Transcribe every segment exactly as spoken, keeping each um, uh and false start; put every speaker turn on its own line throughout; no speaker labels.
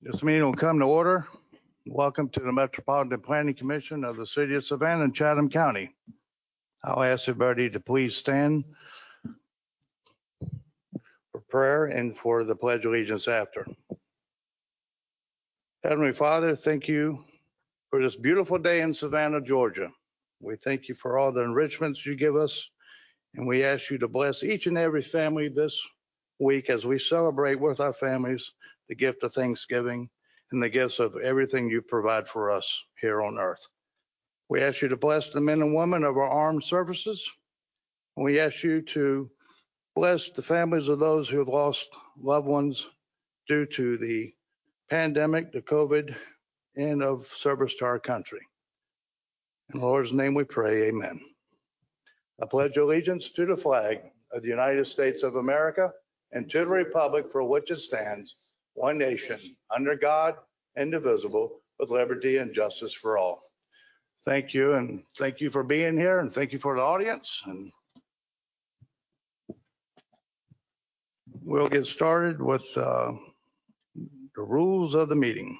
This meeting will come to order. Welcome to the Metropolitan Planning Commission of the City of Savannah and Chatham County. I'll ask everybody to please stand for prayer and for the Pledge of Allegiance after. Heavenly Father, thank you for this beautiful day in Savannah, Georgia. We thank you for all the enrichments you give us, and we ask you to bless each and every family this week as we celebrate with our families the gift of Thanksgiving and the gifts of everything you provide for us here on earth. We ask you to bless the men and women of our armed services. And we ask you to bless the families of those who have lost loved ones due to the pandemic, the COVID, and of service to our country. In the Lord's name we pray, amen. I pledge allegiance to the flag of the United States of America and to the republic for which it stands, one nation, under God, indivisible, with liberty and justice for all. Thank you, and thank you for being here, and thank you for the audience. And we'll get started with uh, the rules of the meeting.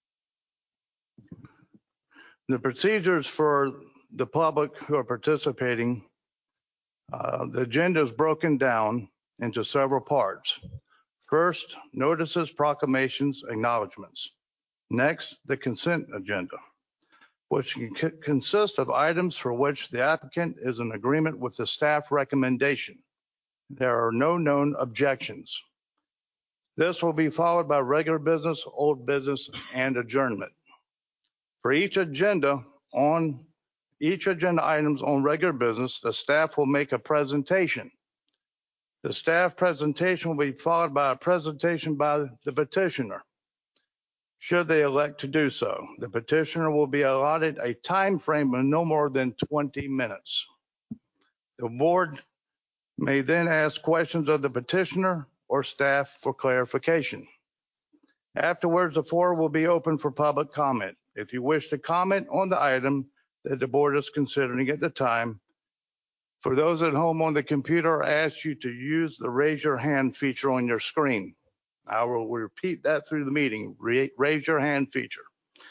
The procedures for the public who are participating, uh, the agenda is broken down into several parts. First, notices, proclamations, acknowledgements. Next, the consent agenda, which can consist of items for which the applicant is in agreement with the staff recommendation. There are no known objections. This will be followed by regular business, old business, and adjournment. For each agenda on each agenda items on regular business, the staff will make a presentation. The staff presentation will be followed by a presentation by the petitioner, should they elect to do so. The petitioner will be allotted a time frame of no more than twenty minutes. The board may then ask questions of the petitioner or staff for clarification. Afterwards, the floor will be open for public comment. If you wish to comment on the item that the board is considering at the time, for those at home on the computer, I ask you to use the raise your hand feature on your screen. I will repeat that through the meeting, raise your hand feature.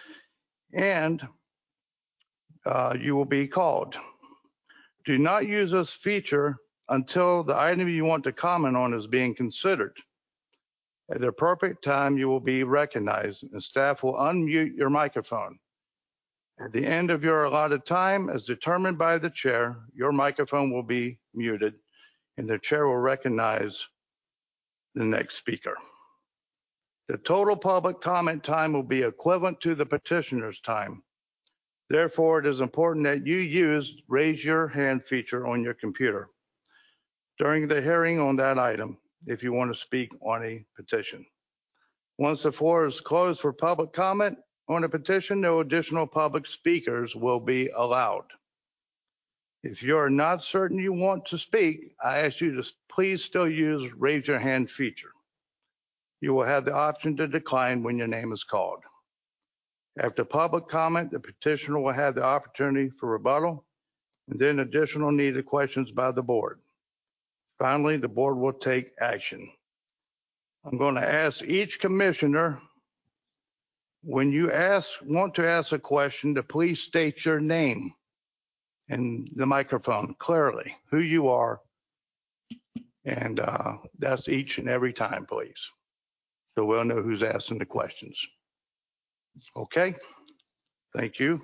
And uh, you will be called. Do not use this feature until the item you want to comment on is being considered. At the appropriate time, you will be recognized and staff will unmute your microphone. At the end of your allotted time, as determined by the chair, your microphone will be muted and the chair will recognize the next speaker. The total public comment time will be equivalent to the petitioner's time. Therefore, it is important that you use raise your hand feature on your computer during the hearing on that item if you want to speak on a petition. Once the floor is closed for public comment on a petition, no additional public speakers will be allowed. If you are not certain you want to speak, I ask you to please still use raise your hand feature. You will have the option to decline when your name is called. After public comment, the petitioner will have the opportunity for rebuttal and then additional needed questions by the board. Finally, the board will take action. I'm going to ask each commissioner, when you ask, want to ask a question, to please state your name in the microphone clearly, who you are, and uh, that's each and every time, please. So we'll know who's asking the questions. Okay, thank you.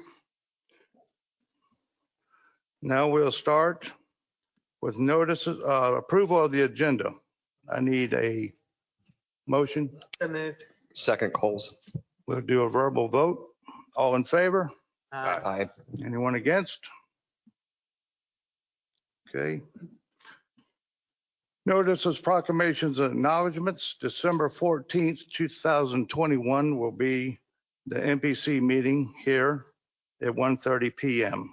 Now we'll start with notices, uh, approval of the agenda. I need a motion.
So moved.
Second, Coles.
We'll do a verbal vote. All in favor?
Aye.
Aye.
Anyone against? Okay. Notices, proclamations, and acknowledgements. December fourteenth, two thousand twenty-one will be the M P C meeting here at one thirty p m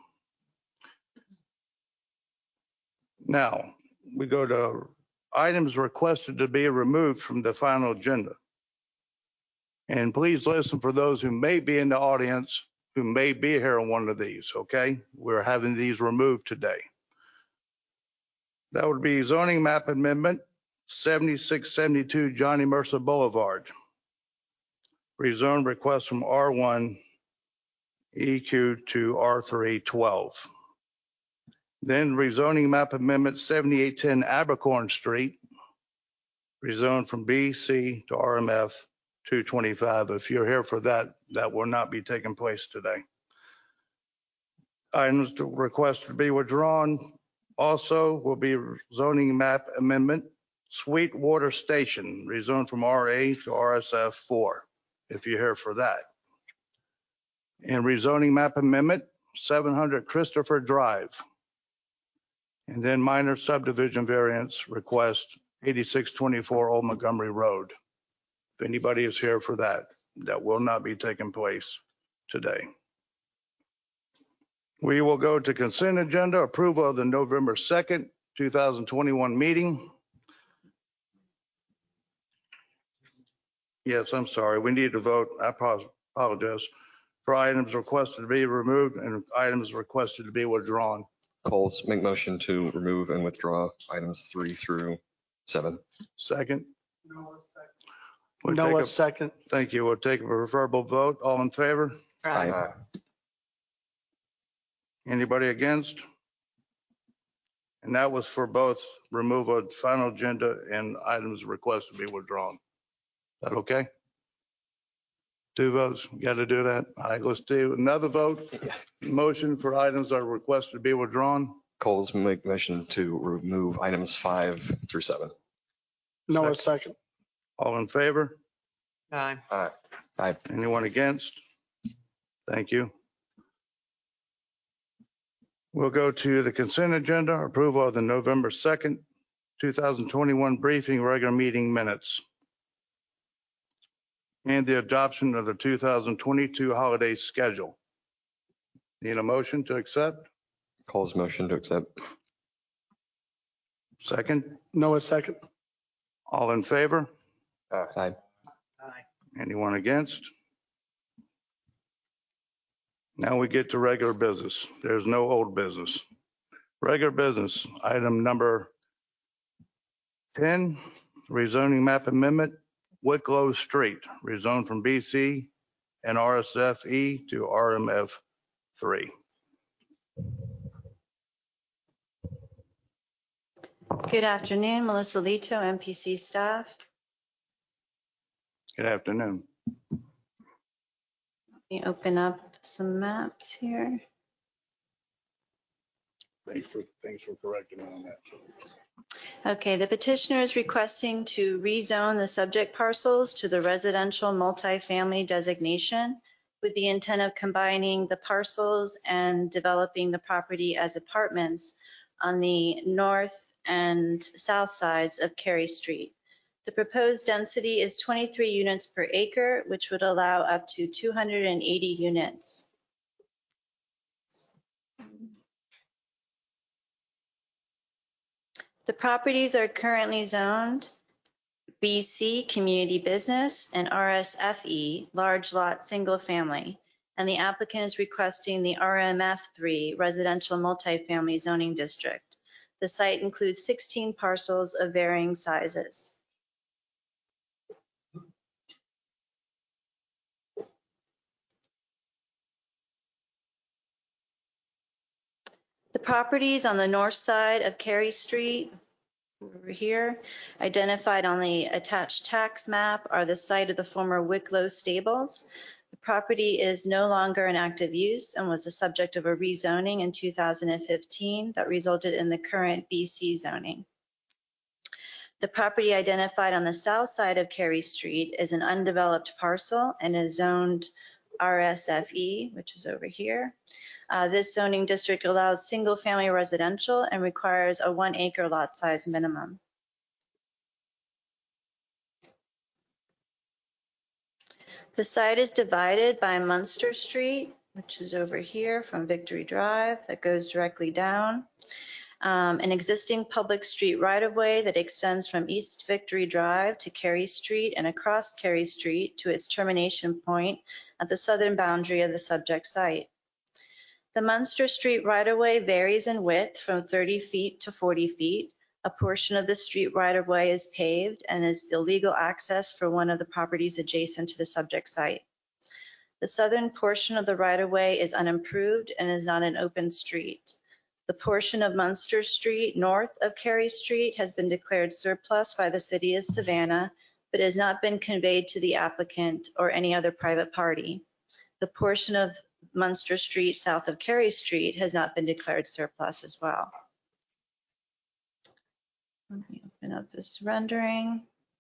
Now, we go to items requested to be removed from the final agenda. And please listen for those who may be in the audience who may be here on one of these, okay? We're having these removed today. That would be zoning map amendment, seventy-six seventy-two Johnny Mercer Boulevard. rezone request from R one E Q to R three twelve. Then rezoning map amendment seventy-eight ten Abercorn Street, rezoned from B C to R M F two twenty-five. If you're here for that, that will not be taking place today. Items to request to be withdrawn also will be zoning map amendment Sweetwater Station, rezoned from R A to R S F four, if you're here for that. And rezoning map amendment seven hundred Christopher Drive. And then minor subdivision variance request eighty-six twenty-four Old Montgomery Road. If anybody is here for that, that will not be taking place today. We will go to consent agenda, approval of the November second, two thousand twenty-one meeting. Yes, I'm sorry. We need to vote. I apologize. For items requested to be removed and items requested to be withdrawn.
Coles, make motion to remove and withdraw items three through seven.
Second. We'll
Noah,
take a-
second.
Thank you. We'll take a referable vote. All in favor?
Aye.
Anybody against? And that was for both removal of final agenda and items requested to be withdrawn. Is that okay? Two votes, you got to do that. All right, let's do another vote. Motion for items that are requested to be withdrawn.
Coles, make motion to remove items five through seven.
Noah, second.
All in favor?
Aye.
Aye. Aye.
Anyone against? Thank you. We'll go to the consent agenda, approval of the November second, two thousand twenty-one briefing regular meeting minutes. And the adoption of the two thousand twenty-two holiday schedule. Need a motion to accept?
Coles, motion to accept.
Second,
Noah, second.
all in favor?
Aye.
Anyone against? Now we get to regular business. There's no old business. Regular business, item number ten, rezoning map amendment, Wicklow Street, rezoned from B C and R S F E to R M F three.
Good afternoon, Melissa Lito, M P C staff.
Good afternoon.
Let me open up some maps here.
Thanks for, thanks for correcting me on that.
Okay, the petitioner is requesting to rezone the subject parcels to the residential multifamily designation with the intent of combining the parcels and developing the property as apartments on the north and south sides of Cary Street. The proposed density is twenty-three units per acre, which would allow up to two hundred eighty units. The properties are currently zoned B C Community Business and R S F E Large Lot Single Family, and the applicant is requesting the R M F three Residential Multifamily Zoning District. The site includes sixteen parcels of varying sizes. The properties on the north side of Cary Street, over here, identified on the attached tax map, are the site of the former Wicklow Stables. The property is no longer in active use and was the subject of a rezoning in two thousand fifteen that resulted in the current B C zoning. The property identified on the south side of Cary Street is an undeveloped parcel and is zoned R S F E, which is over here. Uh, this zoning district allows single-family residential and requires a one acre lot size minimum. The site is divided by Munster Street, which is over here from Victory Drive, that goes directly down. Um, an existing public street right-of-way that extends from East Victory Drive to Cary Street and across Cary Street to its termination point at the southern boundary of the subject site. The Munster Street right-of-way varies in width from thirty feet to forty feet, A portion of the street right-of-way is paved and is the legal access for one of the properties adjacent to the subject site. The southern portion of the right-of-way is unimproved and is not an open street. The portion of Munster Street north of Carey Street has been declared surplus by the city of Savannah, but has not been conveyed to the applicant or any other private party. The portion of Munster Street south of Carey Street has not been declared surplus as well. Let me open up this rendering.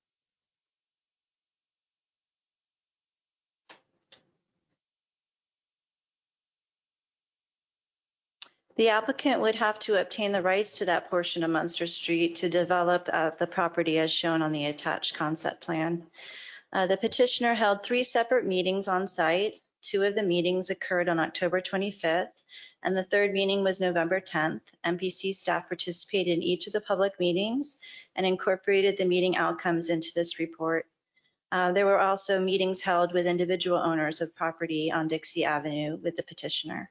The applicant would have to obtain the rights to that portion of Munster Street to develop uh, the property as shown on the attached concept plan. Uh, the petitioner held three separate meetings on site. Two of the meetings occurred on October twenty-fifth, and the third meeting was November tenth. M P C staff participated in each of the public meetings and incorporated the meeting outcomes into this report. Uh, there were also meetings held with individual owners of property on Dixie Avenue with the petitioner.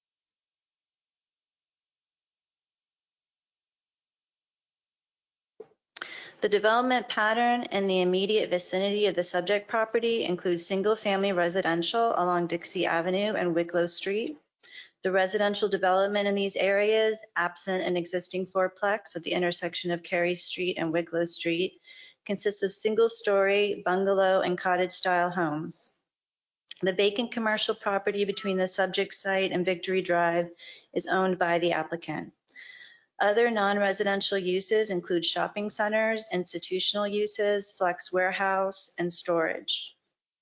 The development pattern in the immediate vicinity of the subject property includes single-family residential along Dixie Avenue and Wicklow Street. The residential development in these areas, absent an existing fourplex at the intersection of Carey Street and Wicklow Street, consists of single-story bungalow and cottage-style homes. The vacant commercial property between the subject site and Victory Drive is owned by the applicant. Other non-residential uses include shopping centers, institutional uses, flex warehouse, and storage.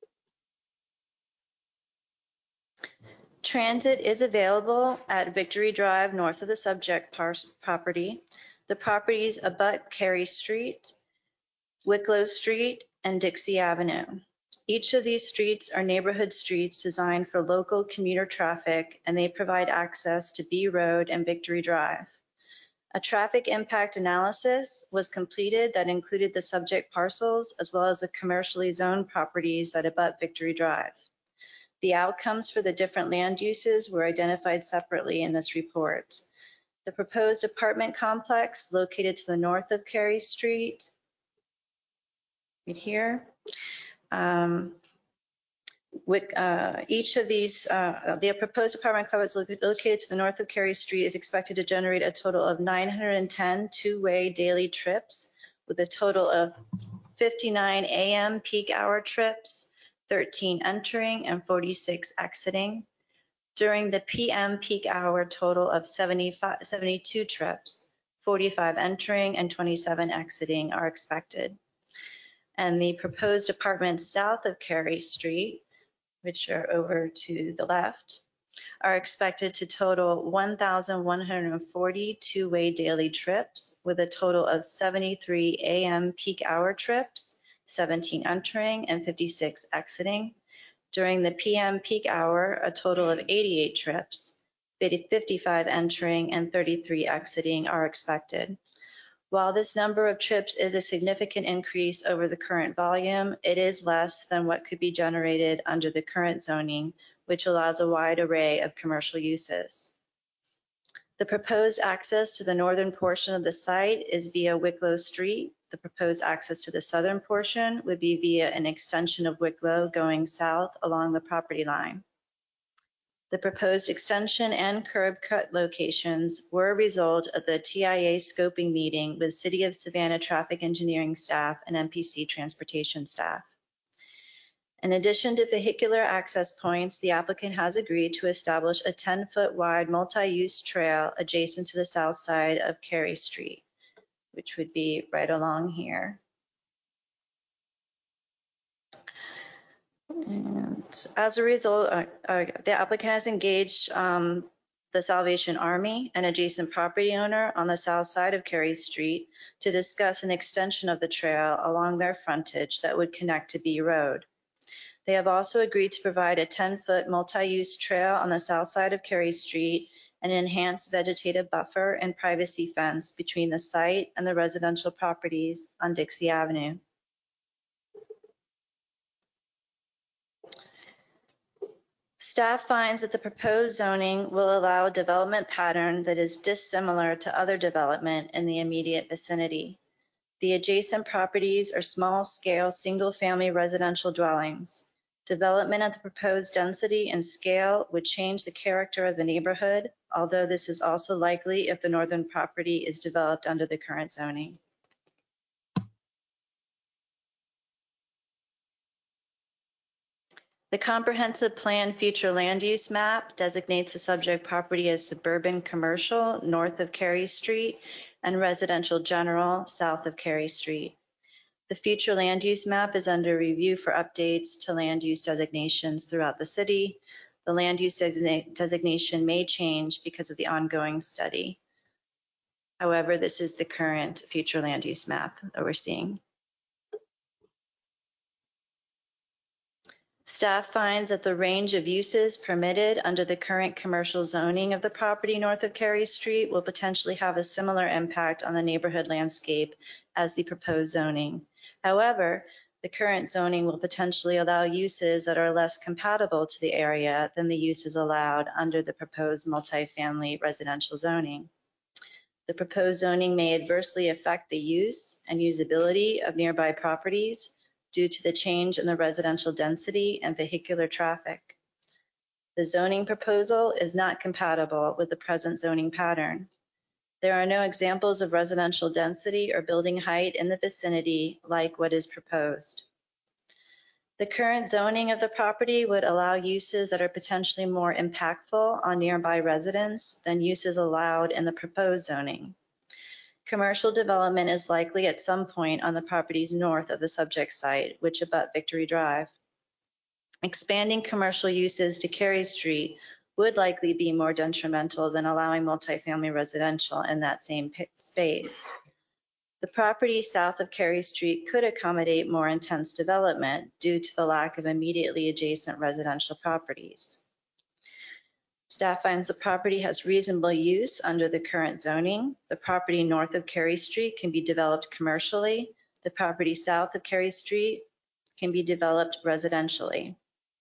Transit is available at Victory Drive north of the subject property. The properties abut Carey Street, Wicklow Street, and Dixie Avenue. Each of these streets are neighborhood streets designed for local commuter traffic, and they provide access to B Road and Victory Drive. A traffic impact analysis was completed that included the subject parcels as well as the commercially zoned properties that abut Victory Drive. The outcomes for the different land uses were identified separately in this report. The proposed apartment complex located to the north of Carey Street, right here, um, With, uh, each of these, uh, the proposed apartment complex located to the north of Carey Street is expected to generate a total of nine hundred ten two-way daily trips with a total of fifty-nine A M peak hour trips, thirteen entering and forty-six exiting. During the P M peak hour, total of seventy-five, seventy-two trips, forty-five entering and twenty-seven exiting are expected. And the proposed apartments south of Carey Street, which are over to the left, are expected to total one thousand one hundred forty two-way daily trips with a total of seventy-three A M peak hour trips, seventeen entering and fifty-six exiting. During the P M peak hour, a total of eighty-eight trips, fifty-five entering and thirty-three exiting are expected. While this number of trips is a significant increase over the current volume, it is less than what could be generated under the current zoning, which allows a wide array of commercial uses. The proposed access to the northern portion of the site is via Wicklow Street. The proposed access to the southern portion would be via an extension of Wicklow going south along the property line. The proposed extension and curb cut locations were a result of the T I A scoping meeting with City of Savannah traffic engineering staff and M P C transportation staff. In addition to vehicular access points, the applicant has agreed to establish a ten-foot wide multi-use trail adjacent to the south side of Carey Street, which would be right along here. And as a result, uh, uh, the applicant has engaged um, the Salvation Army, an adjacent property owner on the south side of Carey Street, to discuss an extension of the trail along their frontage that would connect to B Road. They have also agreed to provide a ten-foot multi-use trail on the south side of Carey Street, an enhanced vegetative buffer and privacy fence between the site and the residential properties on Dixie Avenue. Staff finds that the proposed zoning will allow a development pattern that is dissimilar to other development in the immediate vicinity. The adjacent properties are small-scale, single-family residential dwellings. Development at the proposed density and scale would change the character of the neighborhood, although this is also likely if the northern property is developed under the current zoning. The comprehensive plan future land use map designates the subject property as suburban commercial north of Carey Street and residential general south of Carey Street. The future land use map is under review for updates to land use designations throughout the city. The land use designa- designation may change because of the ongoing study. However, this is the current future land use map that we're seeing. Staff finds that the range of uses permitted under the current commercial zoning of the property north of Carey Street will potentially have a similar impact on the neighborhood landscape as the proposed zoning. However, the current zoning will potentially allow uses that are less compatible to the area than the uses allowed under the proposed multifamily residential zoning. The proposed zoning may adversely affect the use and usability of nearby properties due to the change in the residential density and vehicular traffic. The zoning proposal is not compatible with the present zoning pattern. There are no examples of residential density or building height in the vicinity like what is proposed. The current zoning of the property would allow uses that are potentially more impactful on nearby residents than uses allowed in the proposed zoning. Commercial development is likely at some point on the properties north of the subject site, which abut Victory Drive. Expanding commercial uses to Carey Street would likely be more detrimental than allowing multifamily residential in that same space. The property south of Carey Street could accommodate more intense development due to the lack of immediately adjacent residential properties. Staff finds the property has reasonable use under the current zoning. The property north of Carey Street can be developed commercially. The property south of Carey Street can be developed residentially.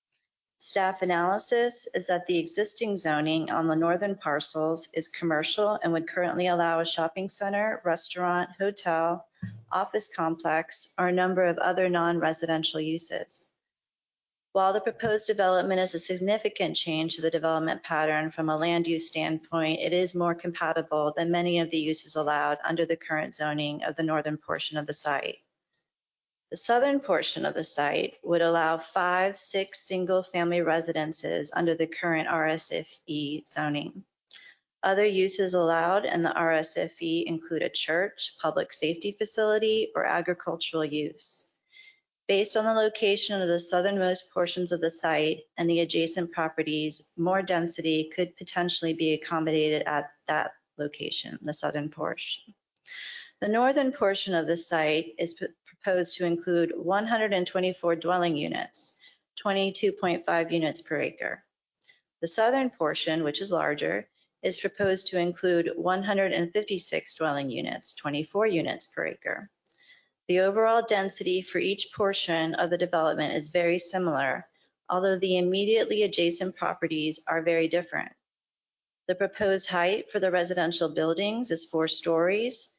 Staff analysis is that the existing zoning on the northern parcels is commercial and would currently allow a shopping center, restaurant, hotel, office complex, or a number of other non-residential uses. While the proposed development is a significant change to the development pattern from a land use standpoint, it is more compatible than many of the uses allowed under the current zoning of the northern portion of the site. The southern portion of the site would allow five, six single-family residences under the current R S F E zoning. Other uses allowed in the R S F E include a church, public safety facility, or agricultural use. Based on the location of the southernmost portions of the site and the adjacent properties, more density could potentially be accommodated at that location, the southern portion. The northern portion of the site is proposed to include one hundred twenty-four dwelling units, twenty-two point five units per acre. The southern portion, which is larger, is proposed to include one hundred fifty-six dwelling units, twenty-four units per acre. The overall density for each portion of the development is very similar, although the immediately adjacent properties are very different. The proposed height for the residential buildings is four stories.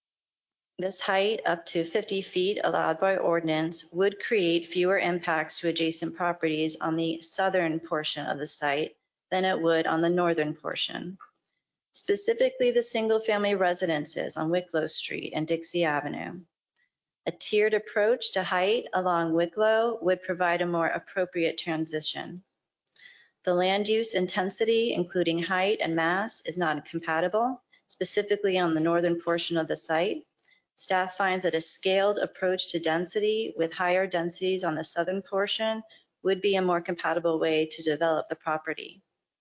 This height, up to fifty feet allowed by ordinance, would create fewer impacts to adjacent properties on the southern portion of the site than it would on the northern portion. Specifically, the single-family residences on Wicklow Street and Dixie Avenue. A tiered approach to height along Wicklow would provide a more appropriate transition. The land use intensity, including height and mass, is not compatible, specifically on the northern portion of the site. Staff finds that a scaled approach to density with higher densities on the southern portion would be a more compatible way to develop the property.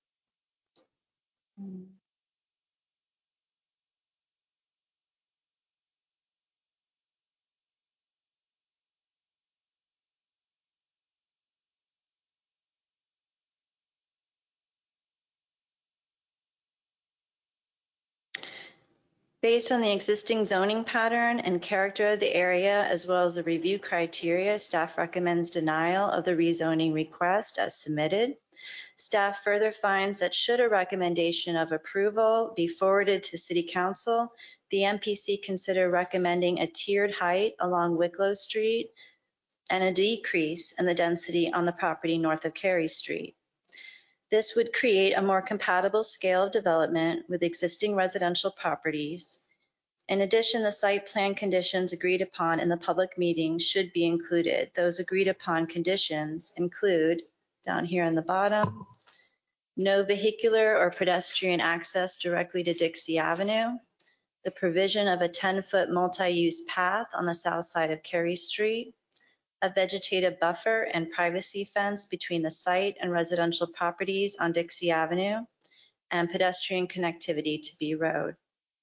Based on the existing zoning pattern and character of the area, as well as the review criteria, staff recommends denial of the rezoning request as submitted. Staff further finds that should a recommendation of approval be forwarded to City Council, the M P C consider recommending a tiered height along Wicklow Street and a decrease in the density on the property north of Carey Street. This would create a more compatible scale of development with existing residential properties. In addition, the site plan conditions agreed upon in the public meeting should be included. Those agreed upon conditions include, down here on the bottom, no vehicular or pedestrian access directly to Dixie Avenue, the provision of a ten-foot multi-use path on the south side of Carey Street, a vegetative buffer and privacy fence between the site and residential properties on Dixie Avenue, and pedestrian connectivity to B Road.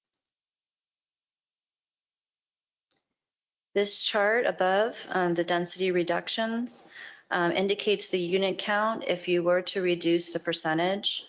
This chart above, um, the density reductions, um, indicates the unit count if you were to reduce the percentage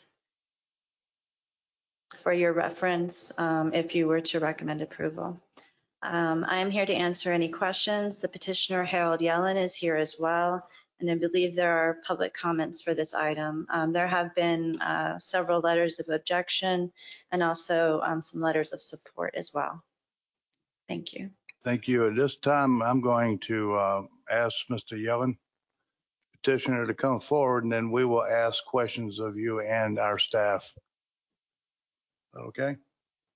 for your reference, um, if you were to recommend approval. Um, I am here to answer any questions. The petitioner, Harold Yellen, is here as well, and I believe there are public comments for this item. Um, there have been uh, several letters of objection and also um, some letters of support as well. Thank you.
Thank you. At this time, I'm going to uh, ask Mister Yellen, petitioner, to come forward, and then we will ask questions of you and our staff. Okay?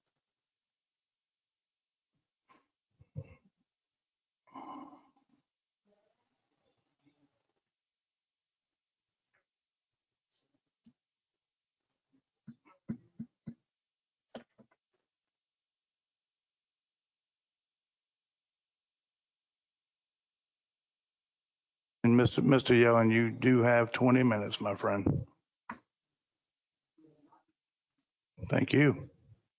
And Mister Mister Yellen, you do have twenty minutes, my friend. Thank you.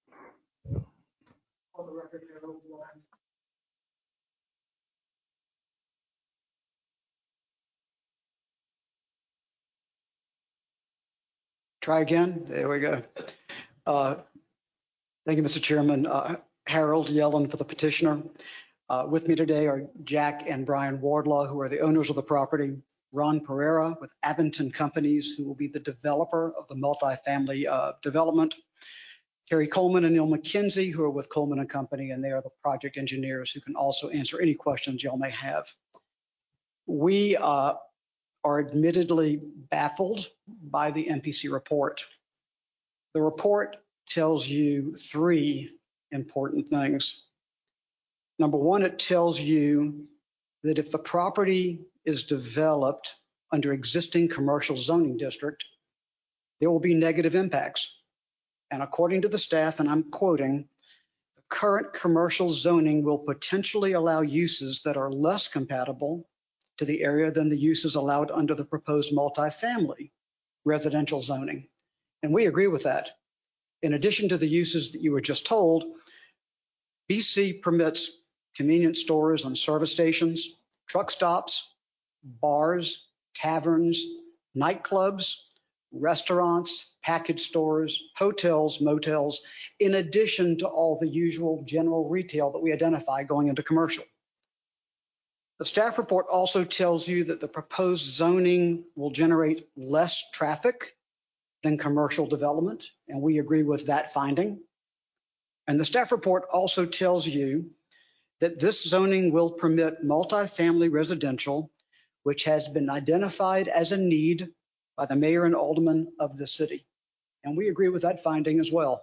Try again. There we go. Uh, Thank you, Mister Chairman. Uh, Harold Yellen for the petitioner. Uh, with me today are Jack and Brian Wardlaw, who are the owners of the property. Ron Pereira with Abington Companies, who will be the developer of the multifamily uh, development. Terry Coleman and Neil McKenzie, who are with Coleman and Company, and they are the project engineers who can also answer any questions y'all may have. We uh, are admittedly baffled by the M P C report. The report tells you three important things. Number one, it tells you that if the property is developed under existing commercial zoning district, there will be negative impacts. And according to the staff, and I'm quoting, the current commercial zoning will potentially allow uses that are less compatible to the area than the uses allowed under the proposed multifamily residential zoning. And we agree with that. In addition to the uses that you were just told, B C permits convenience stores and service stations, truck stops, bars, taverns, nightclubs, restaurants, package stores, hotels, motels, in addition to all the usual general retail that we identify going into commercial. The staff report also tells you that the proposed zoning will generate less traffic than commercial development, and we agree with that finding. And the staff report also tells you that this zoning will permit multifamily residential, which has been identified as a need by the mayor and aldermen of the city. And we agree with that finding as well.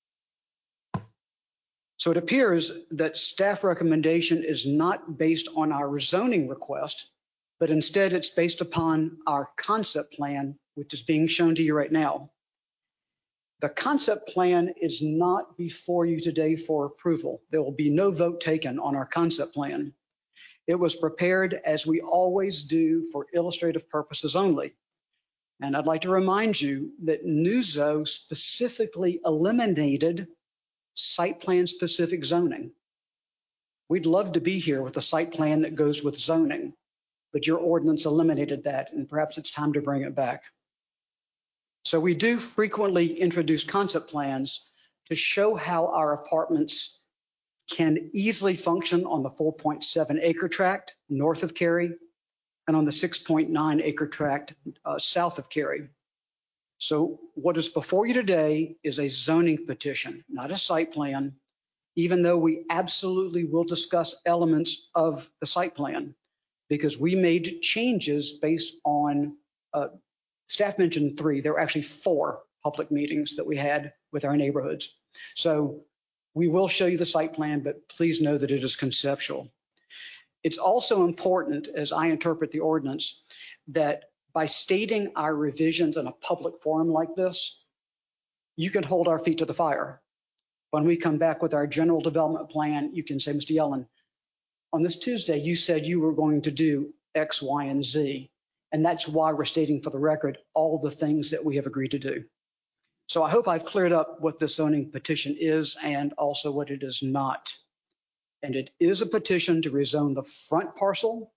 So it appears that staff recommendation is not based on our rezoning request, but instead it's based upon our concept plan, which is being shown to you right now. The concept plan is not before you today for approval. There will be no vote taken on our concept plan. It was prepared, as we always do, for illustrative purposes only. And I'd like to remind you that N U Z O specifically eliminated site plan specific zoning. We'd love to be here with a site plan that goes with zoning, but your ordinance eliminated that, and perhaps it's time to bring it back. So we do frequently introduce concept plans to show how our apartments can easily function on the four point seven acre tract north of Carey and on the six point nine acre tract uh, south of Carey. So what is before you today is a zoning petition, not a site plan, even though we absolutely will discuss elements of the site plan, because we made changes based on, uh, staff mentioned three, there were actually four public meetings that we had with our neighborhoods. So we will show you the site plan, but please know that it is conceptual. It's also important, as I interpret the ordinance, that by stating our revisions in a public forum like this, you can hold our feet to the fire. When we come back with our general development plan, you can say, Mister Yellen, on this Tuesday, you said you were going to do X, Y, and Z. And that's why we're stating for the record all the things that we have agreed to do. So I hope I've cleared up what this zoning petition is and also what it is not. And it is a petition to rezone the front parcel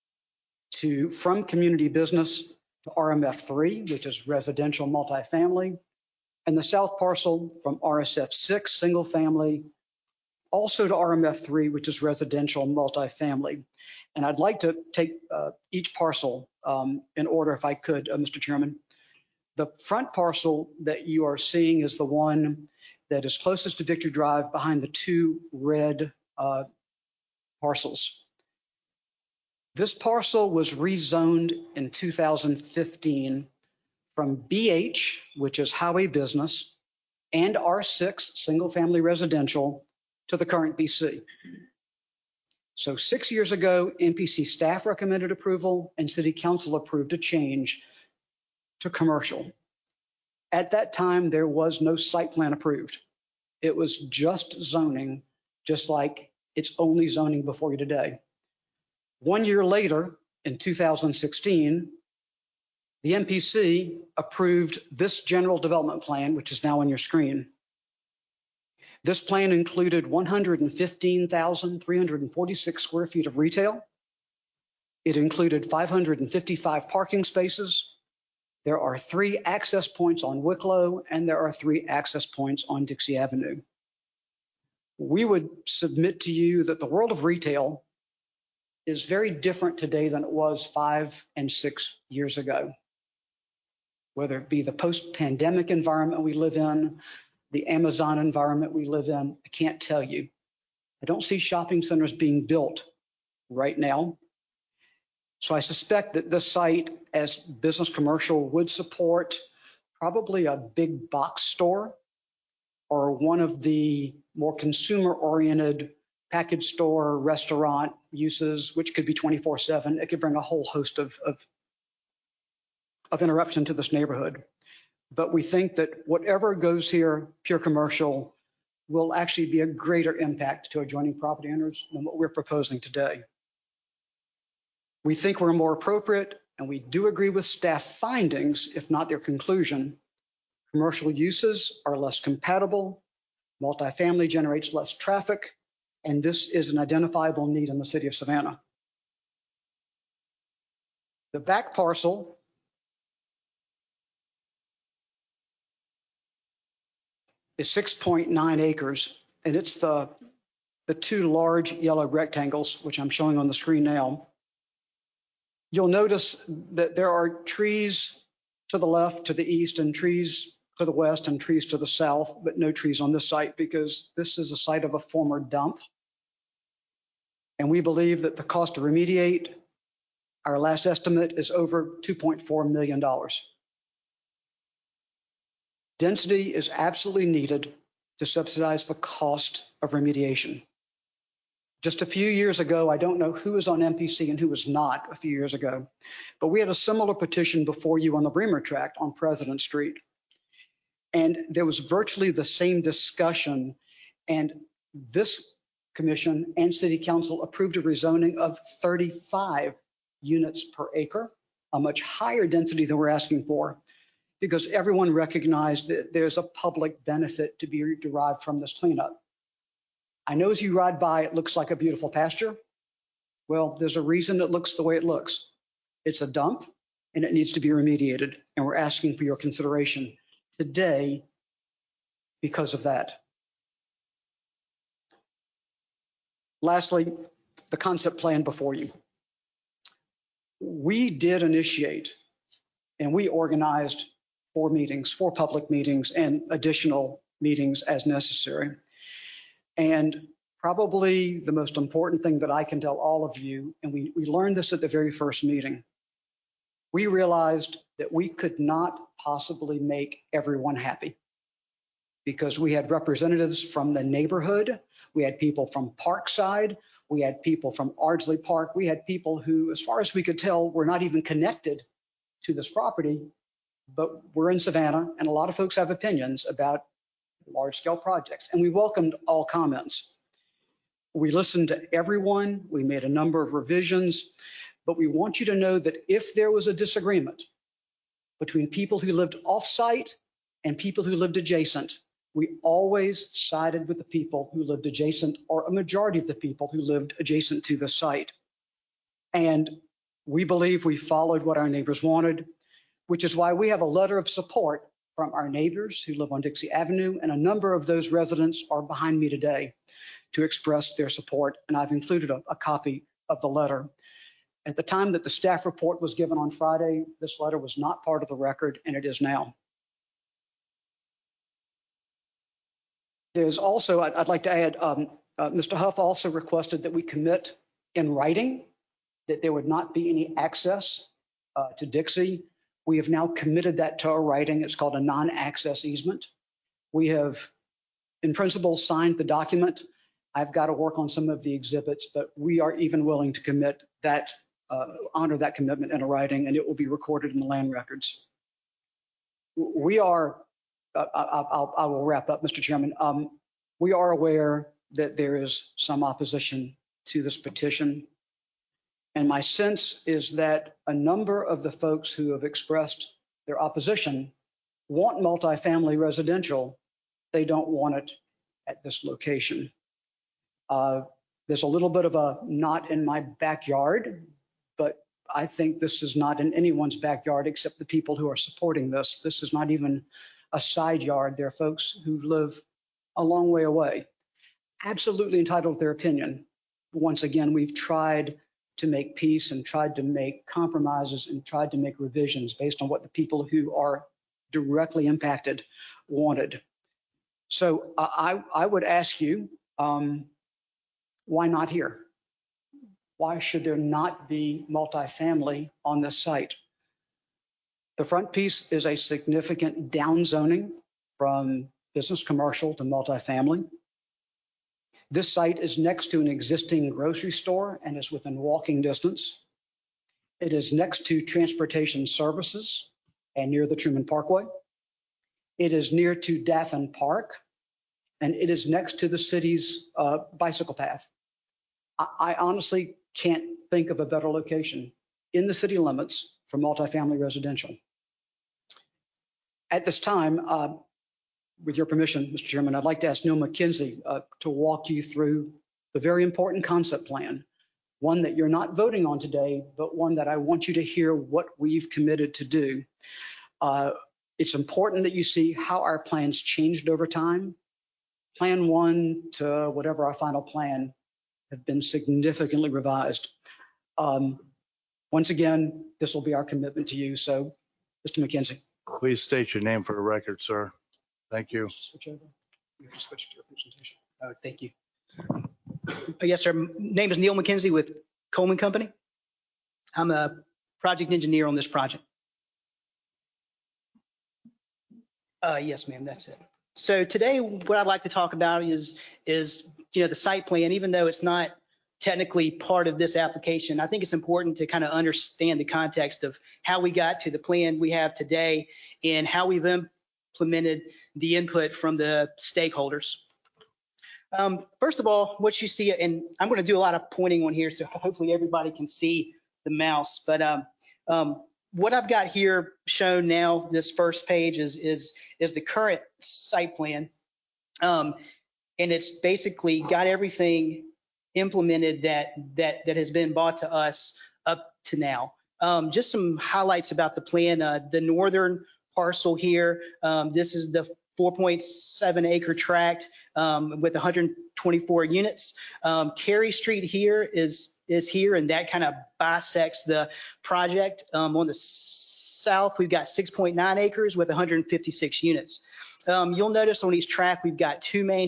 to from community business to R M F three, which is residential multifamily, and the south parcel from R S F six, single family, also to R M F three, which is residential multifamily. And I'd like to take uh, each parcel um, in order, if I could, uh, Mister Chairman. The front parcel that you are seeing is the one that is closest to Victory Drive behind the two red uh, parcels. This parcel was rezoned in two thousand fifteen from B H, which is highway business, and R six, single family residential, to the current B C. So six years ago, M P C staff recommended approval and city council approved a change to commercial. At that time, there was no site plan approved. It was just zoning, just like it's only zoning before you today. One year later, in two thousand sixteen, the M P C approved this general development plan, which is now on your screen. This plan included one hundred fifteen thousand three hundred forty-six square feet of retail. It included five hundred fifty-five parking spaces. There are three access points on Wicklow, and there are three access points on Dixie Avenue. We would submit to you that the world of retail is very different today than it was five and six years ago. Whether it be the post-pandemic environment we live in, the Amazon environment we live in, I can't tell you. I don't see shopping centers being built right now. So I suspect that this site, as business commercial, would support probably a big box store or one of the more consumer-oriented package store, restaurant uses, which could be twenty-four seven. It could bring a whole host of, of, of interruption to this neighborhood. But we think that whatever goes here, pure commercial, will actually be a greater impact to adjoining property owners than what we're proposing today. We think we're more appropriate, and we do agree with staff findings, if not their conclusion. Commercial uses are less compatible, multifamily generates less traffic, and this is an identifiable need in the city of Savannah. The back parcel is six point nine acres, and it's the, the two large yellow rectangles, which I'm showing on the screen now. You'll notice that there are trees to the left, to the east, and trees to the west, and trees to the south, but no trees on this site because this is a site of a former dump. And we believe that the cost to remediate, our last estimate is over two point four million dollars. Density is absolutely needed to subsidize the cost of remediation. Just a few years ago, I don't know who was on M P C and who was not a few years ago, but we had a similar petition before you on the Bremer Tract on President Street. And there was virtually the same discussion. And this commission and city council approved a rezoning of thirty-five units per acre, a much higher density than we're asking for, because everyone recognized that there's a public benefit to be derived from this cleanup. I know as you ride by, it looks like a beautiful pasture. Well, there's a reason it looks the way it looks. It's a dump and it needs to be remediated. And we're asking for your consideration today because of that. Lastly, the concept plan before you. We did initiate and we organized four meetings, four public meetings, and additional meetings as necessary. And probably the most important thing that I can tell all of you, and we, we learned this at the very first meeting, we realized that we could not possibly make everyone happy because we had representatives from the neighborhood, we had people from Parkside, we had people from Ardsley Park, we had people who, as far as we could tell, were not even connected to this property, but we're in Savannah, and a lot of folks have opinions about large-scale projects, and we welcomed all comments. We listened to everyone, we made a number of revisions, but we want you to know that if there was a disagreement between people who lived off-site and people who lived adjacent, we always sided with the people who lived adjacent, or a majority of the people who lived adjacent to the site. And we believe we followed what our neighbors wanted, which is why we have a letter of support from our neighbors who live on Dixie Avenue, and a number of those residents are behind me today to express their support, and I've included a, a copy of the letter. At the time that the staff report was given on Friday, this letter was not part of the record, and it is now. There's also, I'd, I'd like to add, um, uh, Mister Huff also requested that we commit in writing that there would not be any access uh, to Dixie. We have now committed that to our writing. It's called a non-access easement. We have, in principle, signed the document. I've got to work on some of the exhibits, but we are even willing to commit that, uh, honor that commitment in a writing, and it will be recorded in the land records. We are, uh, I, I'll, I will wrap up, Mister Chairman. Um, we are aware that there is some opposition to this petition. And my sense is that a number of the folks who have expressed their opposition want multifamily residential. They don't want it at this location. Uh, there's a little bit of a not in my backyard, but I think this is not in anyone's backyard except the people who are supporting this. This is not even a side yard. There are folks who live a long way away, absolutely entitled to their opinion. Once again, we've tried to make peace and tried to make compromises and tried to make revisions based on what the people who are directly impacted wanted. So uh, I, I would ask you, um, why not here? Why should there not be multifamily on this site? The front piece is a significant downzoning from business commercial to multifamily. This site is next to an existing grocery store and is within walking distance. It is next to transportation services and near the Truman Parkway. It is near to Daffin Park, and it is next to the city's uh, bicycle path. I, I honestly can't think of a better location in the city limits for multifamily residential. At this time, uh, with your permission, Mister Chairman, I'd like to ask Neil McKenzie uh, to walk you through the very important concept plan, one that you're not voting on today, but one that I want you to hear what we've committed to do. Uh, it's important that you see how our plans changed over time. Plan one to whatever our final plan have been significantly revised. Um, once again, this will be our commitment to you. So, Mister McKenzie.
Please state your name for the record, sir. Thank you.
Switch over. You can switch to your presentation.
Oh, thank you. Uh, Yes, sir. Name is Neil McKenzie with Coleman Company. I'm a project engineer on this project. Uh, yes, ma'am, that's it. So today, what I'd like to talk about is, is, you know, the site plan, even though it's not technically part of this application, I think it's important to kind of understand the context of how we got to the plan we have today and how we've implemented the input from the stakeholders. Um, first of all, what you see, and I'm going to do a lot of pointing on here, so hopefully everybody can see the mouse. But um, um, what I've got here shown now, this first page is is is the current site plan, um, and it's basically got everything implemented that that that has been brought to us up to now. Um, just some highlights about the plan. Uh, the northern parcel here, um, this is the four point seven acre tract um, with one hundred twenty-four units. Um, Cary Street here is is here, and that kind of bisects the project um, on the south, we've got six point nine acres with one hundred fifty-six units. Um, you'll notice on each track, we've got two main,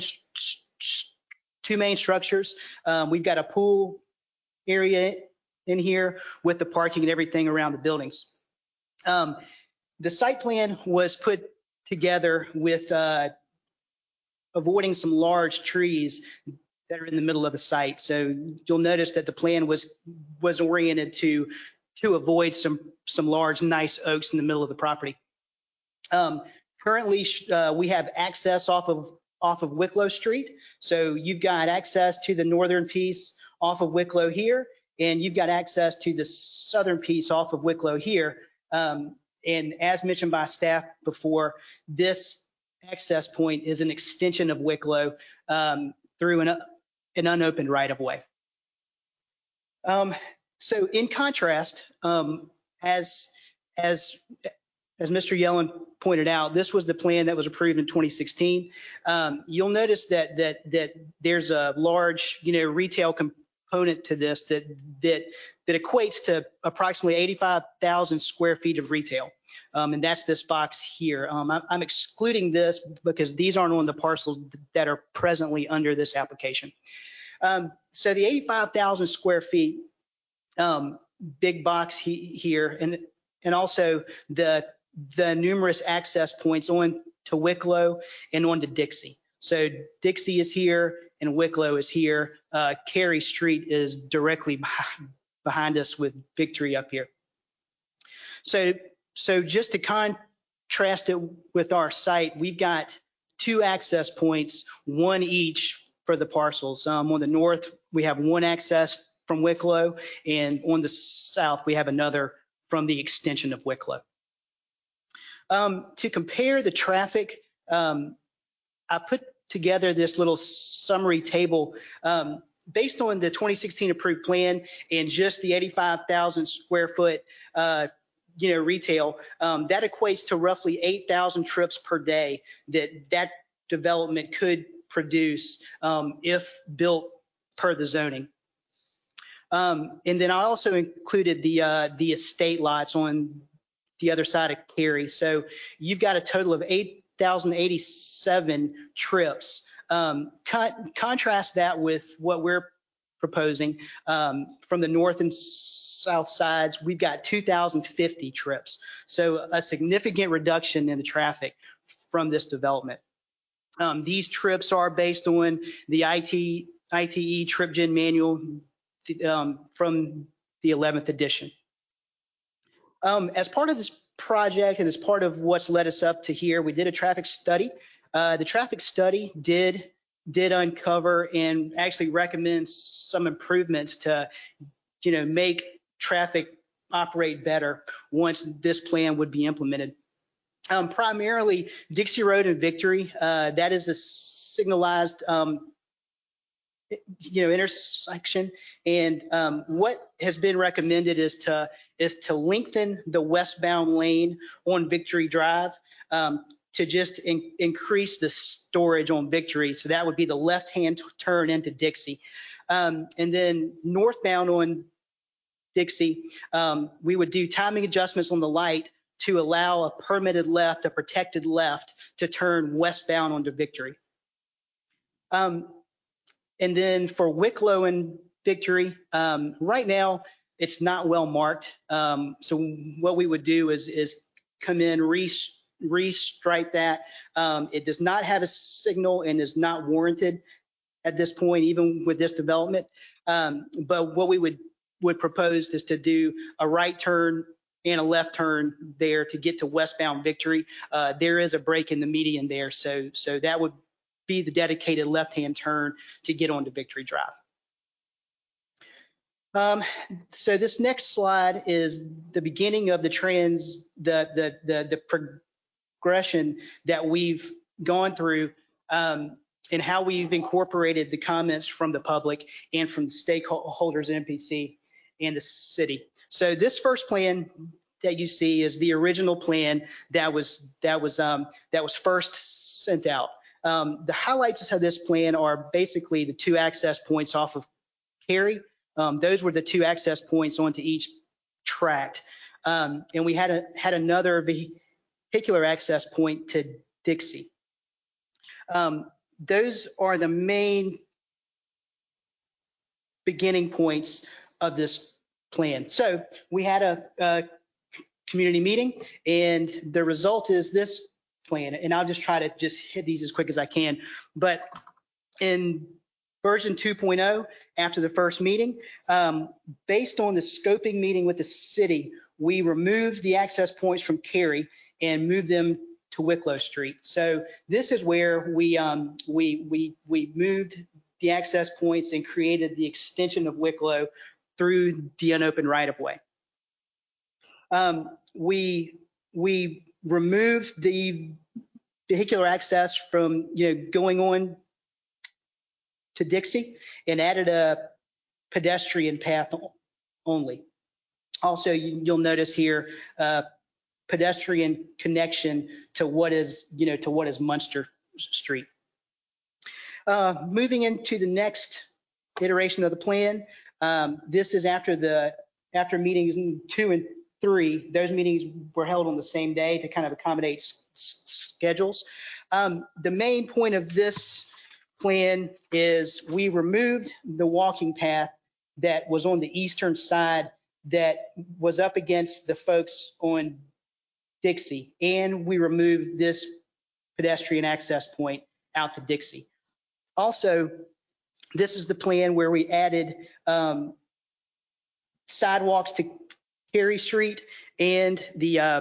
two main structures. Um, we've got a pool area in here with the parking and everything around the buildings. Um, the site plan was put together with uh, avoiding some large trees that are in the middle of the site. So you'll notice that the plan was was oriented to to avoid some some large, nice oaks in the middle of the property. Um, currently, uh, we have access off of off of Wicklow Street. So you've got access to the northern piece off of Wicklow here, and you've got access to the southern piece off of Wicklow here. Um, and as mentioned by staff before, this access point is an extension of Wicklow um, through an, an unopened right-of-way. Um, so in contrast, um, as as as Mister Yellen pointed out, this was the plan that was approved in twenty sixteen. Um, you'll notice that that that there's a large, you know, retail component to this that that that equates to approximately eighty-five thousand square feet of retail, um, and that's this box here. Um, I'm, I'm excluding this because these aren't on the parcels that are presently under this application. Um, so the eighty-five thousand square feet, um, big box he, here, and and also the the numerous access points on to Wicklow and on to Dixie. So Dixie is here and Wicklow is here. Uh, Carey Street is directly behind, behind us with Victory up here. So so just to contrast it with our site, we've got two access points, one each for the parcels. Um, on the north, we have one access from Wicklow, and on the south, we have another from the extension of Wicklow. Um, to compare the traffic, um, I put together this little summary table um, based on the twenty sixteen approved plan and just the eighty-five thousand square foot uh, you know, retail. Um, that equates to roughly eight thousand trips per day that that development could produce um, if built per the zoning. Um, and then I also included the uh, the estate lots on the other side of Carey. So you've got a total of eight thousand eighty-seven trips. Um, con contrast that with what we're proposing. Um, from the north and south sides, we've got two thousand fifty trips. So a significant reduction in the traffic from this development. Um, these trips are based on the I T, I T E Trip Gen Manual um, from the eleventh edition. Um, as part of this project and as part of what's led us up to here, we did a traffic study. Uh, the traffic study did did uncover and actually recommend some improvements to, you know, make traffic operate better once this plan would be implemented. Um, primarily Dixie Road and Victory, uh, that is a signalized um, you know, intersection. And um, what has been recommended is to is to lengthen the westbound lane on Victory Drive um, to just in, increase the storage on Victory. So that would be the left-hand turn into Dixie. Um, and then northbound on Dixie, um, we would do timing adjustments on the light to allow a permitted left, a protected left, to turn westbound onto Victory. Um, And then for Wicklow and Victory, um, right now it's not well marked. Um, so what we would do is, is come in, re, restripe that. Um, it does not have a signal and is not warranted at this point, even with this development. Um, but what we would, would propose is to do a right turn and a left turn there to get to westbound Victory. Uh, there is a break in the median there. So, so that would be the dedicated left-hand turn to get onto Victory Drive. Um, so this next slide is the beginning of the trends, the the the, the progression that we've gone through, um, and how we've incorporated the comments from the public and from the stakeholders, N P C, and the city. So this first plan that you see is the original plan that was that was um, that was first sent out. Um, the highlights of this plan are basically the two access points off of Carey. Um, those were the two access points onto each tract. Um, and we had a, had another vehicular access point to Dixie. Um, those are the main beginning points of this plan. So we had a, a community meeting, and the result is this plan. And I'll just try to just hit these as quick as I can. But in version two point oh, after the first meeting, um, based on the scoping meeting with the city, we removed the access points from Cary and moved them to Wicklow Street. So this is where we um, we we we moved the access points and created the extension of Wicklow through the unopened right-of-way. Um, we we removed the vehicular access from you know going on to Dixie and added a pedestrian path only. Also, you, you'll notice here uh, pedestrian connection to what is you know to what is Munster Street. Uh, moving into the next iteration of the plan, um, this is after the after meetings two and three. Those meetings were held on the same day to kind of accommodate s- s- schedules. Um, the main point of this plan is we removed the walking path that was on the eastern side that was up against the folks on Dixie, and we removed this pedestrian access point out to Dixie. Also, this is the plan where we added um, sidewalks to Cary Street and the uh,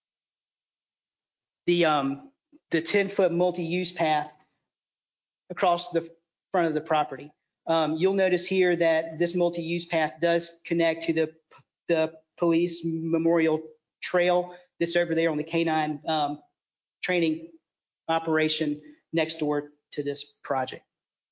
the um, the ten foot multi-use path across the front of the property. Um, you'll notice here that this multi-use path does connect to the the police memorial trail that's over there on the K nine um, training operation next door to this project.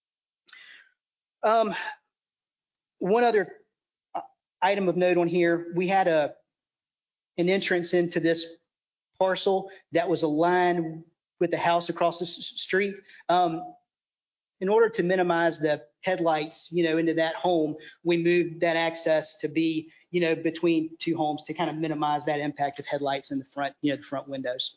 Um, one other item of note on here, we had a an entrance into this parcel that was aligned with the house across the street. Um, in order to minimize the headlights, you know, into that home, we moved that access to be, you know, between two homes to kind of minimize that impact of headlights in the front, you know, the front windows.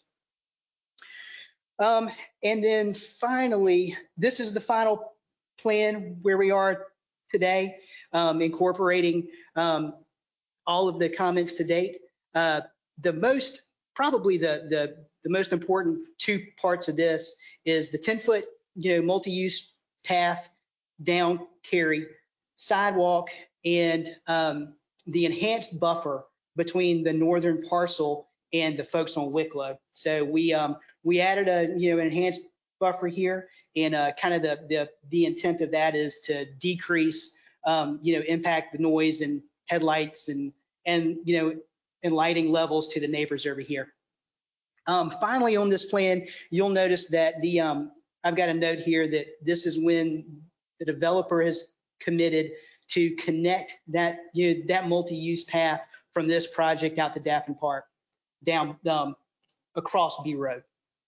Um, and then finally, this is the final plan where we are today, um, incorporating um, all of the comments to date. Uh, the most, probably the, the, the most important two parts of this is the ten foot, you know, multi-use path down Cary, sidewalk, and um, the enhanced buffer between the northern parcel and the folks on Wicklow. So we um, we added a you know an enhanced buffer here, and uh, kind of the, the the intent of that is to decrease um, you know impact, the noise and headlights and and you know and lighting levels to the neighbors over here. Um, finally, on this plan, you'll notice that the um, I've got a note here that this is when the developer has committed to connect that you know, that multi-use path from this project out to Daffin Park, down um, across B Road.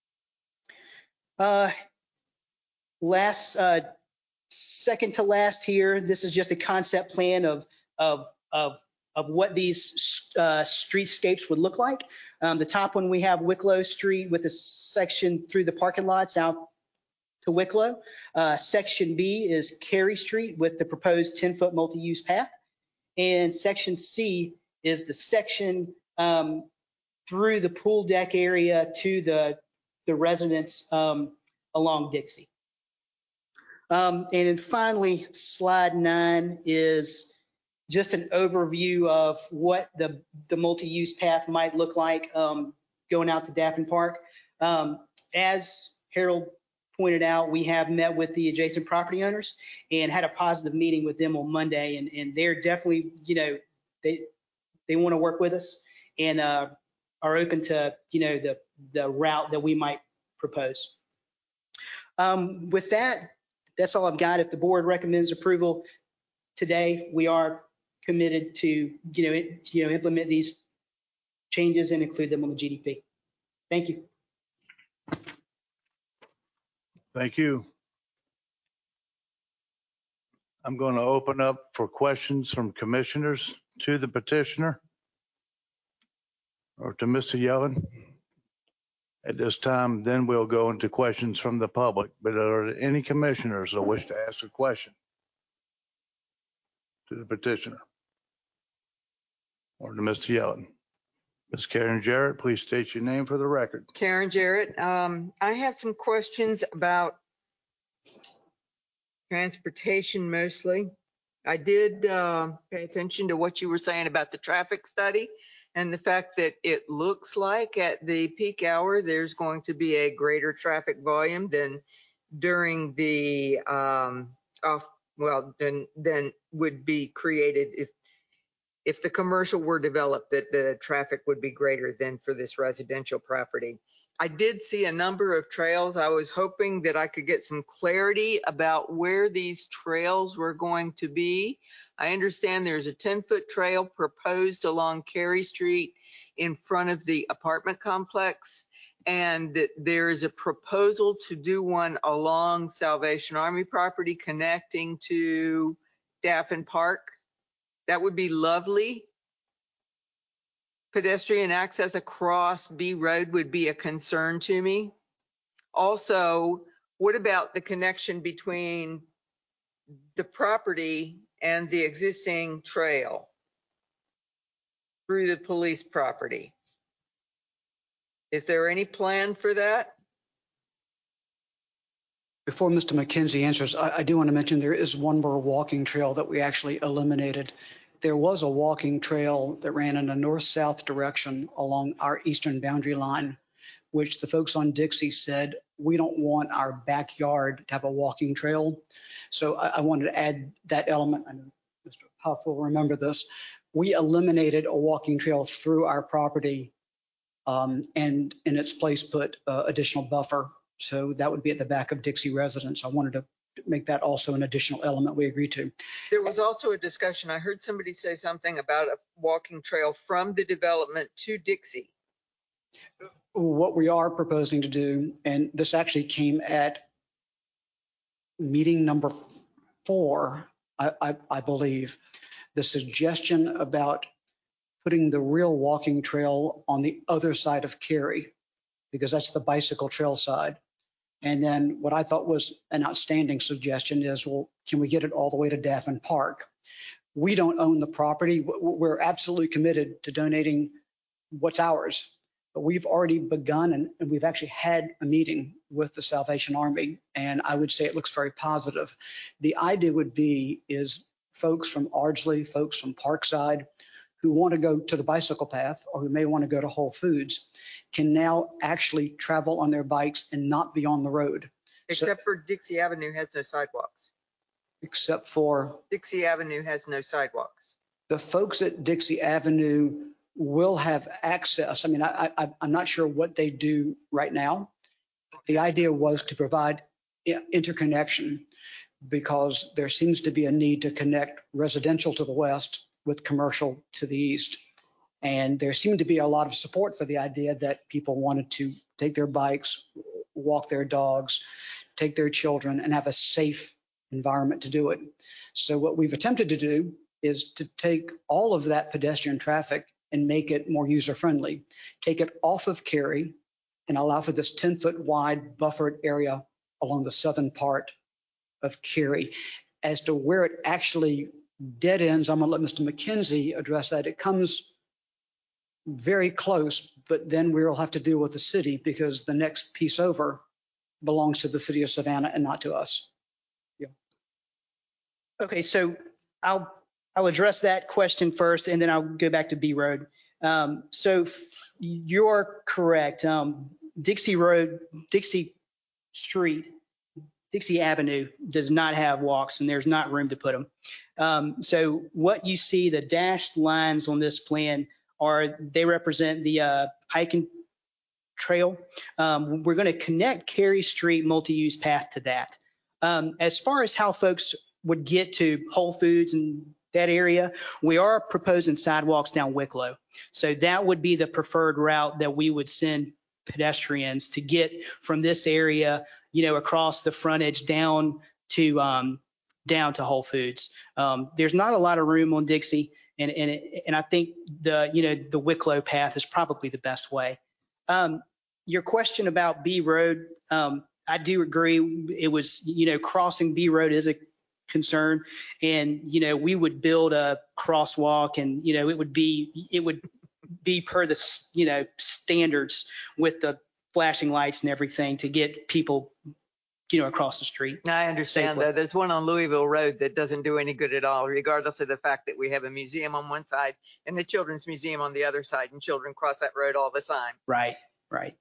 Uh, last, uh, second to last here, this is just a concept plan of of of of what these uh, streetscapes would look like. Um, the top one, we have Wicklow Street with a section through the parking lots out to Wicklow. Uh, section B is Cary Street with the proposed ten foot multi-use path. And section C is the section um, through the pool deck area to the, the residents um, along Dixie. Um, and then finally, slide nine is just an overview of what the, the multi-use path might look like um, going out to Daffin Park. Um, as Harold pointed out, we have met with the adjacent property owners and had a positive meeting with them on Monday, and, and they're definitely, you know, they they want to work with us and uh, are open to, you know, the, the route that we might propose. Um, with that, that's all I've got. If the board recommends approval today, we are committed to, you know, it, you know, implement these changes and include them on the G D P. Thank you.
Thank you. I'm going to open up for questions from commissioners to the petitioner. or to Mister Yellen? At this time, then we'll go into questions from the public. But are there any commissioners that wish to ask a question to the petitioner or to Mister Yellen? Miz Karen Jarrett, please state your name for the record.
Karen Jarrett. Um, I have some questions about transportation mostly. I did uh, pay attention to what you were saying about the traffic study and the fact that it looks like at the peak hour there's going to be a greater traffic volume than during the um, off, well, than than would be created if if the commercial were developed, that the traffic would be greater than for this residential property. I did see a number of trails. I was hoping that I could get some clarity about where these trails were going to be. I understand there's a ten foot trail proposed along Cary Street in front of the apartment complex, and that there is a proposal to do one along Salvation Army property connecting to Daffin Park. That would be lovely. Pedestrian access across B Road would be a concern to me. Also, what about the connection between the property and the existing trail through the police property? Is there any plan for that?
Before Mister McKenzie answers, I, I do want to mention there is one more walking trail that we actually eliminated. There was a walking trail that ran in a north-south direction along our eastern boundary line, which the folks on Dixie said, we don't want our backyard to have a walking trail. So I, I wanted to add that element. I know Mister Huff will remember this. We eliminated a walking trail through our property um, and in its place put uh, additional buffer. So that would be at the back of Dixie residence. I wanted to make that also an additional element we agreed to.
There was also a discussion. I heard somebody say something about a walking trail from the development to Dixie.
What we are proposing to do, and this actually came at meeting number four, I, I, I believe, the suggestion about putting the real walking trail on the other side of Cary, because that's the bicycle trail side. And then what I thought was an outstanding suggestion is, well, can we get it all the way to Daffin Park? We don't own the property. We're absolutely committed to donating what's ours. But we've already begun, and, and we've actually had a meeting with the Salvation Army, and I would say it looks very positive. The idea would be is folks from Ardsley, folks from Parkside, who want to go to the bicycle path or who may want to go to Whole Foods can now actually travel on their bikes and not be on the road.
Except
So,
for Dixie Avenue has no sidewalks.
except for
Dixie Avenue has no sidewalks.
the folks at Dixie Avenue will have access. I mean, I, I, I'm not sure what they do right now. The idea was to provide interconnection because there seems to be a need to connect residential to the west with commercial to the east. And there seemed to be a lot of support for the idea that people wanted to take their bikes, walk their dogs, take their children, and have a safe environment to do it. So what we've attempted to do is to take all of that pedestrian traffic and make it more user-friendly, take it off of Cary and allow for this ten foot wide buffered area along the southern part of Cary. As to where it actually dead ends, I'm gonna let Mister McKenzie address that. It comes very close, but then we'll have to deal with the city because the next piece over belongs to the city of Savannah and not to us. Yeah.
Okay, so I'll I'll address that question first, and then I'll go back to B Road. Um, so you're correct. Um, Dixie Road, Dixie Street, Dixie Avenue does not have walks, and there's not room to put them. Um, so what you see, the dashed lines on this plan, are they represent the uh, hiking trail. Um, we're going to connect Cary Street multi-use path to that. Um, as far as how folks would get to Whole Foods and that area, we are proposing sidewalks down Wicklow. So that would be the preferred route that we would send pedestrians to get from this area, you know, across the frontage down to um, down to Whole Foods. Um, there's not a lot of room on Dixie. And, and, it- and I think the, you know, the Wicklow path is probably the best way. Um, your question about B Road, um, I do agree. It was, you know, crossing B Road is a concern. And, you know, we would build a crosswalk and, you know, it would be, it would be per the, you know, standards with the flashing lights and everything to get people, you know, across the street.
I understand
Safely.
that. There's one on Louisville Road that doesn't do any good at all, regardless of the fact that we have a museum on one side and the Children's Museum on the other side, and children cross that road all the time.
Right, right.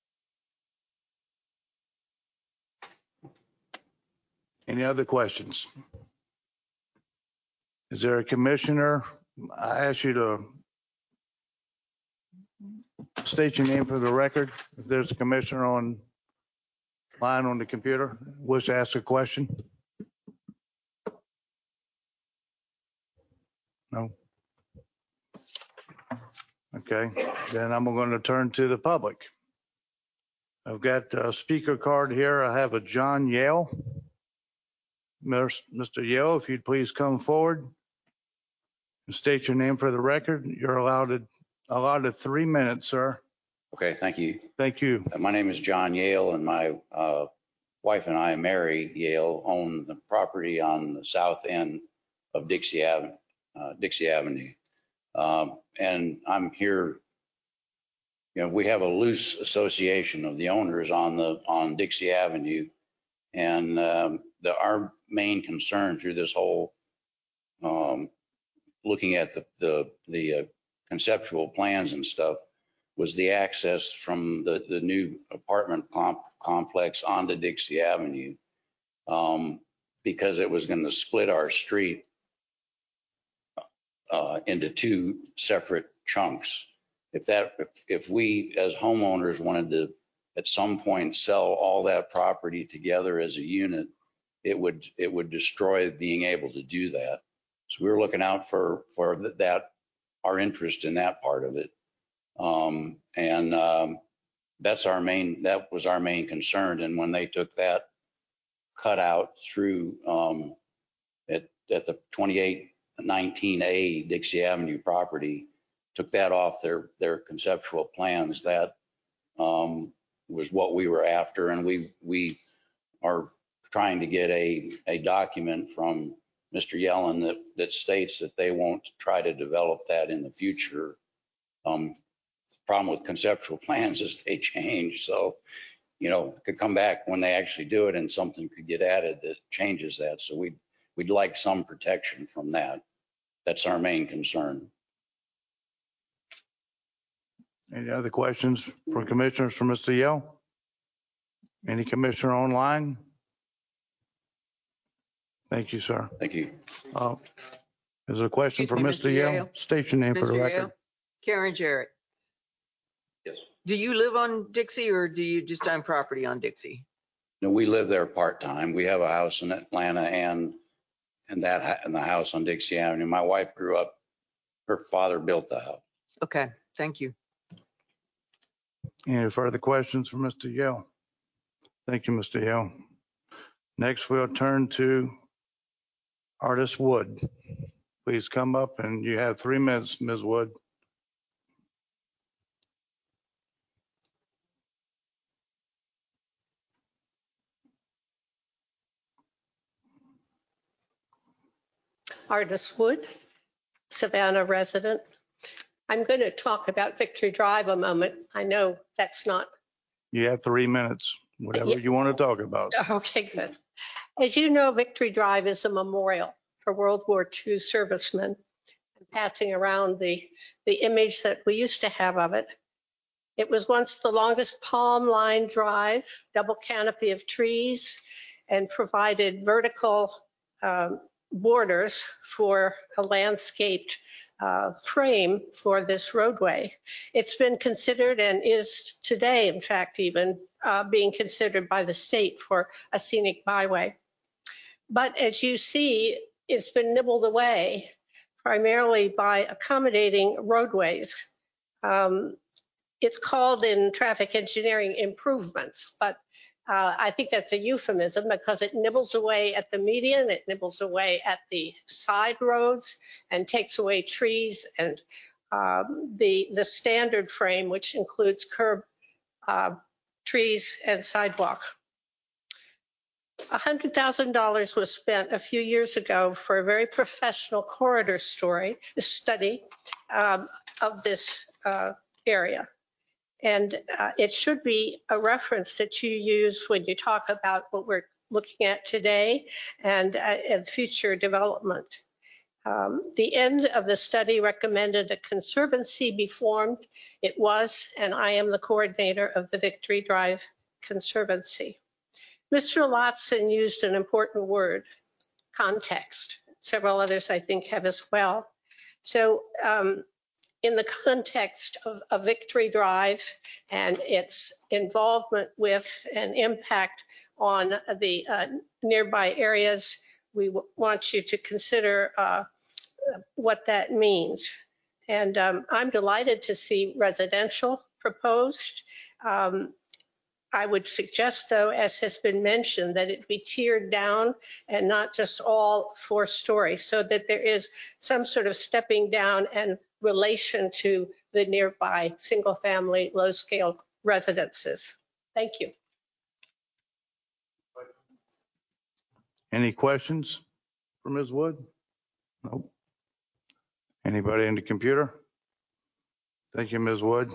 Any other questions? Is there a commissioner? I ask you to state your name for the record. If there's a commissioner on line on the computer, wish to ask a question? No? Okay, then I'm going to turn to the public. I've got a speaker card here. I have a John Yale. Mister Yale, if you'd please come forward and state your name for the record. You're allowed allotted three minutes, sir.
Okay, thank you.
Thank you.
Uh, My name is John Yale, and my uh, wife and I, Mary Yale, own the property on the south end of Dixie Avenue. Uh, Dixie Avenue. Um, and I'm here, you know, we have a loose association of the owners on the on Dixie Avenue. And um, the, our main concern through this whole um, looking at the the, the uh, conceptual plans and stuff was the access from the, the new apartment comp complex onto Dixie Avenue, um, because it was going to split our street uh, into two separate chunks. If that, if, if we as homeowners wanted to at some point sell all that property together as a unit, it would it would destroy being able to do that. So we were looking out for for that, our interest in that part of it. Um, and um, that's our main, that was our main concern. And when they took that cut out through um, at, at the twenty-eight nineteen A Dixie Avenue property, took that off their, their conceptual plans, that um, was what we were after. And we, we are trying to get a, a document from Mister Yellen that, that states that they won't try to develop that in the future. Um, the problem with conceptual plans is they change. So, you know, it could come back when they actually do it and something could get added that changes that. So we'd, we'd like some protection from that. That's our main concern.
Any other questions for commissioners for Mister Yale? Any commissioner online? Thank you, sir.
Thank you.
Uh, Is there a question
Excuse
for
me,
Mister
Mister
Yale?
Yale.
State your name for the
Mister
record.
Yale, Karen Jarrett.
Yes.
Do you live on Dixie or do you just own property on Dixie?
No, we live there part-time. We have a house in Atlanta and and that and the house on Dixie Avenue. My wife grew up, her father built the house.
Okay, thank you.
Any further questions for Mister Yale? Thank you, Mister Yale. Next, we'll turn to Artis Wood. Please come up, and you have three minutes, Miz Wood.
Artis Wood, Savannah resident. I'm going to talk about Victory Drive a moment. I know that's not.
You have three minutes, whatever
Yeah.
you want to talk about.
Okay, good. As you know, Victory Drive is a memorial for World War Two servicemen. I'm passing around the, the image that we used to have of it. It was once the longest palm-lined drive, double canopy of trees, and provided vertical um, borders for a landscaped uh, frame for this roadway. It's been considered and is today, in fact, even uh, being considered by the state for a scenic byway. But as you see, it's been nibbled away primarily by accommodating roadways. Um, it's called in traffic engineering improvements, but Uh, I think that's a euphemism because it nibbles away at the median, it nibbles away at the side roads and takes away trees and um, the, the standard frame, which includes curb, uh, trees and sidewalk. one hundred thousand dollars was spent a few years ago for a very professional corridor story, study um, of this uh, area. And uh, it should be a reference that you use when you talk about what we're looking at today and, uh, and future development. Um, the end of the study recommended a conservancy be formed. It was, and I am the coordinator of the Victory Drive Conservancy. Mister Lotson used an important word, context. Several others, I think, have as well. So um, in the context of a Victory Drive and its involvement with and impact on the uh, nearby areas, we w- want you to consider uh, what that means. And um, I'm delighted to see residential proposed. Um, I would suggest, though, as has been mentioned, that it be tiered down and not just all four stories, so that there is some sort of stepping down and relation to the nearby single-family, low-scale residences. Thank you.
Any questions for Miz Wood? Nope. Anybody in the computer? Thank you, Miz Wood.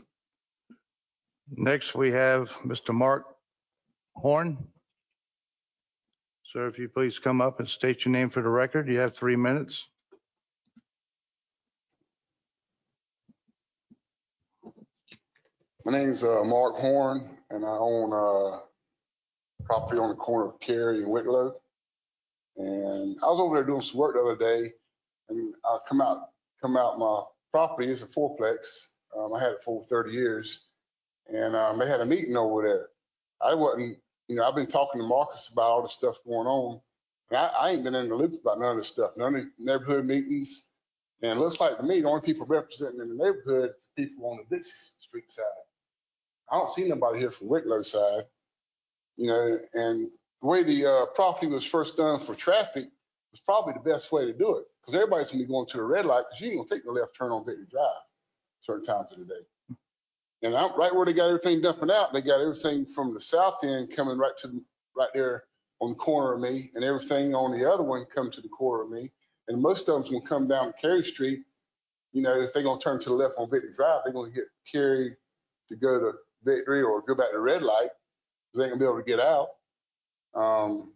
Next, we have Mister Mark Horn. Sir, if you please come up and state your name for the record. You have three minutes.
My name's uh, Mark Horn, and I own uh, property on the corner of Cary and Wicklow. And I was over there doing some work the other day, and I come out, come out my property. It's a fourplex. Um, I had it for over thirty years, and um, they had a meeting over there. I wasn't, you know, I've been talking to Marcus about all the stuff going on, and I, I ain't been in the loop about none of this stuff, none of the neighborhood meetings. And it looks like to me, the only people representing in the neighborhood is the people on the Dixie Street side. I don't see nobody here from Wicklow side, you know, and the way the uh, property was first done for traffic was probably the best way to do it, because everybody's gonna be going to the red light, because you ain't gonna take the left turn on Victory Drive certain times of the day. And I'm right where they got everything dumping out, they got everything from the south end coming right to the, right there on the corner of me, and everything on the other one coming to the corner of me. And most of them's gonna come down Cary Street. You know, if they're gonna turn to the left on Victory Drive, they're gonna get Cary to go to Victory or go back to red light, because they ain't gonna be able to get out. Um,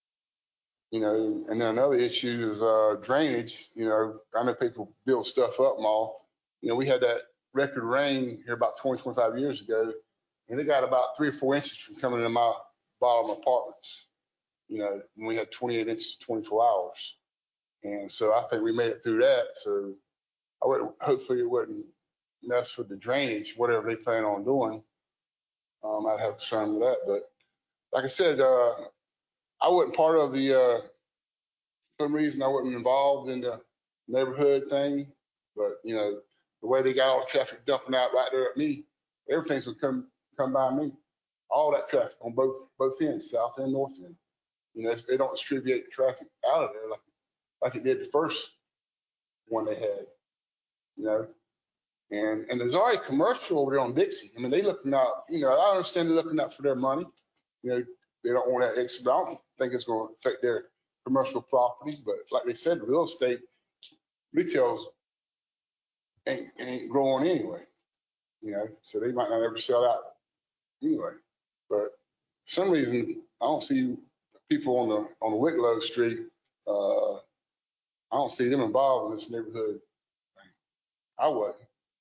you know, and then another issue is uh, drainage. You know, I know people build stuff up and all. You know, we had that record rain here about twenty, twenty-five years ago, and it got about three or four inches from coming into my bottom apartments. You know, and we had twenty-eight inches, twenty-four hours. And so I think we made it through that. So I wouldn't, hopefully it wouldn't mess with the drainage, whatever they plan on doing. Um, I'd have concern with that. But like I said, uh, I wasn't part of the, uh, for some reason I wasn't involved in the neighborhood thing. But, you know, the way they got all the traffic dumping out right there at me, everything's gonna come, come by me. All that traffic on both, both ends, south and north end. You know, they don't distribute the traffic out of there like, like it did the first one they had, you know. And and there's already commercial over there on Dixie. I mean, they looking out, you know, I understand they're looking out for their money. You know, they don't want that extra, but I don't think it's going to affect their commercial property. But like they said, real estate, retails ain't, ain't growing anyway, you know, so they might not ever sell out anyway. But for some reason, I don't see people on the, on the Wicklow Street, uh, I don't see them involved in this neighborhood. I wasn't.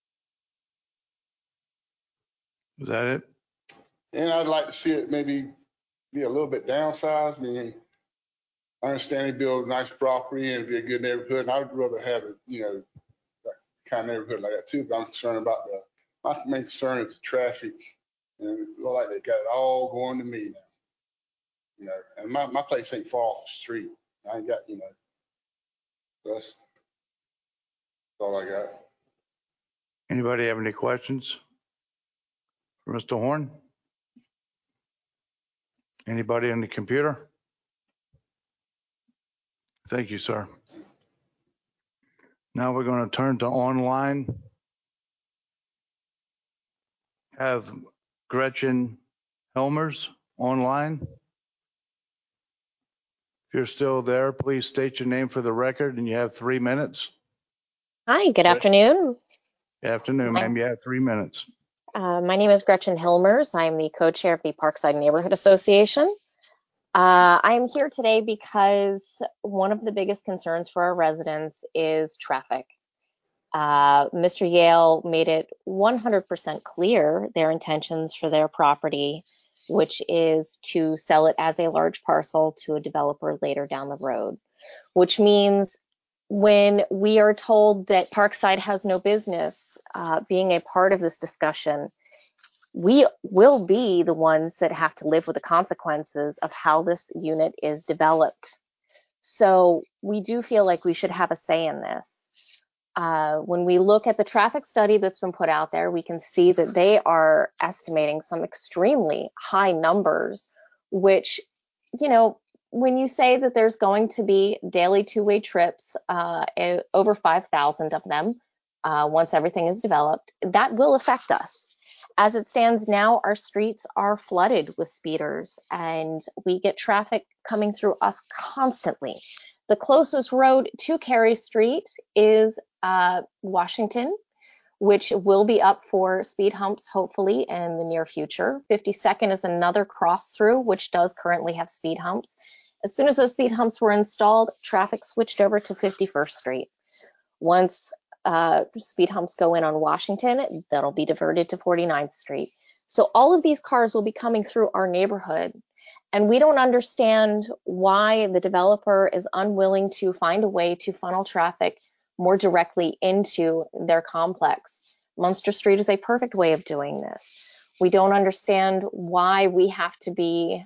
Is that it?
And I'd like to see it maybe be a little bit downsized. I mean, I understand they build nice property and be a good neighborhood, and I'd rather have it, you know, that kind of neighborhood like that too. But I'm concerned about the, my main concern is the traffic, and it look like they got it all going to me now. You know, and my, my place ain't far off the street. I ain't got, you know, that's all I got.
Anybody have any questions for Mister Horn? Anybody on the computer? Thank you, sir. Now we're going to turn to online. Have Gretchen Helmers online. If you're still there, please state your name for the record, and you have three minutes.
Hi, good
Gretchen.
afternoon.
Good afternoon, ma'am. You have three minutes.
Uh, my name is Gretchen Hilmers. I'm the co-chair of the Parkside Neighborhood Association. Uh, I am here today because one of the biggest concerns for our residents is traffic. Uh, Mister Yale made it one hundred percent clear their intentions for their property, which is to sell it as a large parcel to a developer later down the road, which means when we are told that Parkside has no business uh, being a part of this discussion, we will be the ones that have to live with the consequences of how this unit is developed. So we do feel like we should have a say in this. Uh, when we look at the traffic study that's been put out there, we can see that they are estimating some extremely high numbers, which, you know, when you say that there's going to be daily two-way trips, uh, over five thousand of them, uh, once everything is developed, that will affect us. As it stands now, our streets are flooded with speeders, and we get traffic coming through us constantly. The closest road to Carey Street is uh, Washington, which will be up for speed humps, hopefully, in the near future. fifty-second is another cross through, which does currently have speed humps. As soon as those speed humps were installed, traffic switched over to fifty-first Street. Once uh, speed humps go in on Washington, that'll be diverted to forty-ninth Street. So all of these cars will be coming through our neighborhood. And we don't understand why the developer is unwilling to find a way to funnel traffic more directly into their complex. Munster Street is a perfect way of doing this. We don't understand why we have to be,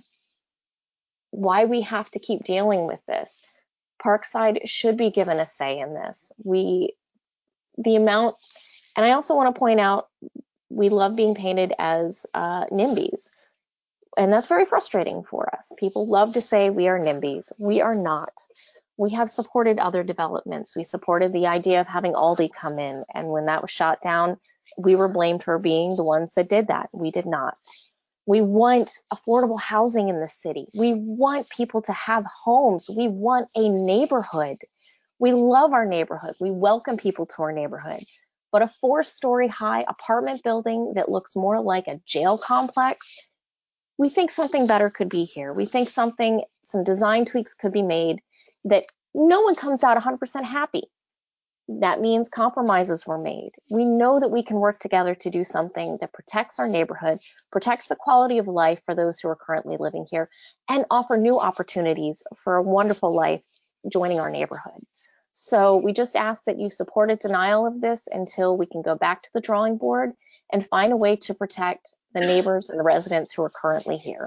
why we have to keep dealing with this. Parkside should be given a say in this. We, the amount, and I also want to point out, we love being painted as uh, NIMBYs. And that's very frustrating for us. People love to say we are NIMBYs. We are not. We have supported other developments. We supported the idea of having Aldi come in. And when that was shot down, we were blamed for being the ones that did that. We did not. We want affordable housing in the city. We want people to have homes. We want a neighborhood. We love our neighborhood. We welcome people to our neighborhood. But a four-story high apartment building that looks more like a jail complex, we think something better could be here. We think something, some design tweaks could be made that no one comes out one hundred percent happy. That means compromises were made. We know that we can work together to do something that protects our neighborhood, protects the quality of life for those who are currently living here, and offer new opportunities for a wonderful life joining our neighborhood. So we just ask that you support a denial of this until we can go back to the drawing board and find a way to protect the neighbors and the residents who are currently here.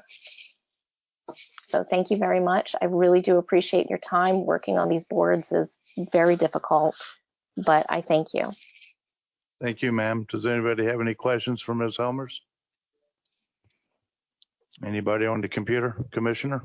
So thank you very much. I really do appreciate your time. Working on these boards is very difficult, but I thank you.
Thank you, ma'am. Does anybody have any questions for Miz Helmers? Anybody on the computer, Commissioner?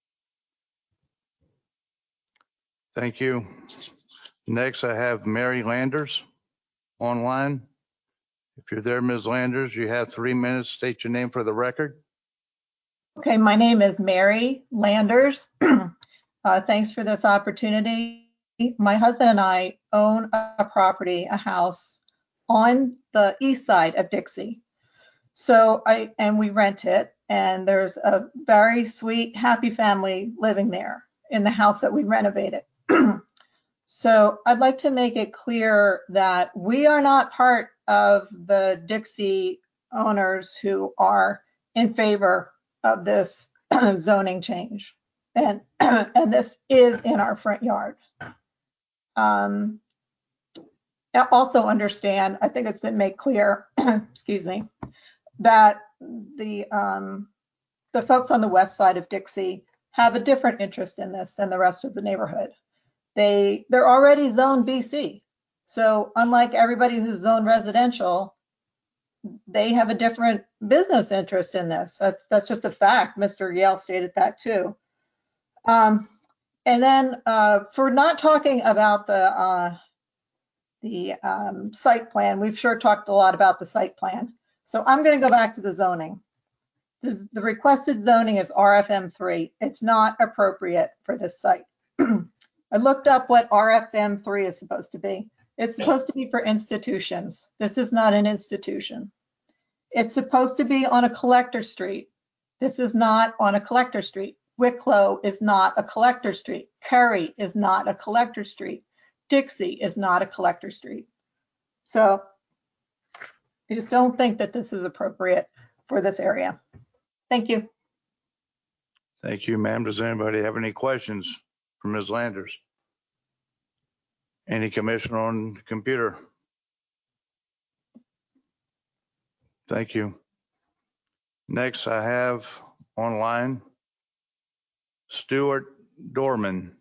Thank you. Next, I have Mary Landers online. If you're there, Miz Landers, you have three minutes. State your name for the record.
Okay, my name is Mary Landers. uh, thanks for this opportunity. My husband and I own a property, a house on the east side of Dixie. So I, and we rent it, and there's a very sweet, happy family living there in the house that we renovated. So I'd like to make it clear that we are not part of the Dixie owners who are in favor of this zoning change. And, and this is in our front yard. Um, I also understand, I think it's been made clear, excuse me, that the, um, the folks on the west side of Dixie have a different interest in this than the rest of the neighborhood. They, they're already zoned B C. So unlike everybody who's zoned residential, they have a different business interest in this. That's that's just a fact. Mister Yale stated that too. Um, and then uh, for not talking about the uh, the um, site plan, we've sure talked a lot about the site plan. So I'm going to go back to the zoning. This, the requested zoning is R F M three. It's not appropriate for this site. I looked up what R F M three is supposed to be. It's supposed to be for institutions. This is not an institution. It's supposed to be on a collector street. This is not on a collector street. Wicklow is not a collector street. Curry is not a collector street. Dixie is not a collector street. So I just don't think that this is appropriate for this area. Thank you.
Thank you, ma'am. Does anybody have any questions for Miz Landers? Any commissioner on the computer? Thank you. Next, I have online Stuart Dorman.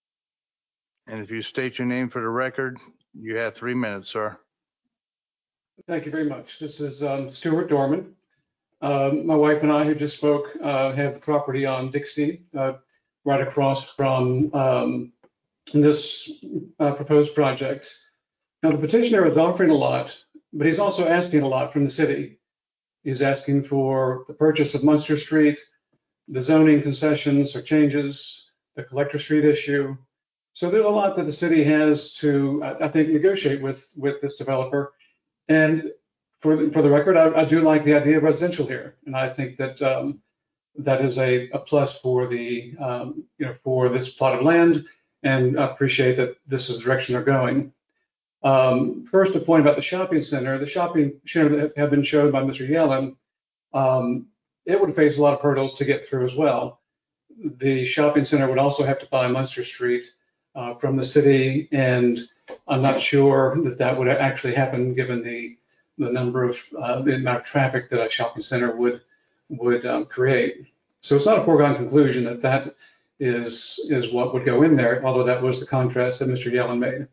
And if you state your name for the record, you have three minutes, sir.
Thank you very much. This is um, Stuart Dorman. Uh, my wife and I, who just spoke, uh, have property on Dixie, uh, right across from um, this uh, proposed project. Now, the petitioner is offering a lot, but he's also asking a lot from the city. He's asking for the purchase of Munster Street, the zoning concessions or changes, the collector street issue. So there's a lot that the city has to, I think, negotiate with, with this developer. And for the, for the record, I, I do like the idea of residential here. And I think that um, that is a, a plus for the, um, you know, for this plot of land, and I appreciate that this is the direction they're going. Um, first, a point about the shopping center. The shopping center that have been showed by Mister Yellen, um, it would face a lot of hurdles to get through as well. The shopping center would also have to buy Munster Street uh, from the city, and I'm not sure that that would actually happen given the the number of uh, the amount of traffic that a shopping center would would um, create. So it's not a foregone conclusion that that is is what would go in there, although that was the contrast that Mister Yellen made.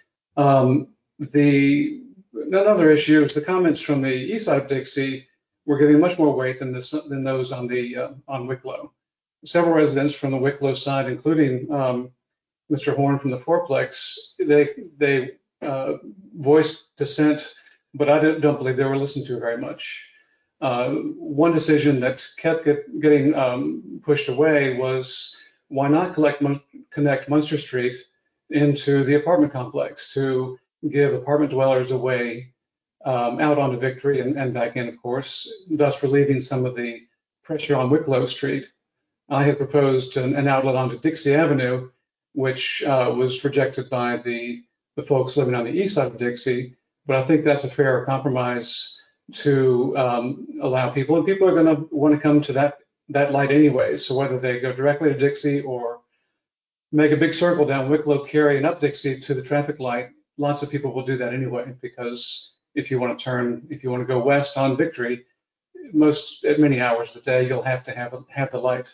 Um, the another issue is the comments from the east side of Dixie were giving much more weight than this than those on the uh, on Wicklow. Several residents from the Wicklow side, including um, Mister Horn from the Fourplex, they they uh, voiced dissent, but I don't, don't believe they were listened to very much. Uh, one decision that kept get, getting um, pushed away was why not collect, connect Munster Street into the apartment complex to give apartment dwellers a way um, out onto Victory and, and back in, of course, thus relieving some of the pressure on Wicklow Street. I had proposed an, an outlet onto Dixie Avenue, which uh, was rejected by the, the folks living on the east side of Dixie, but I think that's a fair compromise to um, allow people, and people are going to want to come to that that light anyway. So whether they go directly to Dixie or make a big circle down Wicklow, Cary, and up Dixie to the traffic light, lots of people will do that anyway, because if you want to turn, if you want to go west on Victory, most at many hours of the day, you'll have to have have the light.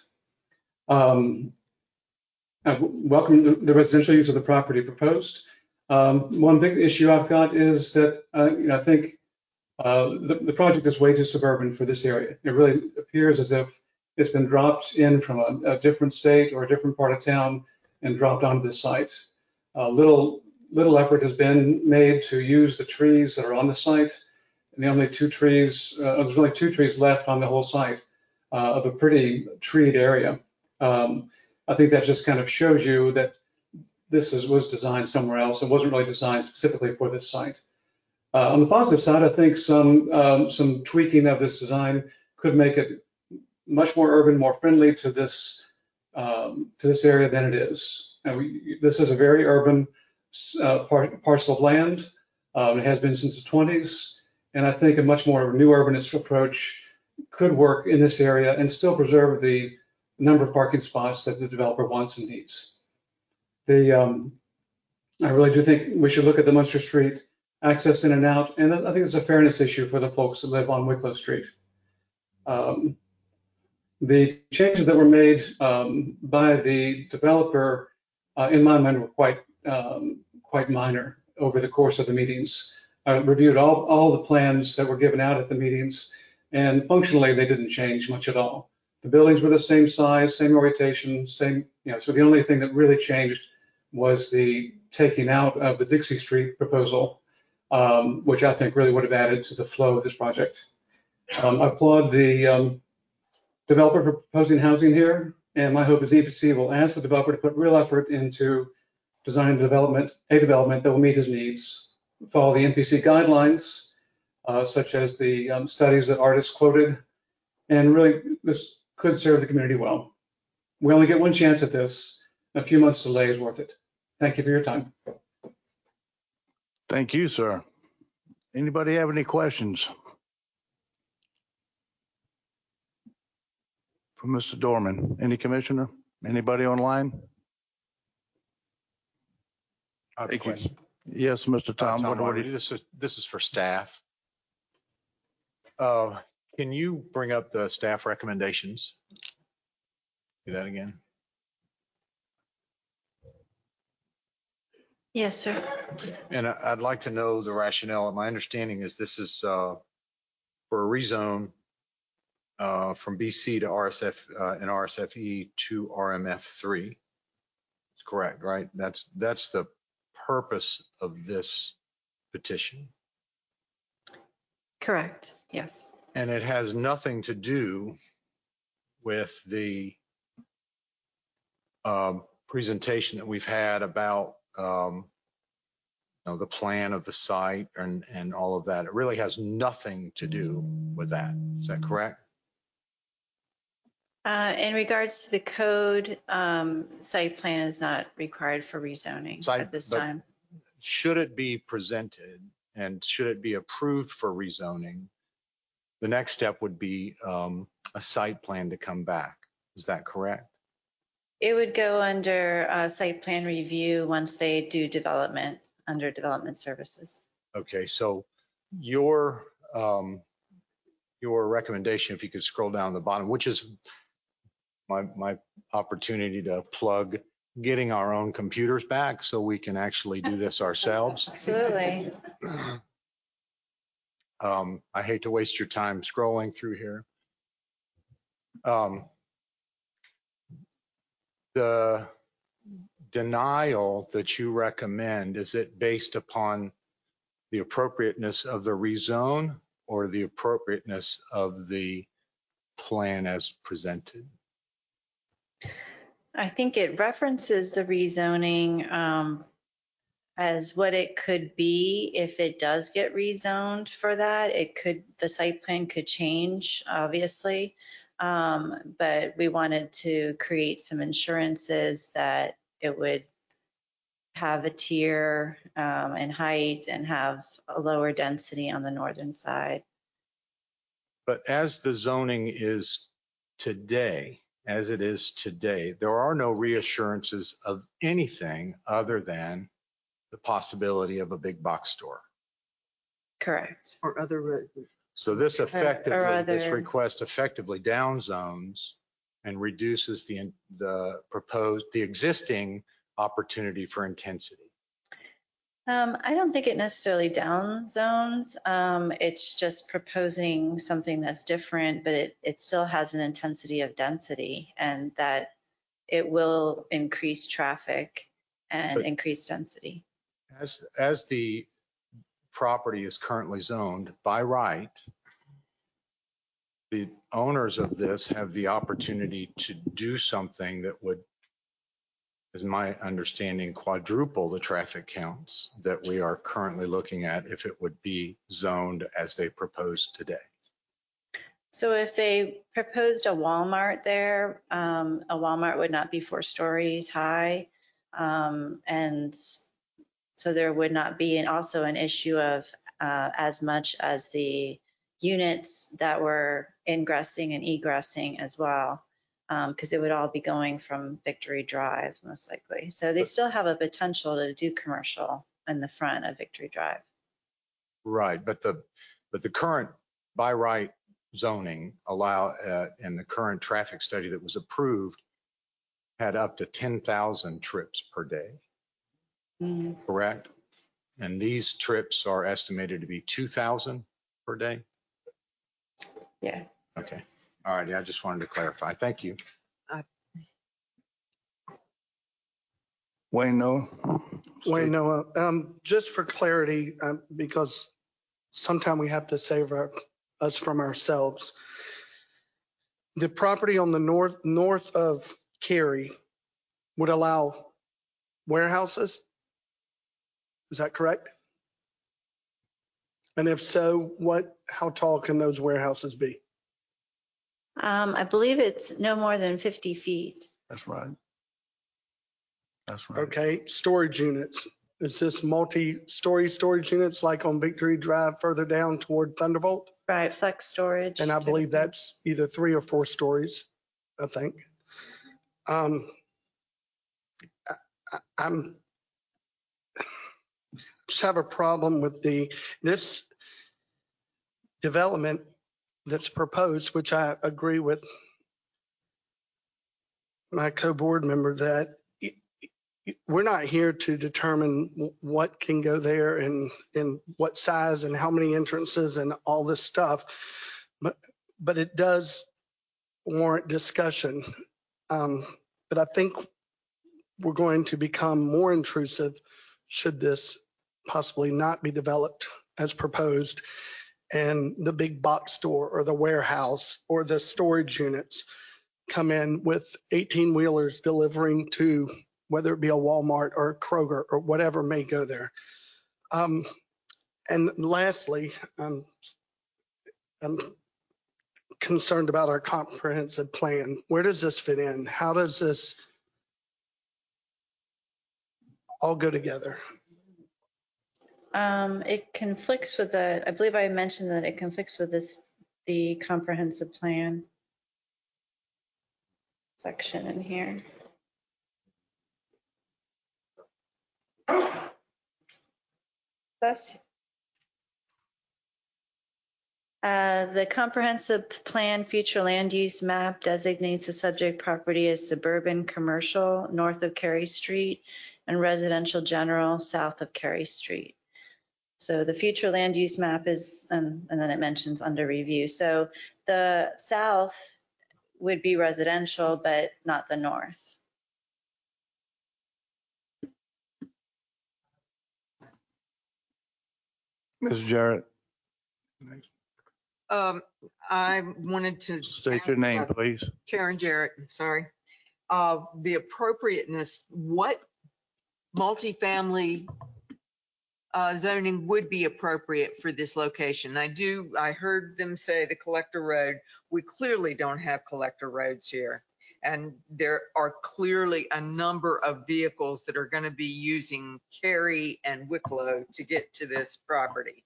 Um, I welcome the, the residential use of the property proposed. Um, one big issue I've got is that uh, you know, I think uh, the, the project is way too suburban for this area. It really appears as if it's been dropped in from a, a different state or a different part of town and dropped onto this site. Uh, little little effort has been made to use the trees that are on the site, and the only two trees, uh, there's only two trees left on the whole site uh, of a pretty treed area. Um, I think that just kind of shows you that this is, was designed somewhere else. It wasn't really designed specifically for this site. Uh, on the positive side, I think some um, some tweaking of this design could make it much more urban, more friendly to this um, to this area than it is. And we, this is a very urban uh, par parcel of land. Um, it has been since the twenties, and I think a much more new urbanist approach could work in this area and still preserve the number of parking spots that the developer wants and needs. The um, I really do think we should look at the Munster Street access in and out, and I think it's a fairness issue for the folks that live on Wicklow Street. Um, the changes that were made um, by the developer, uh, in my mind, were quite um, quite minor over the course of the meetings. I reviewed all, all the plans that were given out at the meetings, and functionally, they didn't change much at all. The buildings were the same size, same orientation, same, you know, so the only thing that really changed was the taking out of the Dixie Street proposal, um, which I think really would have added to the flow of this project. Um, I applaud the um, developer for proposing housing here, and my hope is E P C will ask the developer to put real effort into design development, a development that will meet his needs, follow the N P C guidelines, uh, such as the um, studies that artists quoted, and really this could serve the community well. We only get one chance at this. A few months delay is worth it. Thank you for your time.
Thank you, sir. Anybody have any questions for Mister Dorman? Any commissioner? Anybody online?
I have a
Thank you.
question.
Yes, Mister
Uh,
Tom.
Tom
what, what do
Wylie,
you,
this is, this is for staff. Uh, Can you bring up the staff recommendations? Do that again.
Yes, sir.
And I- I'd like to know the rationale. My understanding is this is uh, for a rezone uh, from B C to R S F uh, and R S F E to R M F three. That's correct, right? That's that's the purpose of this petition.
Correct. Yes.
And it has nothing to do with the um, presentation that we've had about um, you know, the plan of the site and, and all of that. It really has nothing to do with that. Is that correct?
Uh, in regards to the code, um, site plan is not required for rezoning
Site-
at this
but-
time.
Should it be presented and should it be approved for rezoning, the next step would be um, a site plan to come back. Is that correct?
It would go under uh, site plan review once they do development under development services.
Okay, so your um, your recommendation, if you could scroll down to the bottom, which is my my opportunity to plug getting our own computers back so we can actually do this ourselves.
Absolutely.
Um, I hate to waste your time scrolling through here. Um, the denial that you recommend, is it based upon the appropriateness of the rezone or the appropriateness of the plan as presented?
I think it references the rezoning um, as what it could be if it does get rezoned for that. It could, the site plan could change, obviously. Um, but we wanted to create some insurances that it would have a tier um, in height and have a lower density on the northern side.
But as the zoning is today, as it is today, there are no reassurances of anything other than the possibility of a big box store.
Correct.
Or other.
So this effectively,
Or
this
other-
request effectively downzones and reduces the, the proposed, the existing opportunity for intensity.
Um, I don't think it necessarily down zones. Um, it's just proposing something that's different, but it, it still has an intensity of density and that it will increase traffic and
But-
increase density.
As, as the property is currently zoned by right, the owners of this have the opportunity to do something that would, is my understanding, quadruple the traffic counts that we are currently looking at if it would be zoned as they propose today.
So if they proposed a Walmart there, um, a Walmart would not be four stories high. Um, and so there would not be an, also an issue of uh, as much as the units that were ingressing and egressing as well, because um, it would all be going from Victory Drive most likely. So they still have a potential to do commercial in the front of Victory Drive.
Right, but the, but the current by right zoning allow, uh, and the current traffic study that was approved had up to ten thousand trips per day,
Mm.
correct? And these trips are estimated to be two thousand per day?
Yeah.
Okay. All righty. I just wanted to clarify. Thank you.
Wayne, no?
Wayne Noah, um, just for clarity, um, because sometimes we have to save our, us from ourselves. The property on the north, north of Cary would allow warehouses? Is that correct? And if so, what, how tall can those warehouses be?
Um, I believe it's no more than fifty feet.
That's right. That's right.
Okay, storage units. Is this multi-story storage units like on Victory Drive further down toward Thunderbolt?
Right, flex storage.
And I believe that's either three or four stories, I think. Um, I, I- I'm just have a problem with the, this development that's proposed, which I agree with my co-board member that we're not here to determine what can go there and, and what size and how many entrances and all this stuff. But, but it does warrant discussion. Um, but I think we're going to become more intrusive should this possibly not be developed as proposed, and the big box store or the warehouse or the storage units come in with eighteen wheelers delivering to whether it be a Walmart or a Kroger or whatever may go there. Um, and lastly, um, I'm concerned about our comprehensive plan. Where does this fit in? How does this all go together?
Um, it conflicts with the, I believe I mentioned that it conflicts with this, the comprehensive plan section in here. That's, uh, the comprehensive plan future land use map designates the subject property as suburban commercial north of Cary Street and residential general south of Cary Street. So the future land use map is, um, and then it mentions under review. So the south would be residential, but not the north.
Miz Jarrett,
Um, I wanted to.
state your name, please.
Karen Jarrett, sorry. Uh, the appropriateness, what multifamily uh, zoning would be appropriate for this location? I do, I heard them say the Collector Road. We clearly don't have collector roads here. And there are clearly a number of vehicles that are going to be using Cary and Wicklow to get to this property.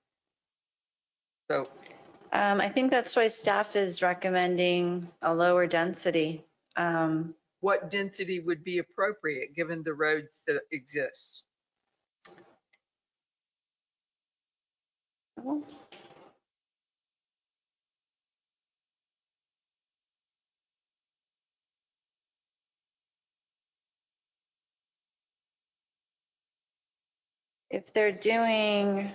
So
Um, I think that's why staff is recommending a lower density. Um,
what density would be appropriate given the roads that exist?
If they're doing,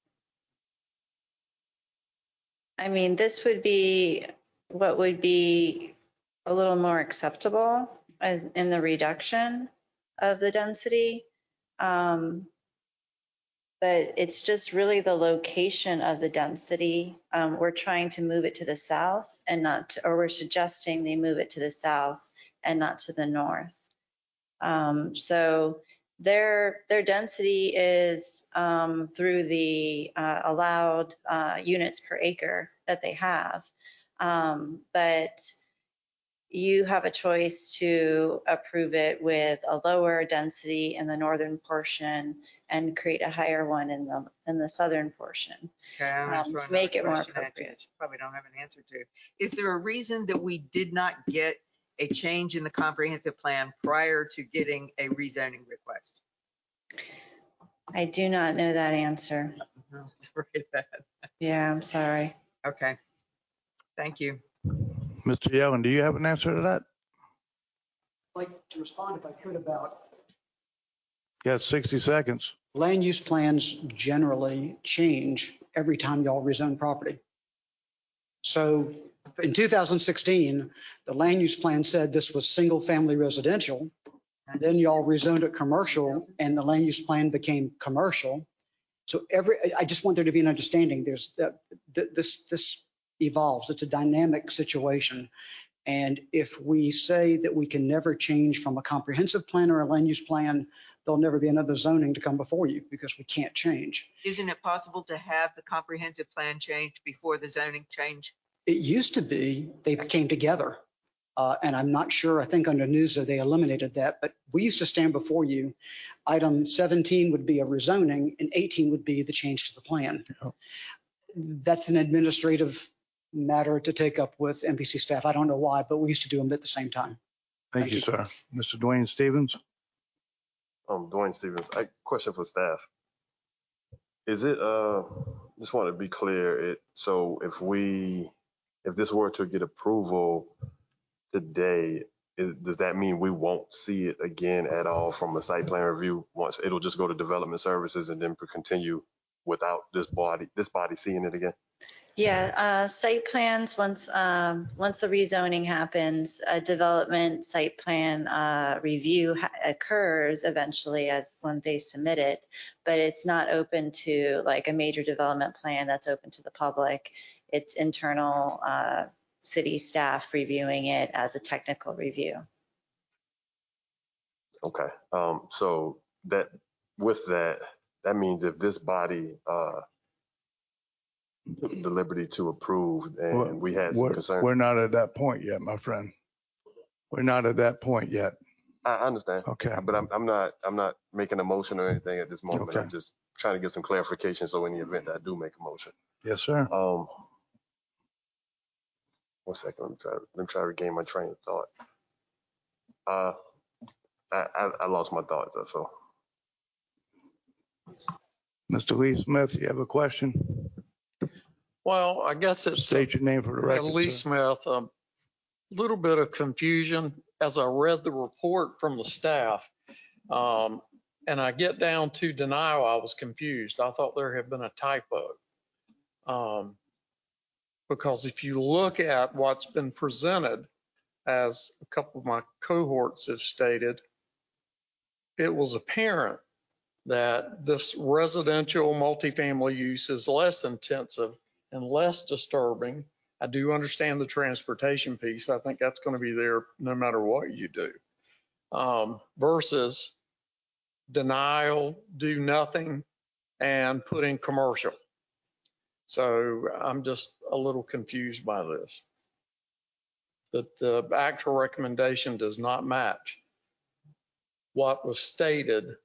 I mean, this would be what would be a little more acceptable as in the reduction of the density. Um, but it's just really the location of the density. Um, we're trying to move it to the south and not, to, or we're suggesting they move it to the south and not to the north. Um, so their their density is um, through the uh, allowed uh, units per acre that they have, um, but you have a choice to approve it with a lower density in the northern portion and create a higher one in the in the southern portion.
Okay, I'm gonna
um,
throw
to make
another
it more
question at you
appropriate.
that you probably don't have an answer to. Is there a reason that we did not get a change in the comprehensive plan prior to getting a rezoning request?
I do not know that answer.
No, it's very bad.
Yeah, I'm sorry.
Okay, thank you.
Mister Yellen, do you have an answer to that?
I'd like to respond if I could about
You got sixty seconds.
Land use plans generally change every time y'all rezone property. So in two thousand sixteen, the land use plan said this was single family residential. And then y'all rezoned it commercial and the land use plan became commercial. So every, I just want there to be an understanding. There's uh, th- this, this evolves. It's a dynamic situation. And if we say that we can never change from a comprehensive plan or a land use plan, there'll never be another zoning to come before you because we can't change.
Isn't it possible to have the comprehensive plan changed before the zoning change?
It used to be they came together. Uh, and I'm not sure, I think under NUSA they eliminated that, but we used to stand before you. Item seventeen would be a rezoning and eighteen would be the change to the plan.
Yeah.
That's an administrative matter to take up with M P C staff. I don't know why, but we used to do them at the same time.
Thank,
Thank
you,
you.
sir. Mister Dwayne Stevens.
Um, Dwayne Stevens, I question for staff. Is it, uh, just want to be clear, it, so if we, if this were to get approval today, it, does that mean we won't see it again at all from a site plan review? Once it'll just go to development services and then continue without this body, this body seeing it again?
Yeah, uh, site plans, once, um, once the rezoning happens, a development site plan, uh, review ha- occurs eventually as when they submit it, but it's not open to like a major development plan that's open to the public. It's internal, uh, city staff reviewing it as a technical review.
Okay, um, so that, with that, that means if this body, uh, took the liberty to approve and
Well,
we had some
we're,
concerns.
we're not at that point yet, my friend. We're not at that point yet.
I understand.
Okay.
But I'm, I'm not, I'm not making a motion or anything at this moment.
Okay.
I'm just trying to get some clarification. So in the event that I do make a motion.
Yes, sir.
Um, one second, let me try, let me try to regain my train of thought. Uh, I, I, I lost my thoughts, so.
Mister Lee Smith, you have a question?
Well, I guess it's
State your name for the
uh,
record.
Lee
sir.
Smith. A little bit of confusion as I read the report from the staff. Um, and I get down to denial, I was confused. I thought there had been a typo. Um, because if you look at what's been presented, as a couple of my cohorts have stated, it was apparent that this residential multifamily use is less intensive and less disturbing. I do understand the transportation piece. I think that's going to be there no matter what you do. Um, versus denial, do nothing, and put in commercial. So I'm just a little confused by this. That the actual recommendation does not match what was stated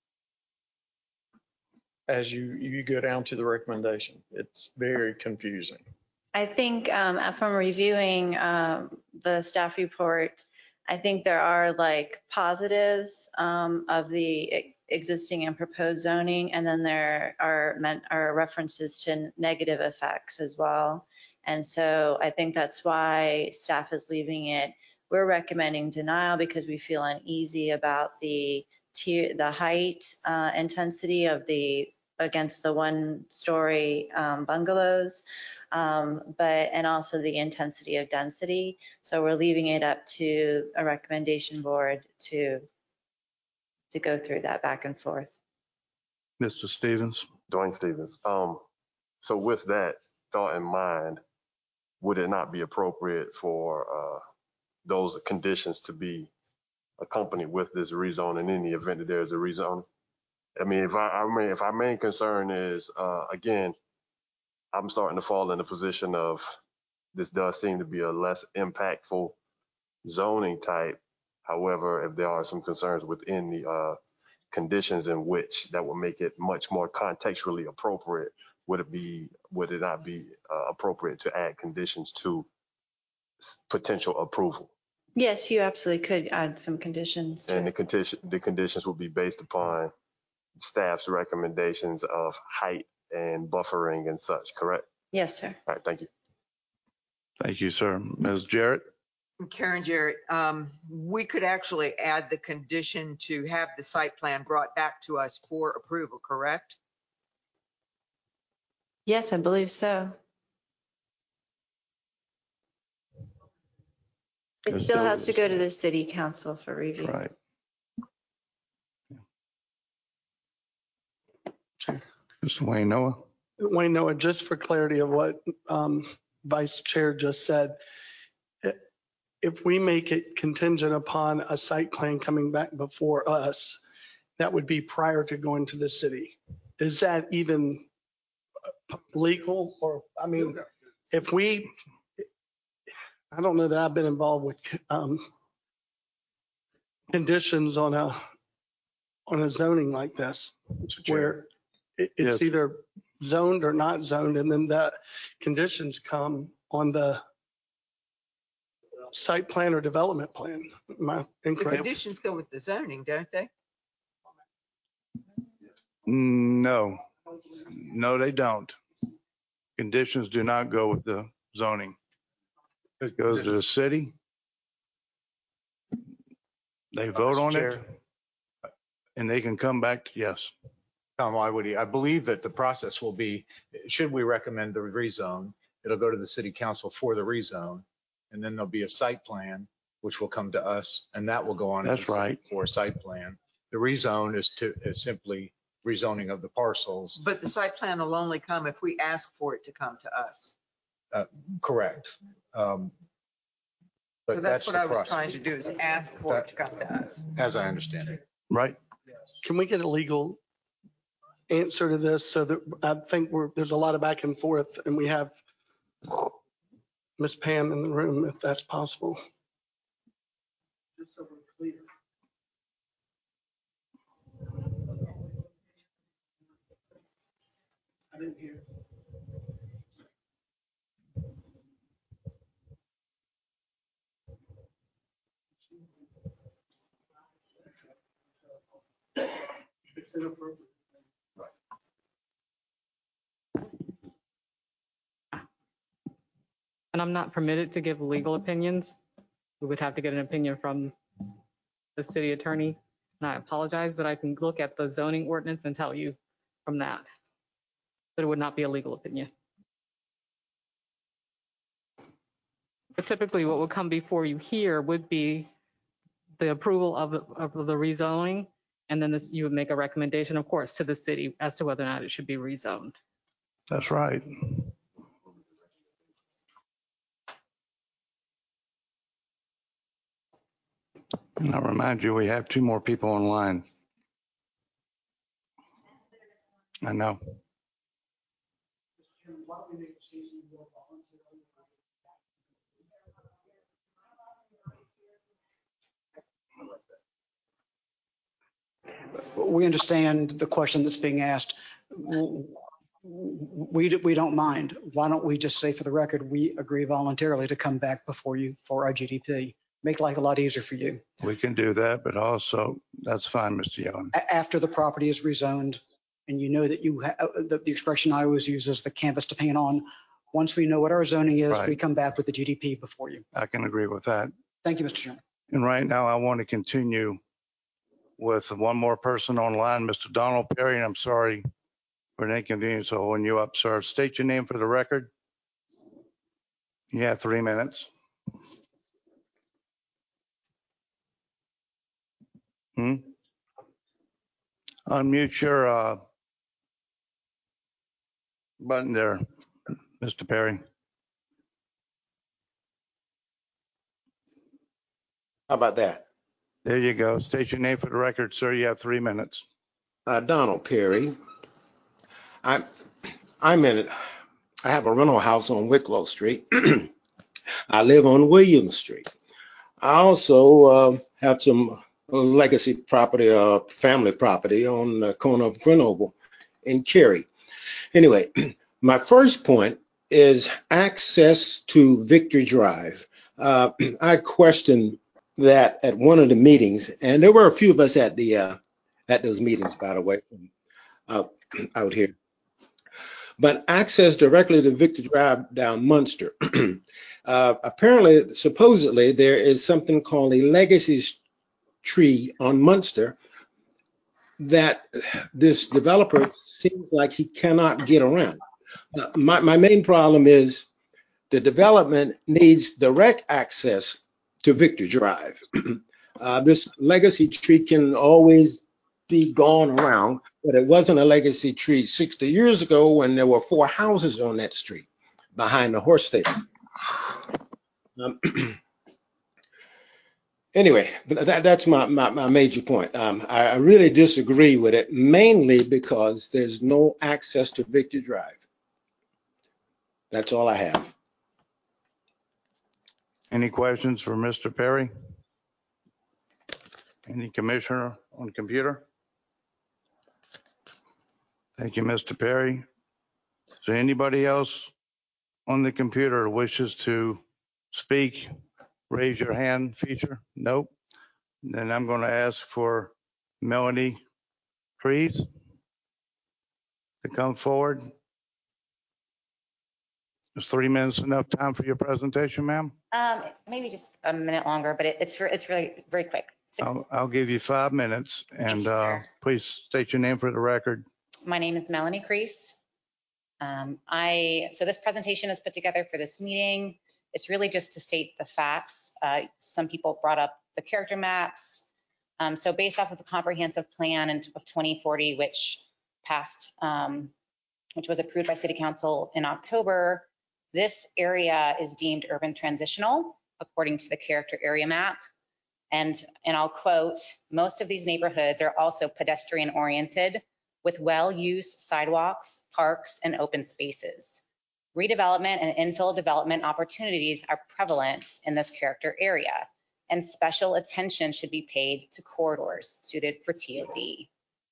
as you, you go down to the recommendation. It's very confusing.
I think um, from reviewing um, the staff report, I think there are like positives um, of the e- existing and proposed zoning, and then there are meant are references to negative effects as well. And so I think that's why staff is leaving it. We're recommending denial because we feel uneasy about the tier, the height uh, intensity of the against the one-story um, bungalows. Um, but, and also the intensity of density. So we're leaving it up to a recommendation board to, to go through that back and forth.
Mister Stevens.
Dwayne Stevens. Um, so with that thought in mind, would it not be appropriate for uh, those conditions to be accompanied with this rezoning in the event that there's a rezone? I mean, if I, I mean, if our main concern is, uh, again, I'm starting to fall in the position of this does seem to be a less impactful zoning type. However, if there are some concerns within the uh, conditions in which that would make it much more contextually appropriate, would it be, would it not be uh, appropriate to add conditions to s- potential approval?
Yes, you absolutely could add some conditions to
And the
it.
condition, the conditions will be based upon staff's recommendations of height and buffering and such, correct?
Yes, sir.
All right, thank you.
Thank you, sir. Miz Jarrett.
Karen Jarrett, um, we could actually add the condition to have the site plan brought back to us for approval, correct?
Yes, I believe so. It still has to go to the city council for review.
Right. Mister Wayne Noah.
Wayne Noah, just for clarity of what um, Vice Chair just said, if we make it contingent upon a site plan coming back before us, that would be prior to going to the city. Is that even legal? Or, I mean, if we, I don't know that I've been involved with um, conditions on a, on a zoning like this, where it- it's
Yes.
either zoned or not zoned, and then the conditions come on the site plan or development plan. Am I
The
incorrect?
conditions go with the zoning, don't they?
No, no, they don't. Conditions do not go with the zoning. It goes to the city. They vote on it
Chair.
and they can come back to, yes.
Tom Iwoody, I believe that the process will be, should we recommend the rezone, it'll go to the city council for the rezone, and then there'll be a site plan, which will come to us, and that will go on. to the
That's
city
right.
For a site plan. The rezone is to, is simply rezoning of the parcels.
But the site plan will only come if we ask for it to come to us.
Uh, Correct. Um,
So
But
that's
that's
what
the
I was
process,
trying to do, is ask for it to come to us.
as I understand it.
Right.
Can we get a legal answer to this? So that I think we're, there's a lot of back and forth, and we have Miz Pam in the room, if that's possible. Just so we're clear. I didn't hear. It's inappropriate.
And I'm not permitted to give legal opinions. We would have to get an opinion from the city attorney. And I apologize, but I can look at the zoning ordinance and tell you from that. But it would not be a legal opinion. But typically what would come before you here would be the approval of, of the rezoning. And then this, you would make a recommendation, of course, to the city as to whether or not it should be rezoned.
That's right. And I remind you, we have two more people online. I know.
We understand the question that's being asked. We, we don't mind. Why don't we just say for the record, we agree voluntarily to come back before you for our G D P? Make life a lot easier for you.
We can do that, but also, that's fine, Mister Young.
A- After the property is rezoned, and you know that you, ha- the, the expression I always use is the canvas to paint on. Once we know what our zoning is,
Right.
we come back with the G D P before you.
I can agree with that.
Thank you, Mister Chairman.
And right now, I want to continue with one more person online, Mister Donald Perry, and I'm sorry for the inconvenience of holding you up, sir. State your name for the record. You have three minutes. Hmm? Unmute your uh, button there, Mister Perry.
How about that?
There you go. State your name for the record, sir. You have three minutes.
Uh, Donald Perry. I'm, I'm in, I have a rental house on Wicklow Street. I live on Williams Street. I also uh, have some legacy property, uh, family property on the corner of Grenoble in Cary. Anyway, my first point is access to Victory Drive. Uh, I questioned that at one of the meetings, and there were a few of us at the uh, at those meetings, by the way, from out, out here. but access directly to Victor Drive down Munster. uh, apparently, supposedly, there is something called a legacy tree on Munster that this developer seems like he cannot get around. Uh, my, my main problem is the development needs direct access to Victor Drive. uh, this legacy tree can always be gone around, but it wasn't a legacy tree sixty years ago when there were four houses on that street behind the horse stable. Um, Anyway, but that, that's my, my, my major point. Um, I, I really disagree with it, mainly because there's no access to Victor Drive. That's all I have.
Any questions for Mister Perry? Any commissioner on computer? Thank you, Mister Perry. Is there anybody else on the computer who wishes to speak? Raise your hand feature? Nope. Then I'm going to ask for Melanie Crees to come forward. Is three minutes enough time for your presentation, ma'am?
Um, maybe just a minute longer, but it, it's re- it's really very quick. So,
I'll, I'll give you five minutes and uh, please state your name for the record.
my name is Melanie Crease. Um, I so this presentation is put together for this meeting. It's really just to state the facts. Uh, some people brought up the character maps. Um, so based off of the comprehensive plan in, of twenty forty, which passed, um, which was approved by City Council in October, this area is deemed urban transitional according to the character area map. And, and I'll quote, most of these neighborhoods are also pedestrian oriented with well-used sidewalks, parks, and open spaces. Redevelopment and infill development opportunities are prevalent in this character area, and special attention should be paid to corridors suited for T O D.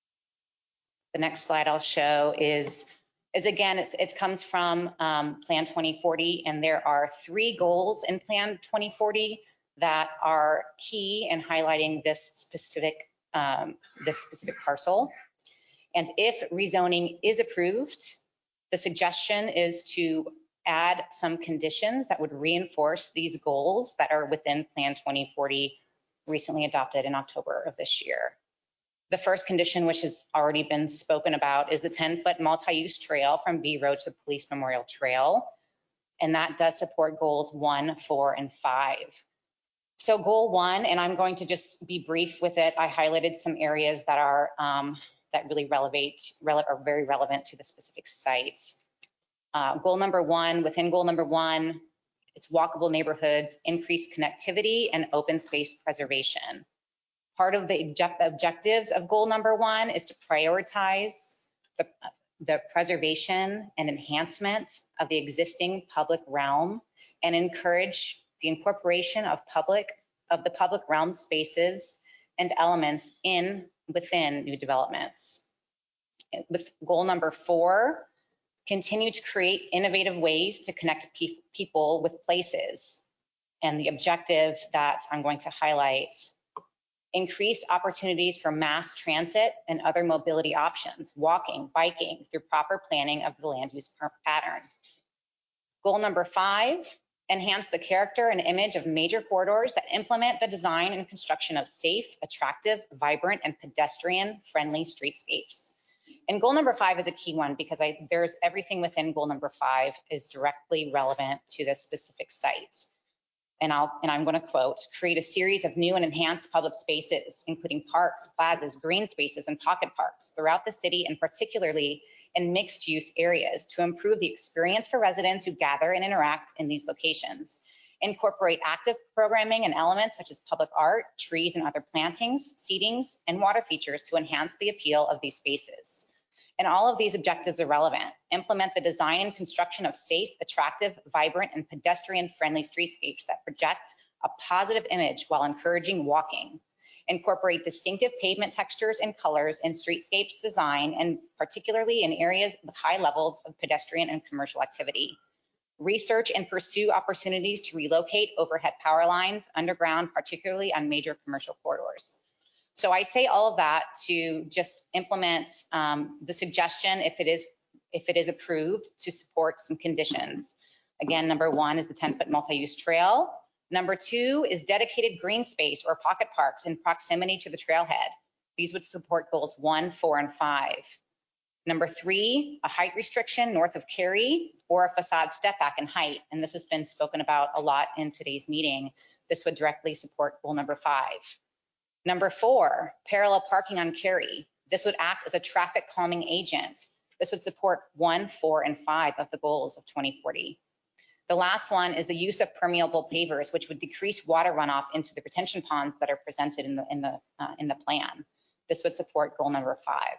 The next slide I'll show is, is again, it's, it comes from um, Plan twenty forty, and there are three goals in Plan twenty forty that are key in highlighting this specific, um, this specific parcel. And if rezoning is approved, the suggestion is to add some conditions that would reinforce these goals that are within Plan twenty forty, recently adopted in October of this year. The first condition, which has already been spoken about, is the ten foot multi-use trail from B Road to Police Memorial Trail. And that does support goals one, four, and five. So goal one, and I'm going to just be brief with it. I highlighted some areas that are um, that really relevate, rele are very relevant to the specific site. Uh, goal number one, within goal number one, it's walkable neighborhoods, increased connectivity, and open space preservation. Part of the object objectives of goal number one is to prioritize the, the preservation and enhancement of the existing public realm and encourage the incorporation of public of the public realm spaces and elements in within new developments. With goal number four, continue to create innovative ways to connect pe people with places. And the objective that I'm going to highlight, increase opportunities for mass transit and other mobility options, walking, biking, through proper planning of the land use pattern. Goal number five, enhance the character and image of major corridors that implement the design and construction of safe, attractive, vibrant, and pedestrian-friendly streetscapes. And goal number five is a key one because I, there's everything within goal number five is directly relevant to this specific site. And, I'll, and I'm going to quote, create a series of new and enhanced public spaces, including parks, plazas, green spaces, and pocket parks throughout the city, and particularly in mixed use areas to improve the experience for residents who gather and interact in these locations. Incorporate active programming and elements such as public art, trees and other plantings, seatings, and water features to enhance the appeal of these spaces. And all of these objectives are relevant. Implement the design and construction of safe, attractive, vibrant, and pedestrian-friendly streetscapes that project a positive image while encouraging walking. Incorporate distinctive pavement textures and colors in streetscapes design, and particularly in areas with high levels of pedestrian and commercial activity. Research and pursue opportunities to relocate overhead power lines underground, particularly on major commercial corridors. So I say all of that to just implement um, the suggestion, if it is if it is approved, to support some conditions. Again, number one is the ten foot multi-use trail. Number two is dedicated green space or pocket parks in proximity to the trailhead. These would support goals one, four, and five. Number three, a height restriction north of Cary or a facade step back in height. And this has been spoken about a lot in today's meeting. This would directly support goal number five. Number four, parallel parking on Cary. This would act as a traffic calming agent. This would support one, four, and five of the goals of twenty forty. The last one is the use of permeable pavers, which would decrease water runoff into the retention ponds that are presented in the, in the, uh, in the plan. This would support goal number five.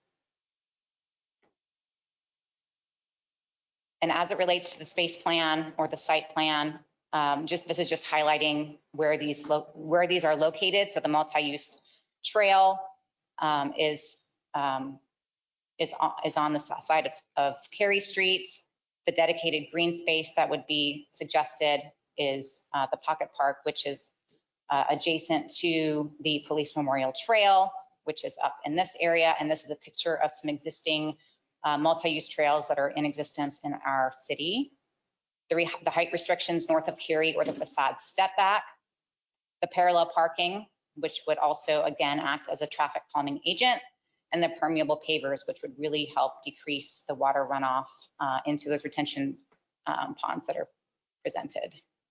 And as it relates to the space plan or the site plan, um, just this is just highlighting where these where these are located. So the multi-use trail um, is um, is on, is on the side of, of Cary Street. The dedicated green space that would be suggested is uh, the Pocket Park, which is uh, adjacent to the Police Memorial Trail, which is up in this area. And this is a picture of some existing Uh, multi-use trails that are in existence in our city. The, re the height restrictions north of Cary or the facade step back, the parallel parking, which would also again act as a traffic calming agent, and the permeable pavers, which would really help decrease the water runoff uh, into those retention um, ponds that are presented.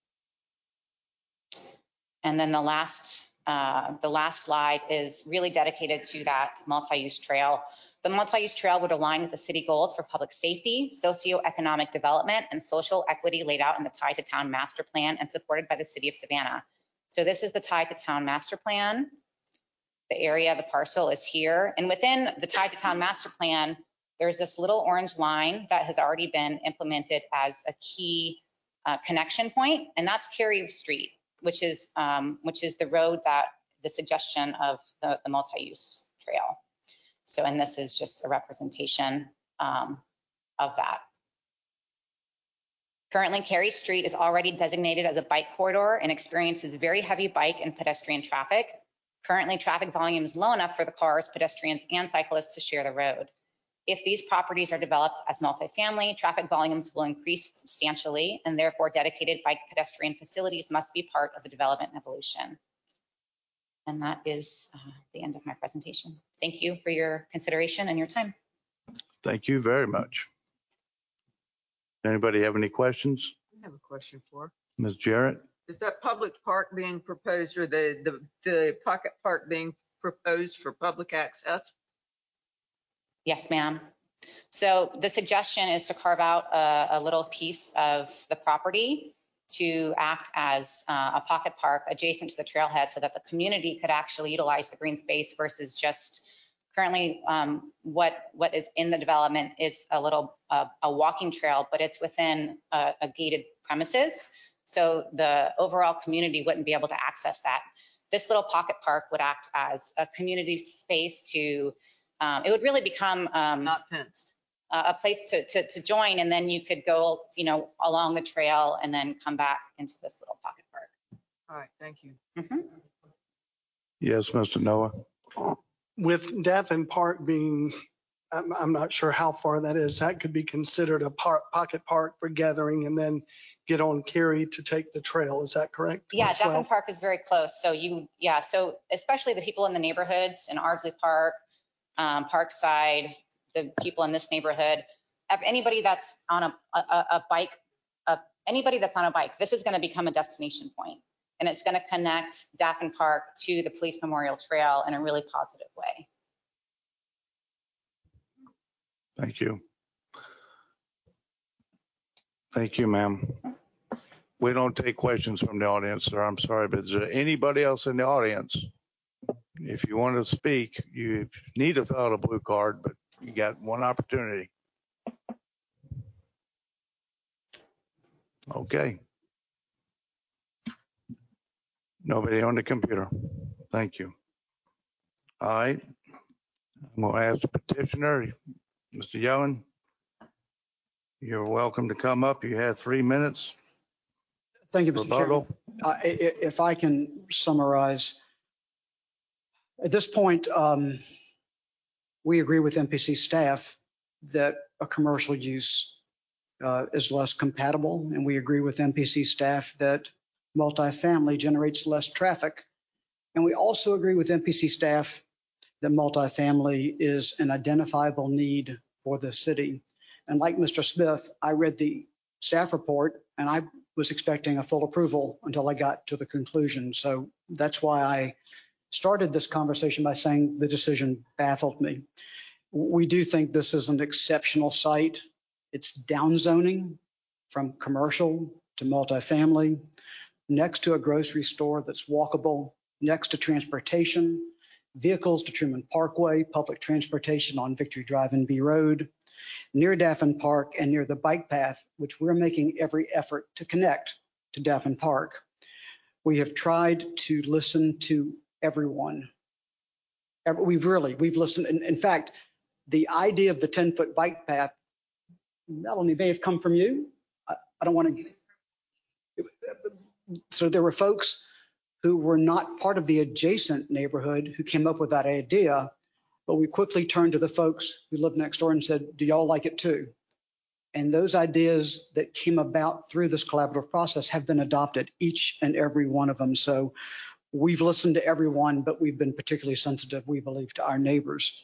And then the last, uh, the last slide is really dedicated to that multi-use trail. The multi-use trail would align with the city goals for public safety, socioeconomic development, and social equity laid out in the Tie to Town Master Plan and supported by the City of Savannah. So this is the Tie to Town Master Plan. The area, the parcel is here. And within the Tie to Town Master Plan, there's this little orange line that has already been implemented as a key uh, connection point, and that's Cary Street, which is, um, which is the road that the suggestion of the, the multi-use trail. So, and this is just a representation um, of that. Currently, Cary Street is already designated as a bike corridor and experiences very heavy bike and pedestrian traffic. Currently, traffic volume is low enough for the cars, pedestrians, and cyclists to share the road. If these properties are developed as multifamily, traffic volumes will increase substantially, and therefore dedicated bike pedestrian facilities must be part of the development evolution. And that is uh, the end of my presentation. Thank you for your consideration and your time.
Thank you very much. Anybody have any questions?
I have a question for
Miz Jarrett?
Is that public park being proposed, or the, the, the pocket park being proposed for public access?
Yes, ma'am. So the suggestion is to carve out a, a little piece of the property to act as uh, a pocket park adjacent to the trailhead so that the community could actually utilize the green space versus just currently um, what what is in the development is a little uh, a walking trail, but it's within a, a gated premises. So the overall community wouldn't be able to access that. This little pocket park would act as a community space to, um, it would really become um,
not fenced.
a place to, to, to join, and then you could go, you know, along the trail and then come back into this little pocket park.
All right, thank you.
Mm-hmm.
Yes, Mister Noah.
With Daffin Park being, I'm, I'm not sure how far that is, that could be considered a park, pocket park for gathering and then get on Cary to take the trail. Is that correct?
Yeah,
as
Daffin
well?
Park is very close. So you, yeah, so especially the people in the neighborhoods in Ardsley Park, um, Parkside, the people in this neighborhood, if anybody that's on a, a, a bike, uh, anybody that's on a bike, this is going to become a destination point, and it's going to connect Daffin Park to the Police Memorial Trail in a really positive way.
Thank you. Thank you, ma'am. We don't take questions from the audience, sir. I'm sorry, but is there anybody else in the audience? If you want to speak, you need to fill out a blue card, but you got one opportunity. Okay. Nobody on the computer. Thank you. All right. I'm going to ask the petitioner, Mister Yellen. You're welcome to come up. You have three minutes.
Thank you, Mister
Rebuttal.
Chairman. Uh, i- i- If I can summarize, at this point, um, we agree with M P C staff that a commercial use uh, is less compatible. And we agree with M P C staff that multifamily generates less traffic. And we also agree with M P C staff that multifamily is an identifiable need for the city. And like Mister Smith, I read the staff report and I was expecting a full approval until I got to the conclusion. So that's why I started this conversation by saying the decision baffled me. We do think this is an exceptional site. It's down zoning from commercial to multifamily, next to a grocery store that's walkable, next to transportation, vehicles to Truman Parkway, public transportation on Victory Drive and B Road, near Daffin Park and near the bike path, which we're making every effort to connect to Daffin Park. We have tried to listen to everyone. We've really, we've listened. In, in fact, the idea of the ten foot bike path, Melanie, may have come from you. I, I don't want to. So there were folks who were not part of the adjacent neighborhood who came up with that idea, but we quickly turned to the folks who lived next door and said, do y'all like it too? And those ideas that came about through this collaborative process have been adopted, each and every one of them. So we've listened to everyone, but we've been particularly sensitive, we believe, to our neighbors.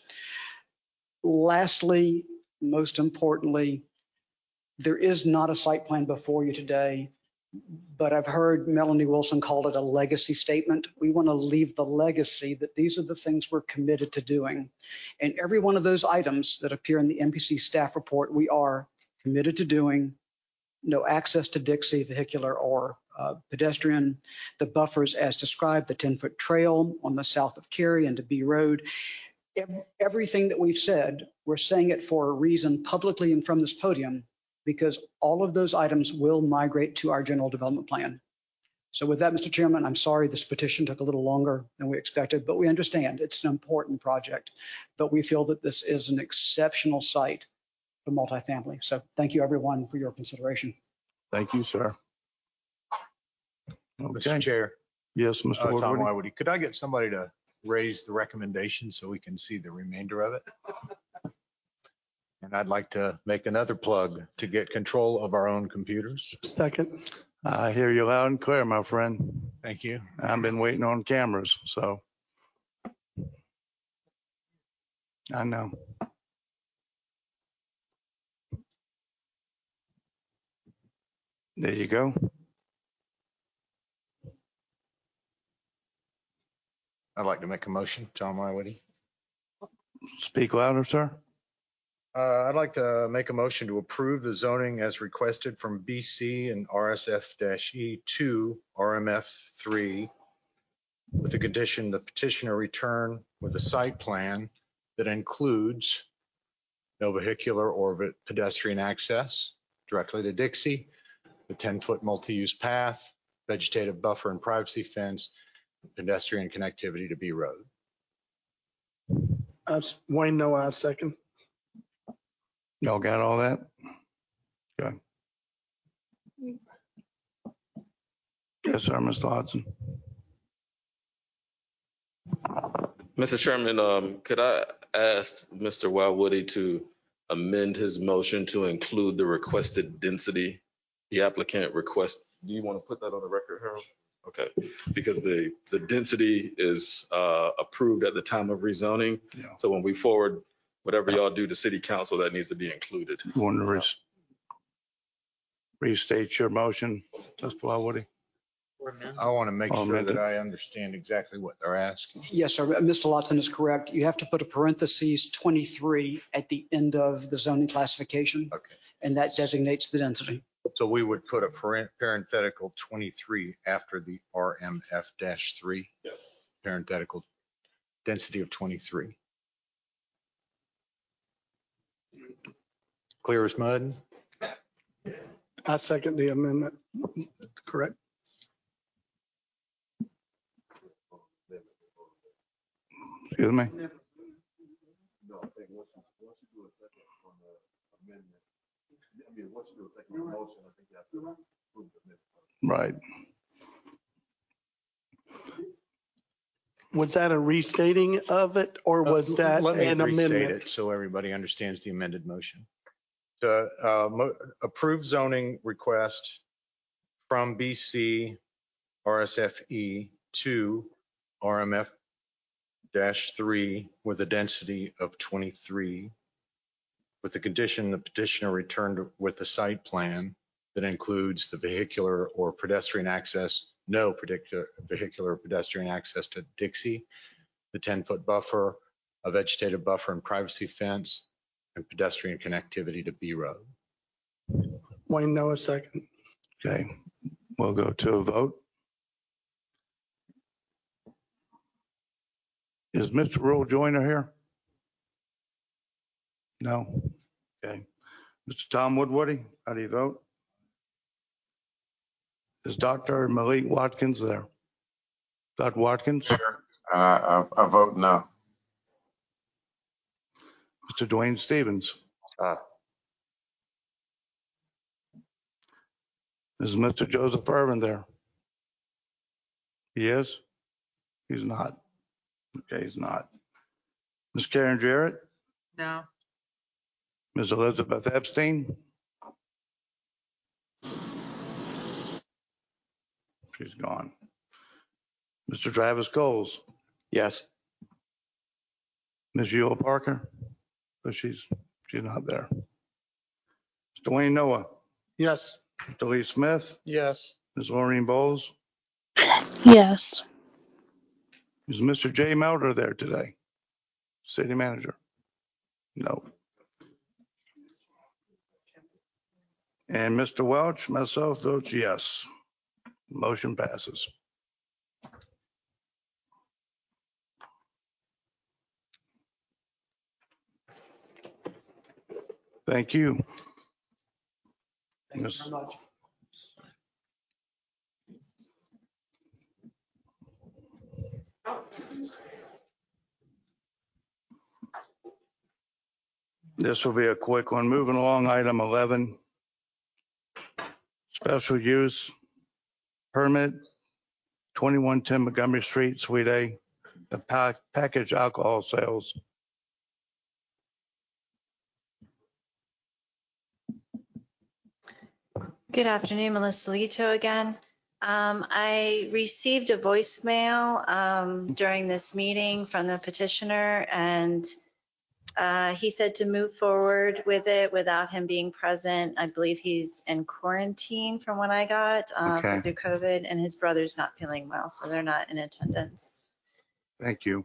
Lastly, most importantly, there is not a site plan before you today, but I've heard Melanie Wilson call it a legacy statement. We want to leave the legacy that these are the things we're committed to doing. And every one of those items that appear in the M P C staff report, we are committed to doing. No access to Dixie, vehicular or uh, pedestrian, the buffers as described, the ten foot trail on the south of Cary and to B Road. Everything that we've said, we're saying it for a reason publicly and from this podium, because all of those items will migrate to our general development plan. So with that, Mister Chairman, I'm sorry this petition took a little longer than we expected, but we understand it's an important project. But we feel that this is an exceptional site for multifamily. So thank you, everyone, for your consideration.
Thank you, sir.
Mister Chair.
Yes, Mister
Uh, Tom
Woodward.
Wywoody, could I get somebody to raise the recommendation so we can see the remainder of it? And I'd like to make another plug to get control of our own computers.
Second.
I hear you loud and clear, my friend.
Thank you.
I've been waiting on cameras, so. I know. There you go.
I'd like to make a motion, Tom Wywoody.
Speak louder, sir.
Uh, I'd like to make a motion to approve the zoning as requested from B C and R S F E to R M F three with the condition the petitioner return with a site plan that includes no vehicular or pedestrian access directly to Dixie, the ten foot multi-use path, vegetative buffer and privacy fence, pedestrian connectivity to B Road.
Uh, Wayne, no, I second.
Y'all got all that? Okay. Yes, sir, Mister Hodson.
Mister Chairman, um, could I ask Mister Wywoody to amend his motion to include the requested density? The applicant request, do you want to put that on the record, Harold? Okay, because the, the density is uh, approved at the time of rezoning.
Yeah.
So when we forward whatever y'all do to city council, that needs to be included.
You want to res- restate your motion, Mister Wywoody?
I want to make
Or
sure
amended.
that I understand exactly what they're asking.
Yes, sir. Mister Lawton is correct. You have to put a parentheses twenty-three at the end of the zoning classification.
Okay.
And that designates the density.
So we would put a parent- parenthetical twenty-three after the R M F three.
Yes.
Parenthetical density of twenty-three. Clear as mud?
I second the amendment. Correct.
Excuse me?
No, I think once you, once you do a second on the amendment, I mean, once you do a second on the motion, I think you have to approve the amendment.
Right.
Was that a restating of it or was
Uh,
that
Let me
an
restate
amendment?
it so everybody understands the amended motion. to uh, mo- approve zoning request from B C R S F E to R M F three with a density of twenty-three, with the condition the petitioner returned with a site plan that includes the vehicular or pedestrian access, no particular vehicular or pedestrian access to Dixie, the ten-foot buffer, a vegetative buffer and privacy fence, and pedestrian connectivity to B Road.
Wayne Noah, second.
Okay, we'll go to a vote. Is Mister Earl Joyner here? No. Okay. Mister Tom Woodwardie, how do you vote? Is Doctor Malik Watkins there? Doctor Watkins?
Here, uh, I, I vote no.
Mister Dwayne Stevens?
Aye.
Is Mister Joseph Irvin there? He is? He's not. Okay, he's not. Miz Karen Jarrett?
No.
Miz Elizabeth Epstein? She's gone. Mister Travis Coles?
Yes.
Miz Eula Parker? But she's, she's not there. Mister Wayne Noah?
Yes.
Mister Lee Smith?
Yes.
Miz Maureen Bowles?
Yes.
Is Mister Jay Melder there today? City manager? No. And Mister Welch, myself votes yes. Motion passes. Thank you.
Thank
Yes.
you very much.
This will be a quick one. Moving along, item eleven. Special use permit, twenty-one ten Montgomery Street, Suite A, the pack, package alcohol sales.
Good afternoon, Melissa Lito again. Um, I received a voicemail um, during this meeting from the petitioner, and uh, he said to move forward with it without him being present. I believe he's in quarantine from what I got uh,
Okay.
through COVID, and his brother's not feeling well, so they're not in attendance.
Thank you.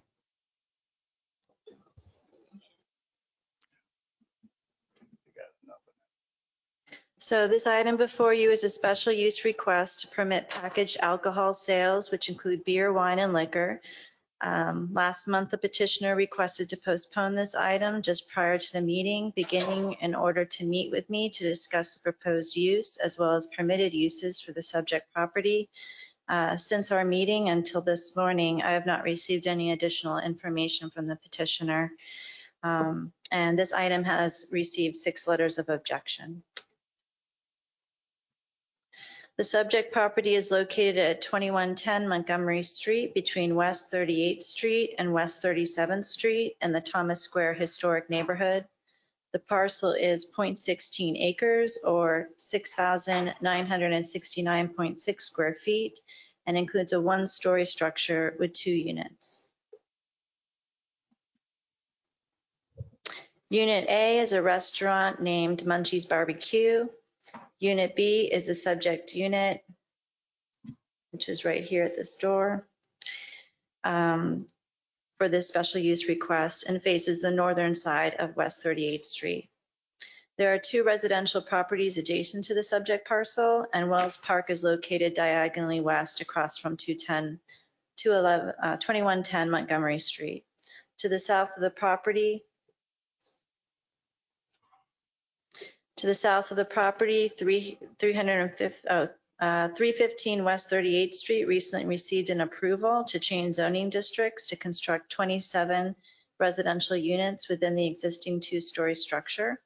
So this item before you is a special use request to permit packaged alcohol sales, which include beer, wine, and liquor. Um, last month, the petitioner requested to postpone this item just prior to the meeting, beginning in order to meet with me to discuss the proposed use as well as permitted uses for the subject property. Uh, since our meeting until this morning, I have not received any additional information from the petitioner. Um, and this item has received six letters of objection. The subject property is located at twenty-one ten Montgomery Street between West thirty-eighth Street and West thirty-seventh Street in the Thomas Square Historic Neighborhood. The parcel is zero point one six acres or six thousand nine hundred sixty-nine point six square feet and includes a one-story structure with two units. Unit A is a restaurant named Munchie's Barbecue. Unit B is the subject unit, which is right here at this door, um, for this special use request and faces the northern side of West thirty-eighth Street. There are two residential properties adjacent to the subject parcel, and Wells Park is located diagonally west across from two ten, two eleven, uh, twenty-one ten Montgomery Street. To the south of the property, To the south of the property, three, three fifteen West thirty-eighth Street recently received an approval to change zoning districts to construct twenty-seven residential units within the existing two-story structure.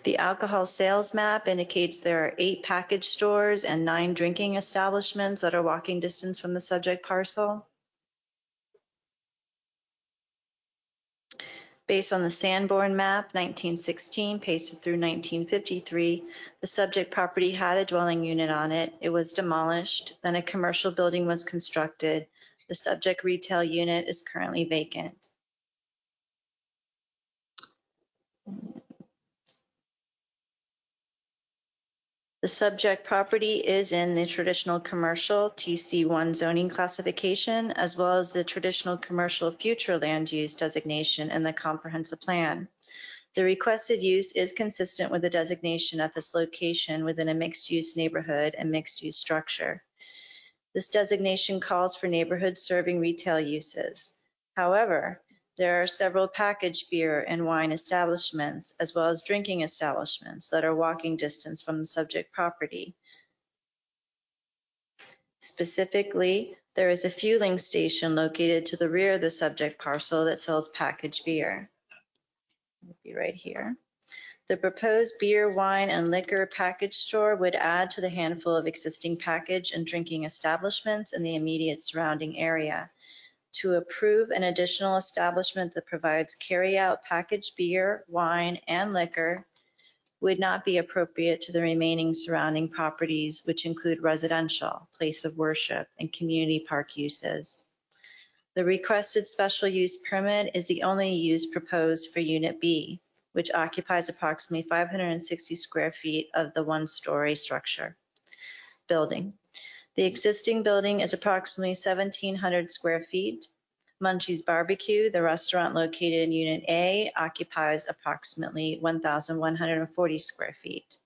The alcohol sales map indicates there are eight package stores and nine drinking establishments that are walking distance from the subject parcel. Based on the Sanborn map, nineteen sixteen, pasted through nineteen fifty-three, the subject property had a dwelling unit on it. It was demolished. Then a commercial building was constructed. The subject retail unit is currently vacant. The subject property is in the traditional commercial T C one zoning classification, as well as the traditional commercial future land use designation in the comprehensive plan. The requested use is consistent with the designation at this location within a mixed-use neighborhood and mixed-use structure. This designation calls for neighborhoods serving retail uses. However, there are several packaged beer and wine establishments, as well as drinking establishments that are walking distance from the subject property. Specifically, there is a fueling station located to the rear of the subject parcel that sells packaged beer. It'll be right here. The proposed beer, wine, and liquor package store would add to the handful of existing package and drinking establishments in the immediate surrounding area. To approve an additional establishment that provides carry-out packaged beer, wine, and liquor would not be appropriate to the remaining surrounding properties, which include residential, place of worship, and community park uses. The requested special use permit is the only use proposed for Unit B, which occupies approximately five hundred sixty square feet of the one-story structure building. The existing building is approximately seventeen hundred square feet. Munchie's Barbecue, the restaurant located in Unit A, occupies approximately one thousand one hundred forty square feet.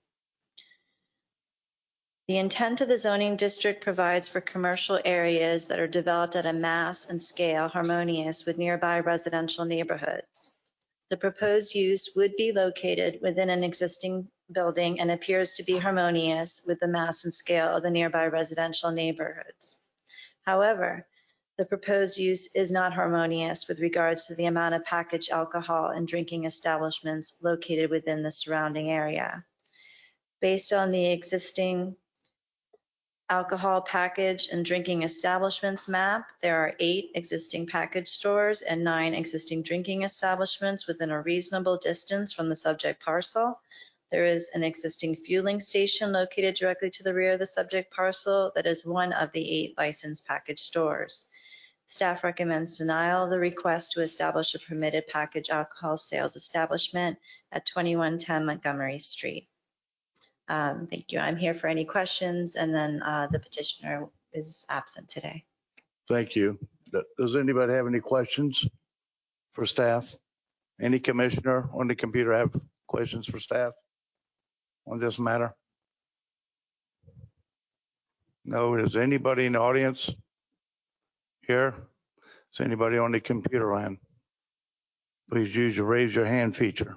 The intent of the zoning district provides for commercial areas that are developed at a mass and scale harmonious with nearby residential neighborhoods. The proposed use would be located within an existing building and appears to be harmonious with the mass and scale of the nearby residential neighborhoods. However, the proposed use is not harmonious with regards to the amount of packaged alcohol and drinking establishments located within the surrounding area. Based on the existing alcohol package and drinking establishments map, there are eight existing package stores and nine existing drinking establishments within a reasonable distance from the subject parcel. There is an existing fueling station located directly to the rear of the subject parcel that is one of the eight licensed package stores. Staff recommends denial of the request to establish a permitted package alcohol sales establishment at twenty-one ten Montgomery Street. Um, thank you. I'm here for any questions, and then uh, the petitioner is absent today.
Thank you. Does anybody have any questions for staff? Any commissioner on the computer have questions for staff on this matter? No. Is anybody in the audience here? Is anybody on the computer line? Please use your raise your hand feature.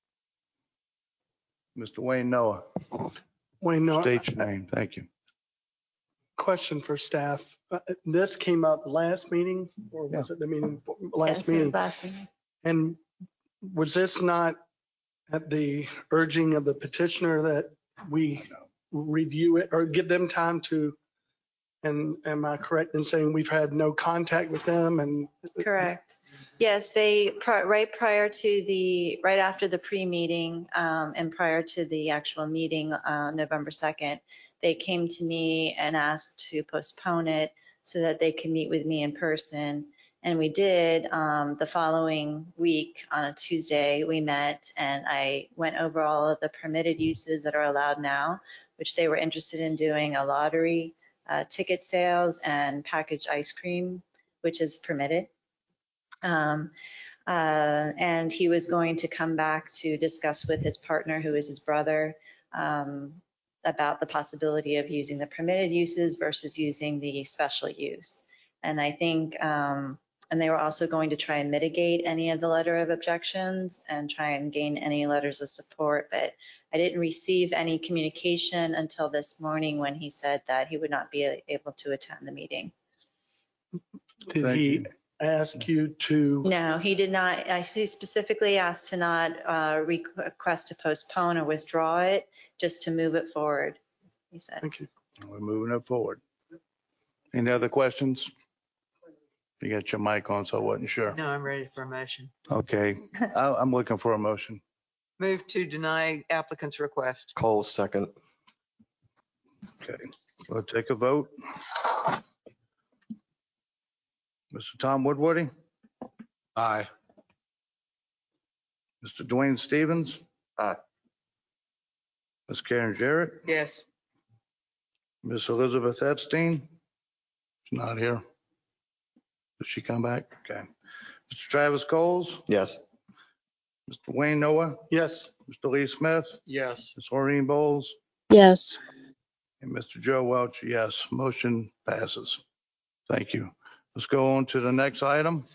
Mister Wayne Noah.
Wayne Noah.
State your name. Thank you.
Question for staff. Uh, This came up last meeting, or was it the meeting, last
Yes, it
meeting?
was last meeting.
And was this not at the urging of the petitioner that we review it or give them time to, and am I correct in saying we've had no contact with them? And
Correct. Yes, they, pri- right prior to the, right after the pre-meeting um, and prior to the actual meeting, uh, November second, they came to me and asked to postpone it so that they could meet with me in person. And we did. Um, the following week on a Tuesday, we met and I went over all of the permitted uses that are allowed now, which they were interested in doing a lottery, uh, ticket sales, and packaged ice cream, which is permitted. Um, uh, and he was going to come back to discuss with his partner, who is his brother, um, about the possibility of using the permitted uses versus using the special use. And I think, um, and they were also going to try and mitigate any of the letter of objections and try and gain any letters of support. But I didn't receive any communication until this morning when he said that he would not be able to attend the meeting.
Did he ask you to,
No, he did not. I see specifically asked to not uh, request to postpone or withdraw it, just to move it forward, he said.
thank you.
We're moving it forward. Any other questions? You got your mic on, so I wasn't sure.
No, I'm ready for a motion.
Okay, I- I'm looking for a motion.
Move to deny applicant's request.
Cole second.
Okay, we'll take a vote. Mister Tom Woodwarding,
Aye.
Mister Dwayne Stevens.
Aye.
Miz Karen Jarrett,
Yes.
Miss Elizabeth Epstein. She's not here. Did she come back? Okay. Mister Travis Coles,
Yes.
Mister Wayne Noah,
Yes,
Mister Lee Smith,
Yes.
Miss Maureen Bowles,
Yes.
and Mister Joe Welch. Yes, motion passes. Thank you. Let's go on to the next item.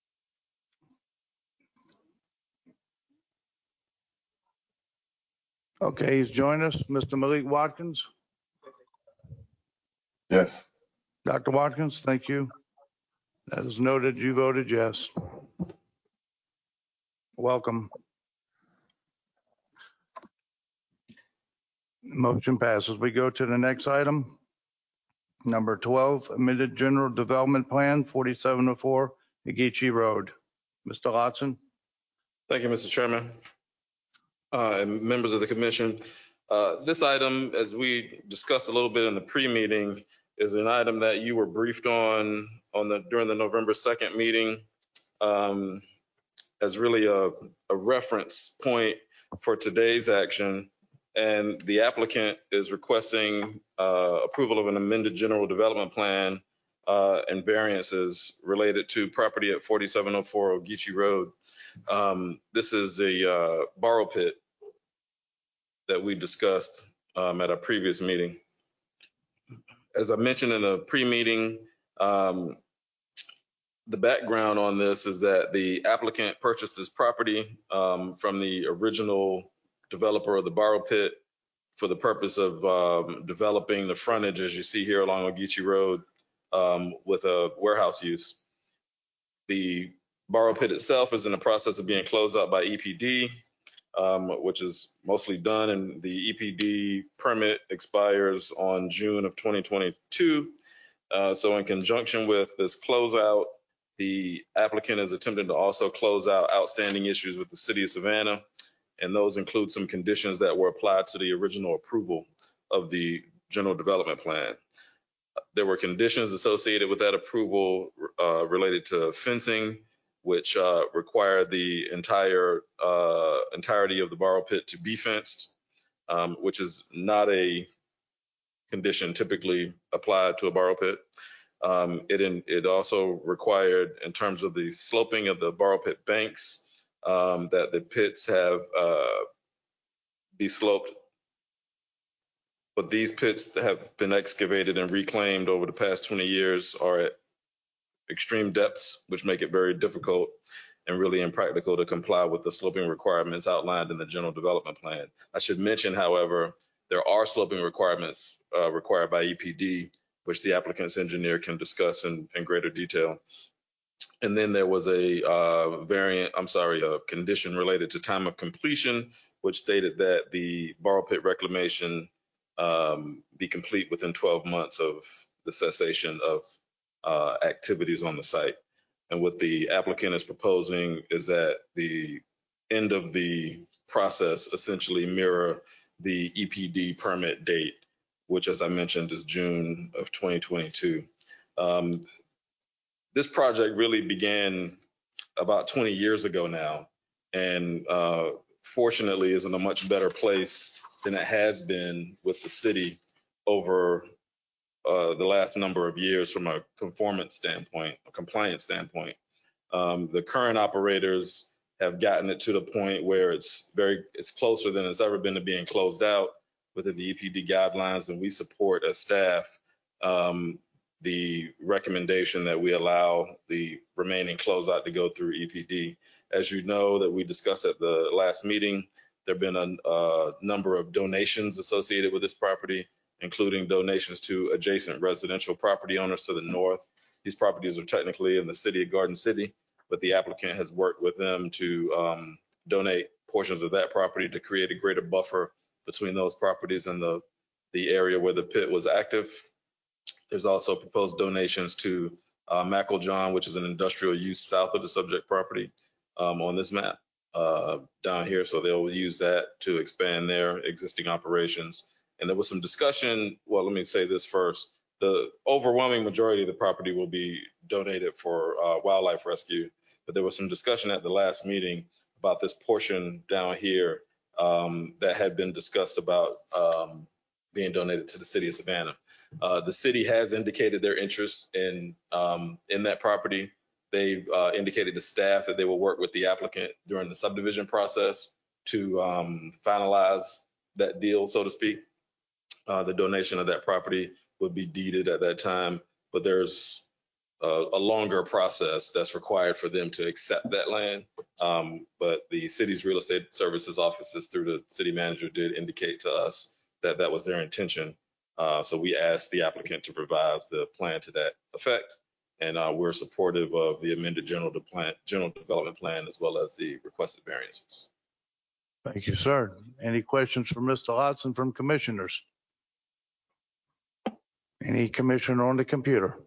Okay, he's joined us, Mister Malik Watkins.
Yes.
Doctor Watkins, thank you. That is noted. You voted yes. Welcome. Motion passes. We go to the next item. Number twelve, amended general development plan, forty-seven oh four Ageechee Road. Mister Lotson.
Thank you, Mister Chairman. Uh, and members of the commission. Uh, this item, as we discussed a little bit in the pre-meeting, is an item that you were briefed on on the during the November second meeting um, as really a, a reference point for today's action. And the applicant is requesting uh, approval of an amended general development plan uh, and variances related to property at forty-seven oh four Ageechee Road. Um, this is a uh, borrow pit that we discussed um, at our previous meeting. As I mentioned in the pre-meeting, um, the background on this is that the applicant purchased this property um, from the original developer of the borrow pit for the purpose of um, developing the frontage, as you see here along Ageechee Road, um, with a warehouse use. The borrow pit itself is in the process of being closed out by E P D, um, which is mostly done, and the E P D permit expires on June of twenty twenty-two. Uh, so in conjunction with this closeout, the applicant is attempting to also close out outstanding issues with the city of Savannah, and those include some conditions that were applied to the original approval of the general development plan. There were conditions associated with that approval uh, related to fencing, which uh, required the entire uh, entirety of the borrow pit to be fenced, um, which is not a condition typically applied to a borrow pit. Um, it, in, it also required, in terms of the sloping of the borrow pit banks, um, that the pits have uh, be sloped. But these pits that have been excavated and reclaimed over the past twenty years are at extreme depths, which make it very difficult and really impractical to comply with the sloping requirements outlined in the general development plan. I should mention, however, there are sloping requirements uh, required by E P D, which the applicant's engineer can discuss in, in greater detail. And then there was a uh, variant, I'm sorry, a condition related to time of completion, which stated that the borrow pit reclamation um, be complete within twelve months of the cessation of uh, activities on the site. And what the applicant is proposing is that the end of the process essentially mirror the E P D permit date, which, as I mentioned, is June of twenty twenty-two. Um, this project really began about twenty years ago now, and uh, fortunately is in a much better place than it has been with the city over uh, the last number of years from a conformance standpoint, a compliance standpoint. Um, the current operators have gotten it to the point where it's very, it's closer than it's ever been to being closed out within the E P D guidelines, and we support as staff um, the recommendation that we allow the remaining closeout to go through E P D. As you know, that we discussed at the last meeting, there have been a, a number of donations associated with this property, including donations to adjacent residential property owners to the north, These properties are technically in the city of Garden City, but the applicant has worked with them to um, donate portions of that property to create a greater buffer between those properties and the, the area where the pit was active. There's also proposed donations to uh, Mackle which is an industrial use south of the subject property um, on this map uh, down here. So they'll use that to expand their existing operations. And there was some discussion, well, let me say this first. The overwhelming majority of the property will be donated for uh, wildlife rescue, but there was some discussion at the last meeting about this portion down here um, that had been discussed about um, being donated to the city of Savannah. Uh, the city has indicated their interest in um, in that property. They uh, indicated to staff that they will work with the applicant during the subdivision process to um, finalize that deal, so to speak. Uh, the donation of that property would be deeded at that time, but there's a, a longer process that's required for them to accept that land. Um, but the city's real estate services offices through the city manager did indicate to us that that was their intention. Uh, so we asked the applicant to revise the plan to that effect. And uh, we're supportive of the amended general, de plan, general development plan as well as the requested variances.
Thank you, sir. Any questions for Mister Lotson from commissioners? Any commissioner on the computer?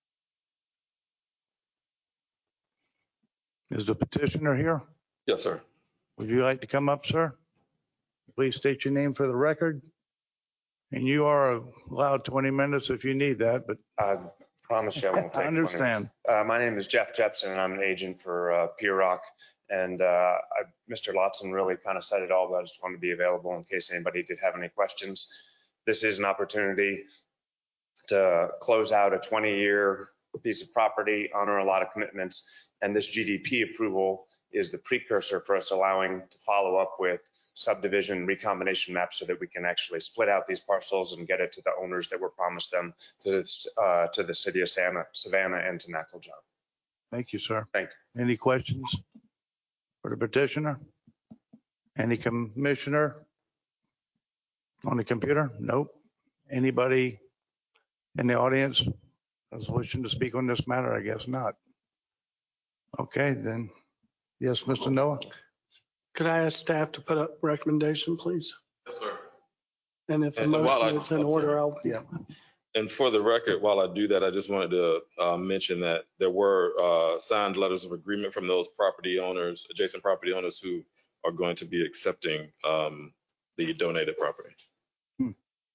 Is the petitioner here?
Yes, sir.
Would you like to come up, sir? Please state your name for the record. And you are allowed twenty minutes if you need that, but
I promise you I won't take
I understand.
twenty. Uh, my name is Jeff Jepson, and I'm an agent for uh, Pier Rock. And uh, I, Mister Lotson really kind of said it all, but I just wanted to be available in case anybody did have any questions. This is an opportunity to close out a twenty-year piece of property, honor a lot of commitments, and this G D P approval is the precursor for us allowing to follow up with subdivision recombination maps so that we can actually split out these parcels and get it to the owners that were promised them to, this, uh, to the city of Savannah, Savannah and to Mecklenjohn.
Thank you, sir.
Thank
you. Any questions for the petitioner? Any commissioner on the computer? Nope. Anybody in the audience is wishing to speak on this matter? I guess not. Okay, then. Yes, Mister Noah.
Could I ask staff to put up recommendation, please?
Yes, sir.
And if a
And while I-
motion is in order, I'll.
Yeah.
And for the record, while I do that, I just wanted to uh, mention that there were uh, signed letters of agreement from those property owners, adjacent property owners who are going to be accepting um, the donated property.
Hmm.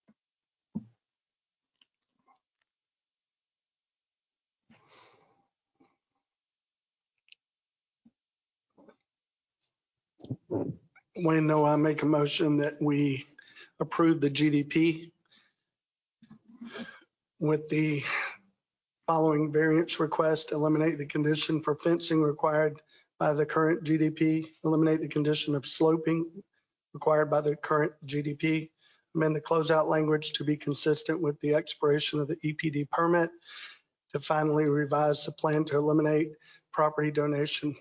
Wayne, no, I make a motion that we approve the G D P with the following variance request: eliminate the condition for fencing required by the current G D P, eliminate the condition of sloping required by the current G D P, amend the closeout language to be consistent with the expiration of the E P D permit, to finally revise the plan to eliminate property donation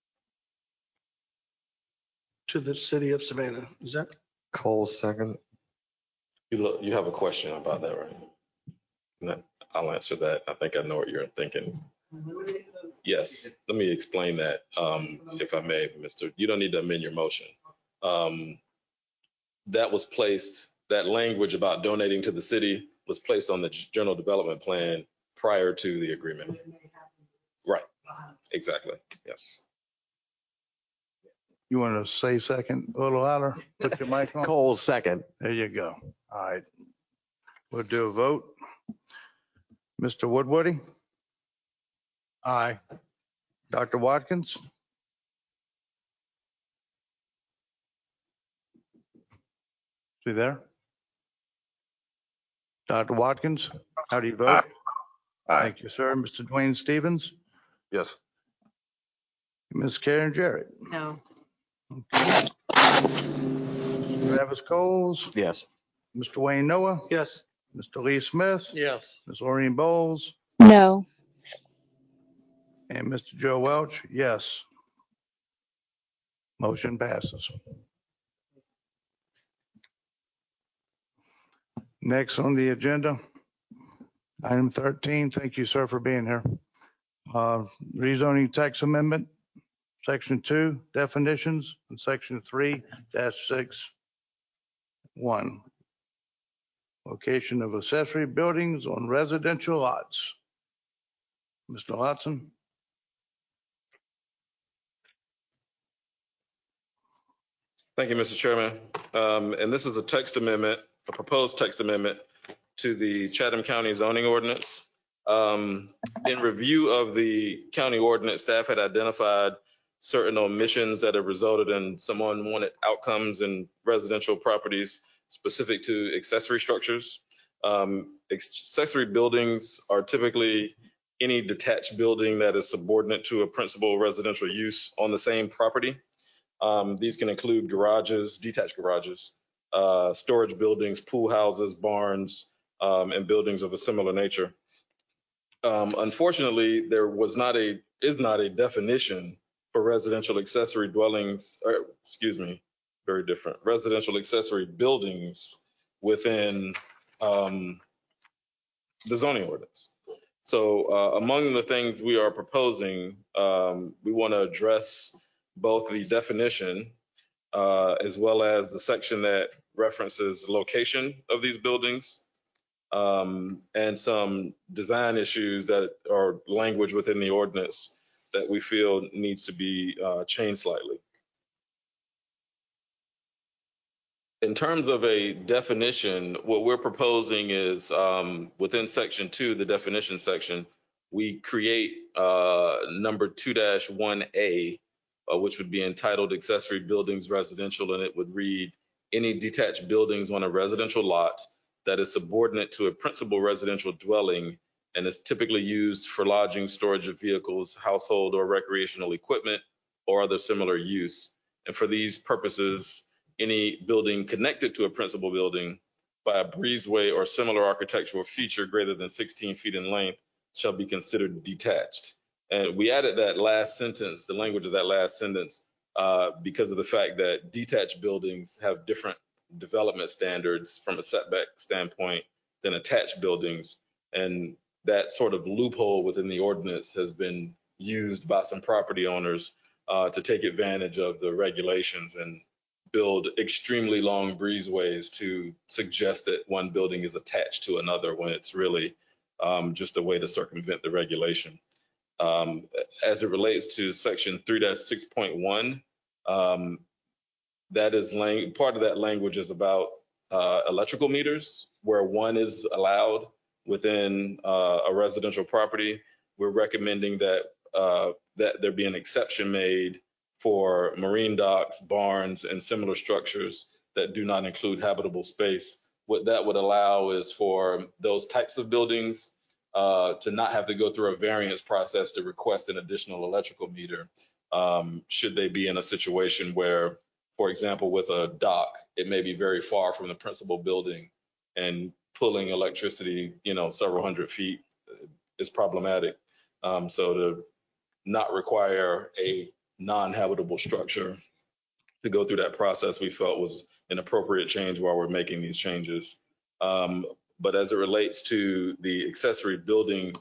to the city of Savannah. Is that?
Cole, second.
You look, you have a question about that, right? No, I'll answer that. I think I know what you're thinking. Yes, let me explain that, um, if I may, Mister You don't need to amend your motion. Um, that was placed, that language about donating to the city was placed on the general development plan prior to the agreement. Right, exactly, yes.
You want to say second a little louder? Put your mic on.
Cole, second.
There you go. All right. We'll do a vote. Mister Woodwardie?
Aye.
Doctor Watkins? Is he there? Doctor Watkins, how do you vote?
Aye.
Thank you, sir. Mister Dwayne Stevens?
Yes.
Miz Karen Jarrett?
No.
Travis Coles?
Yes.
Mister Wayne Noah?
Yes.
Mister Lee Smith?
Yes.
Miz Laureen Bowles?
No.
And Mister Joe Welch? Yes. Motion passes. Next on the agenda Item thirteen, thank you, sir, for being here. Uh, Rezoning text amendment, section two, definitions, and section three dash six one. Location of accessory buildings on residential lots. Mister Lotson?
Thank you, Mister Chairman. Um, and this is a text amendment, a proposed text amendment to the Chatham County zoning ordinance. Um, in review of the county ordinance, staff had identified certain omissions that have resulted in some unwanted outcomes in residential properties specific to accessory structures. Um, accessory buildings are typically any detached building that is subordinate to a principal residential use on the same property. Um, these can include garages, detached garages, uh, storage buildings, pool houses, barns, um, and buildings of a similar nature. Um, unfortunately, there was not a is not a definition for residential accessory dwellings, or excuse me, very different, residential accessory buildings within um, the zoning ordinance. So uh, among the things we are proposing, um, we want to address both the definition uh, as well as the section that references location of these buildings, um, and some design issues that are language within the ordinance that we feel needs to be uh, changed slightly. In terms of a definition, what we're proposing is um, within section two, the definition section, we create uh, number two dash one A, uh, which would be entitled accessory buildings residential, and it would read any detached buildings on a residential lot that is subordinate to a principal residential dwelling and is typically used for lodging, storage of vehicles, household or recreational equipment, or other similar use. And for these purposes, any building connected to a principal building by a breezeway or similar architectural feature greater than sixteen feet in length shall be considered detached. And we added that last sentence, the language of that last sentence, uh, because of the fact that detached buildings have different development standards from a setback standpoint than attached buildings. And that sort of loophole within the ordinance has been used by some property owners uh, to take advantage of the regulations and build extremely long breezeways to suggest that one building is attached to another when it's really um, just a way to circumvent the regulation. Um, as it relates to section three dash six point one, um, that is lang- part of that language is about uh, electrical meters, where one is allowed within uh, a residential property. We're recommending that uh, that there be an exception made for marine docks, barns, and similar structures that do not include habitable space. What that would allow is for those types of buildings uh, to not have to go through a variance process to request an additional electrical meter, um, should they be in a situation where, for example, with a dock, it may be very far from the principal building, and pulling electricity, you know, several hundred feet is problematic. Um, so to not require a non-habitable structure to go through that process, we felt was an appropriate change while we're making these changes. Um, but as it relates to the accessory building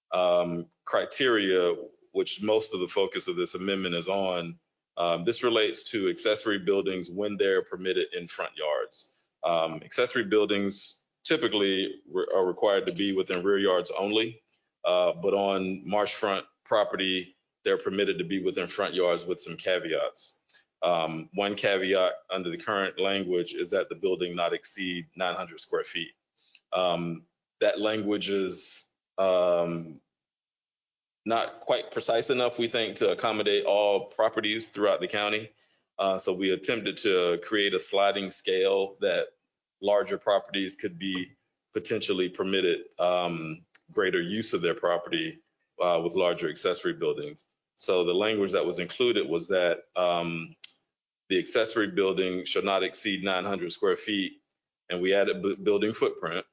um, criteria, which most of the focus of this amendment is on, um, this relates to accessory buildings when they're permitted in front yards. Um, accessory buildings typically re- are required to be within rear yards only, uh, but on marshfront property, they're permitted to be within front yards with some caveats. Um, one caveat under the current language is that the building not exceed nine hundred square feet. Um, that language is um, not quite precise enough, we think, to accommodate all properties throughout the county. Uh, so we attempted to create a sliding scale that larger properties could be potentially permitted um, greater use of their property uh, with larger accessory buildings. So the language that was included was that um, the accessory building shall not exceed nine hundred square feet, and we added b- building footprint,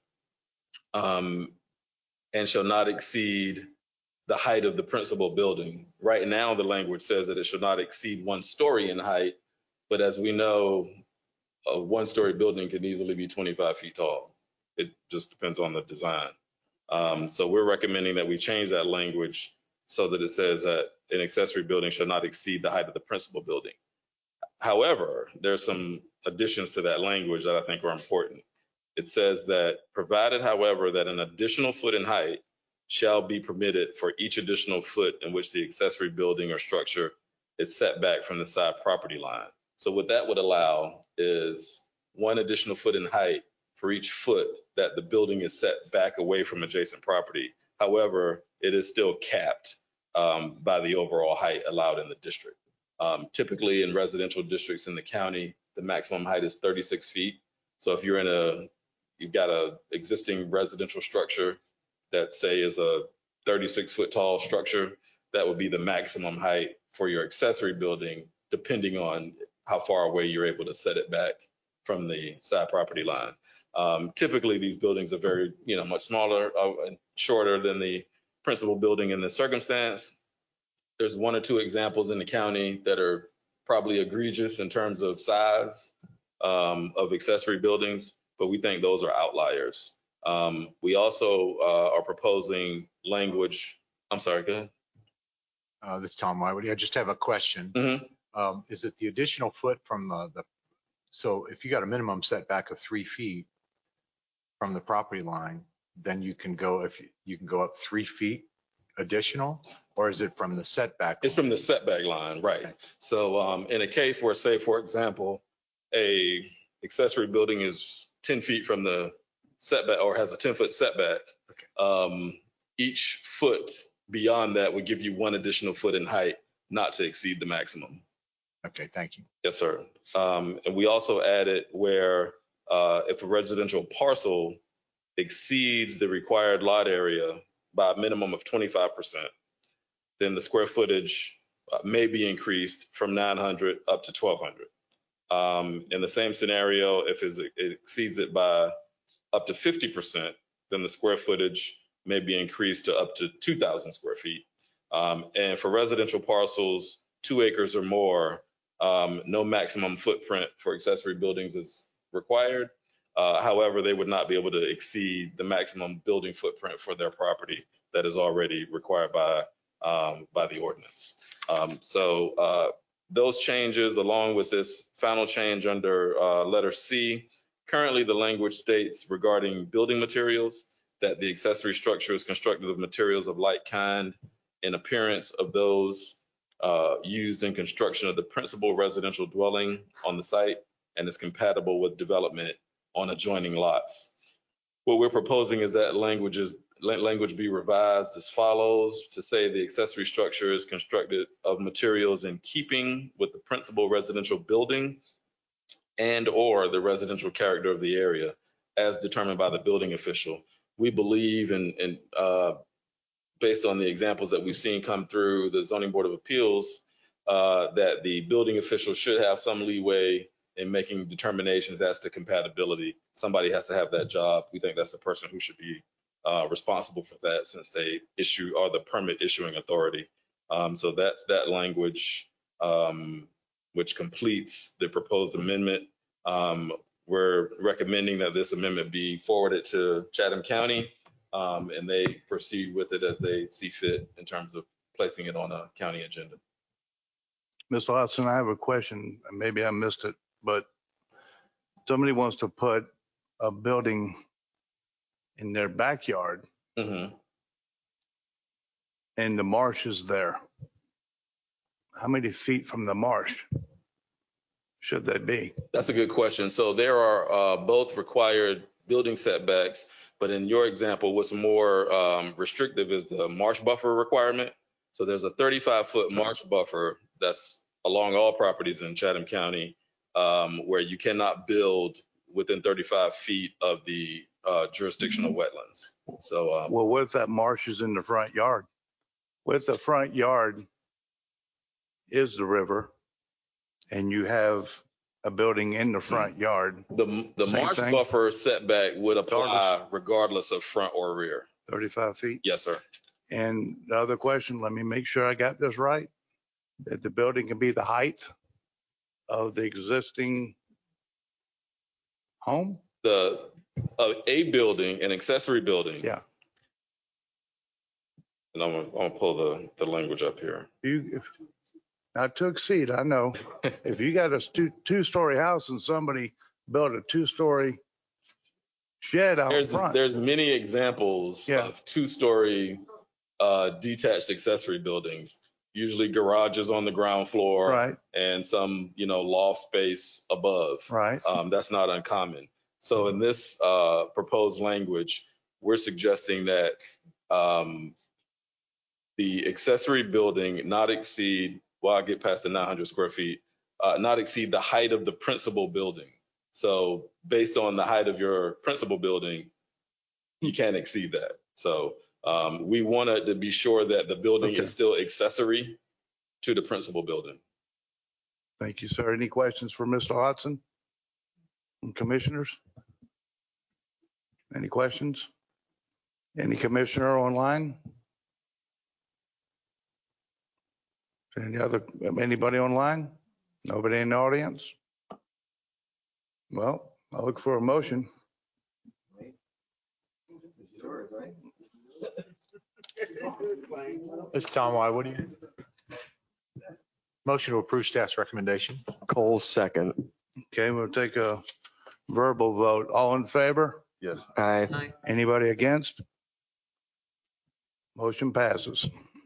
um, and shall not exceed the height of the principal building. Right now, the language says that it should not exceed one story in height, but as we know, a one-story building can easily be twenty-five feet tall. It just depends on the design. Um, so we're recommending that we change that language so that it says that an accessory building shall not exceed the height of the principal building. However, there's some additions to that language that I think are important. It says that provided, however, that an additional foot in height shall be permitted for each additional foot in which the accessory building or structure is set back from the side property line. So what that would allow is one additional foot in height for each foot that the building is set back away from adjacent property. However, it is still capped um, by the overall height allowed in the district. Um, typically in residential districts in the county, the maximum height is thirty-six feet. So if you're in a, you've got a existing residential structure that say is a thirty-six foot tall structure, that would be the maximum height for your accessory building, depending on how far away you're able to set it back from the side property line. Um, typically these buildings are very, you know, much smaller uh, and shorter than the principal building in this circumstance. There's one or two examples in the county that are probably egregious in terms of size um, of accessory buildings, but we think those are outliers. Um, we also uh, are proposing language. I'm sorry, go ahead.
Uh, this is Tom Wywoody. I just have a question.
Mm-hmm.
Um, is it the additional foot from uh, the, so if you got a minimum setback of three feet from the property line, then you can go, if you, you can go up three feet additional, or is it from the setback?
It's from the setback line, right. Okay. So um, in a case where, say, for example, a accessory building is ten feet from the setback or has a ten foot setback, okay. um, each foot beyond that would give you one additional foot in height, not to exceed the maximum.
Okay, thank you.
Yes, sir. Um, and we also added where uh, if a residential parcel exceeds the required lot area by a minimum of twenty-five percent, then the square footage uh, may be increased from nine hundred up to twelve hundred. Um, in the same scenario, if it exceeds it by up to fifty percent, then the square footage may be increased to up to two thousand square feet. Um, and for residential parcels, two acres or more, um, no maximum footprint for accessory buildings is required. Uh, however, they would not be able to exceed the maximum building footprint for their property that is already required by um, by the ordinance. Um, so uh, those changes, along with this final change under uh, letter C, currently the language states regarding building materials that the accessory structure is constructed of materials of like kind and appearance of those uh, used in construction of the principal residential dwelling on the site and is compatible with development on adjoining lots. What we're proposing is that language is language be revised as follows to say the accessory structure is constructed of materials in keeping with the principal residential building and or the residential character of the area as determined by the building official. We believe in, in uh, based on the examples that we've seen come through the Zoning Board of Appeals, uh, that the building official should have some leeway in making determinations as to compatibility. Somebody has to have that job. We think that's the person who should be uh, responsible for that since they issue or the permit issuing authority. Um, so that's that language um, which completes the proposed amendment. Um, we're recommending that this amendment be forwarded to Chatham County um, and they proceed with it as they see fit in terms of placing it on a county agenda.
Mister Watson, I have a question. Maybe I missed it, but somebody wants to put a building in their backyard
Mm-hmm.
and the marsh is there. How many feet from the marsh should they be?
That's a good question. So there are uh, both required building setbacks, but in your example, what's more um, restrictive is the marsh buffer requirement. So there's a thirty-five foot marsh buffer that's along all properties in Chatham County um, where you cannot build within thirty-five feet of the uh, jurisdictional wetlands. So, um,
well, what if that marsh is in the front yard? What if the front yard is the river and you have a building in the front yard?
The, the
Same
marsh
thing?
buffer setback would apply
Regardless?
regardless of front or rear.
thirty-five feet?
Yes, sir.
And the other question, let me make sure I got this right, that the building can be the height of the existing home?
The uh, a building, an accessory building,
Yeah.
And I'm gonna, I'm gonna pull the, the language up here.
You, if, not to exceed, I know. If you got a stu- two-story house and somebody built a two-story shed out
There's,
front,
there's many examples
Yeah.
of two-story uh, detached accessory buildings, usually garages on the ground floor
right,
and some, you know, loft space above.
right,
Um, that's not uncommon. So in this uh, proposed language, we're suggesting that um, the accessory building not exceed, well, I'll get past the nine hundred square feet, uh, not exceed the height of the principal building. So based on the height of your principal building, you can't exceed that. So um, we wanted to be sure that the building
Okay.
is still accessory to the principal building.
Thank you, sir. Any questions for Mister Hodson and commissioners? Any questions? Any commissioner online? Any other, anybody online? Nobody in the audience? Well, I'll look for a motion.
It's Tom Wywoody. Motion to approve staff's recommendation.
Cole second.
Okay, we'll take a verbal vote. All in favor?
Yes. Aye.
Aye.
Anybody against? Motion passes.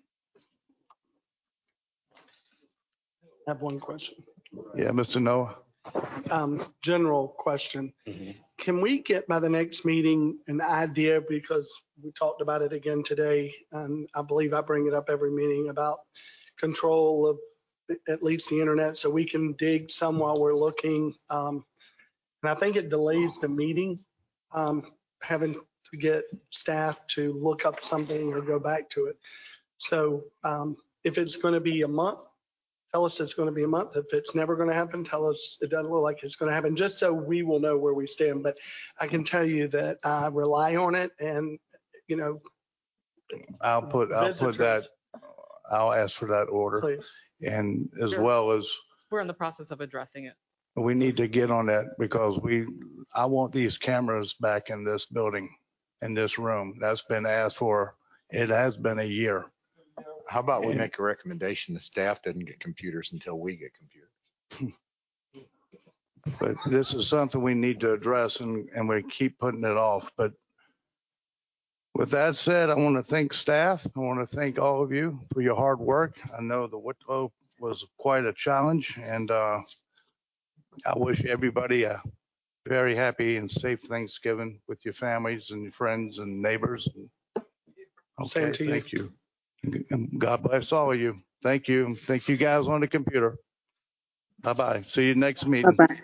I have one question.
Yeah, Mister Noah?
Um, general question.
Mm-hmm.
Can we get by the next meeting an idea, because we talked about it again today, and I believe I bring it up every meeting about control of at least the internet, so we can dig some while we're looking. Um, and I think it delays the meeting, um, having to get staff to look up something or go back to it. So um, if it's going to be a month, tell us it's going to be a month. If it's never going to happen, tell us it doesn't look like it's going to happen, just so we will know where we stand. But I can tell you that I rely on it, and, you know,
I'll put, I'll put that, I'll ask for that order.
please.
And as
Sure.
well as
We're in the process of addressing it.
we need to get on that, because we, I want these cameras back in this building, in this room. That's been asked for. It has been a year.
How about we
And-
make a recommendation, the staff doesn't get computers until we get computers?
But this is something we need to address, and, and we keep putting it off. But with that said, I want to thank staff. I want to thank all of you for your hard work. I know the Wicklow was quite a challenge, and uh, I wish everybody a very happy and safe Thanksgiving with your families and your friends and neighbors.
Same
Okay,
to you.
thank you. And God bless all of you. Thank you. Thank you guys on the computer. Bye-bye. See you next meeting.
Bye-bye.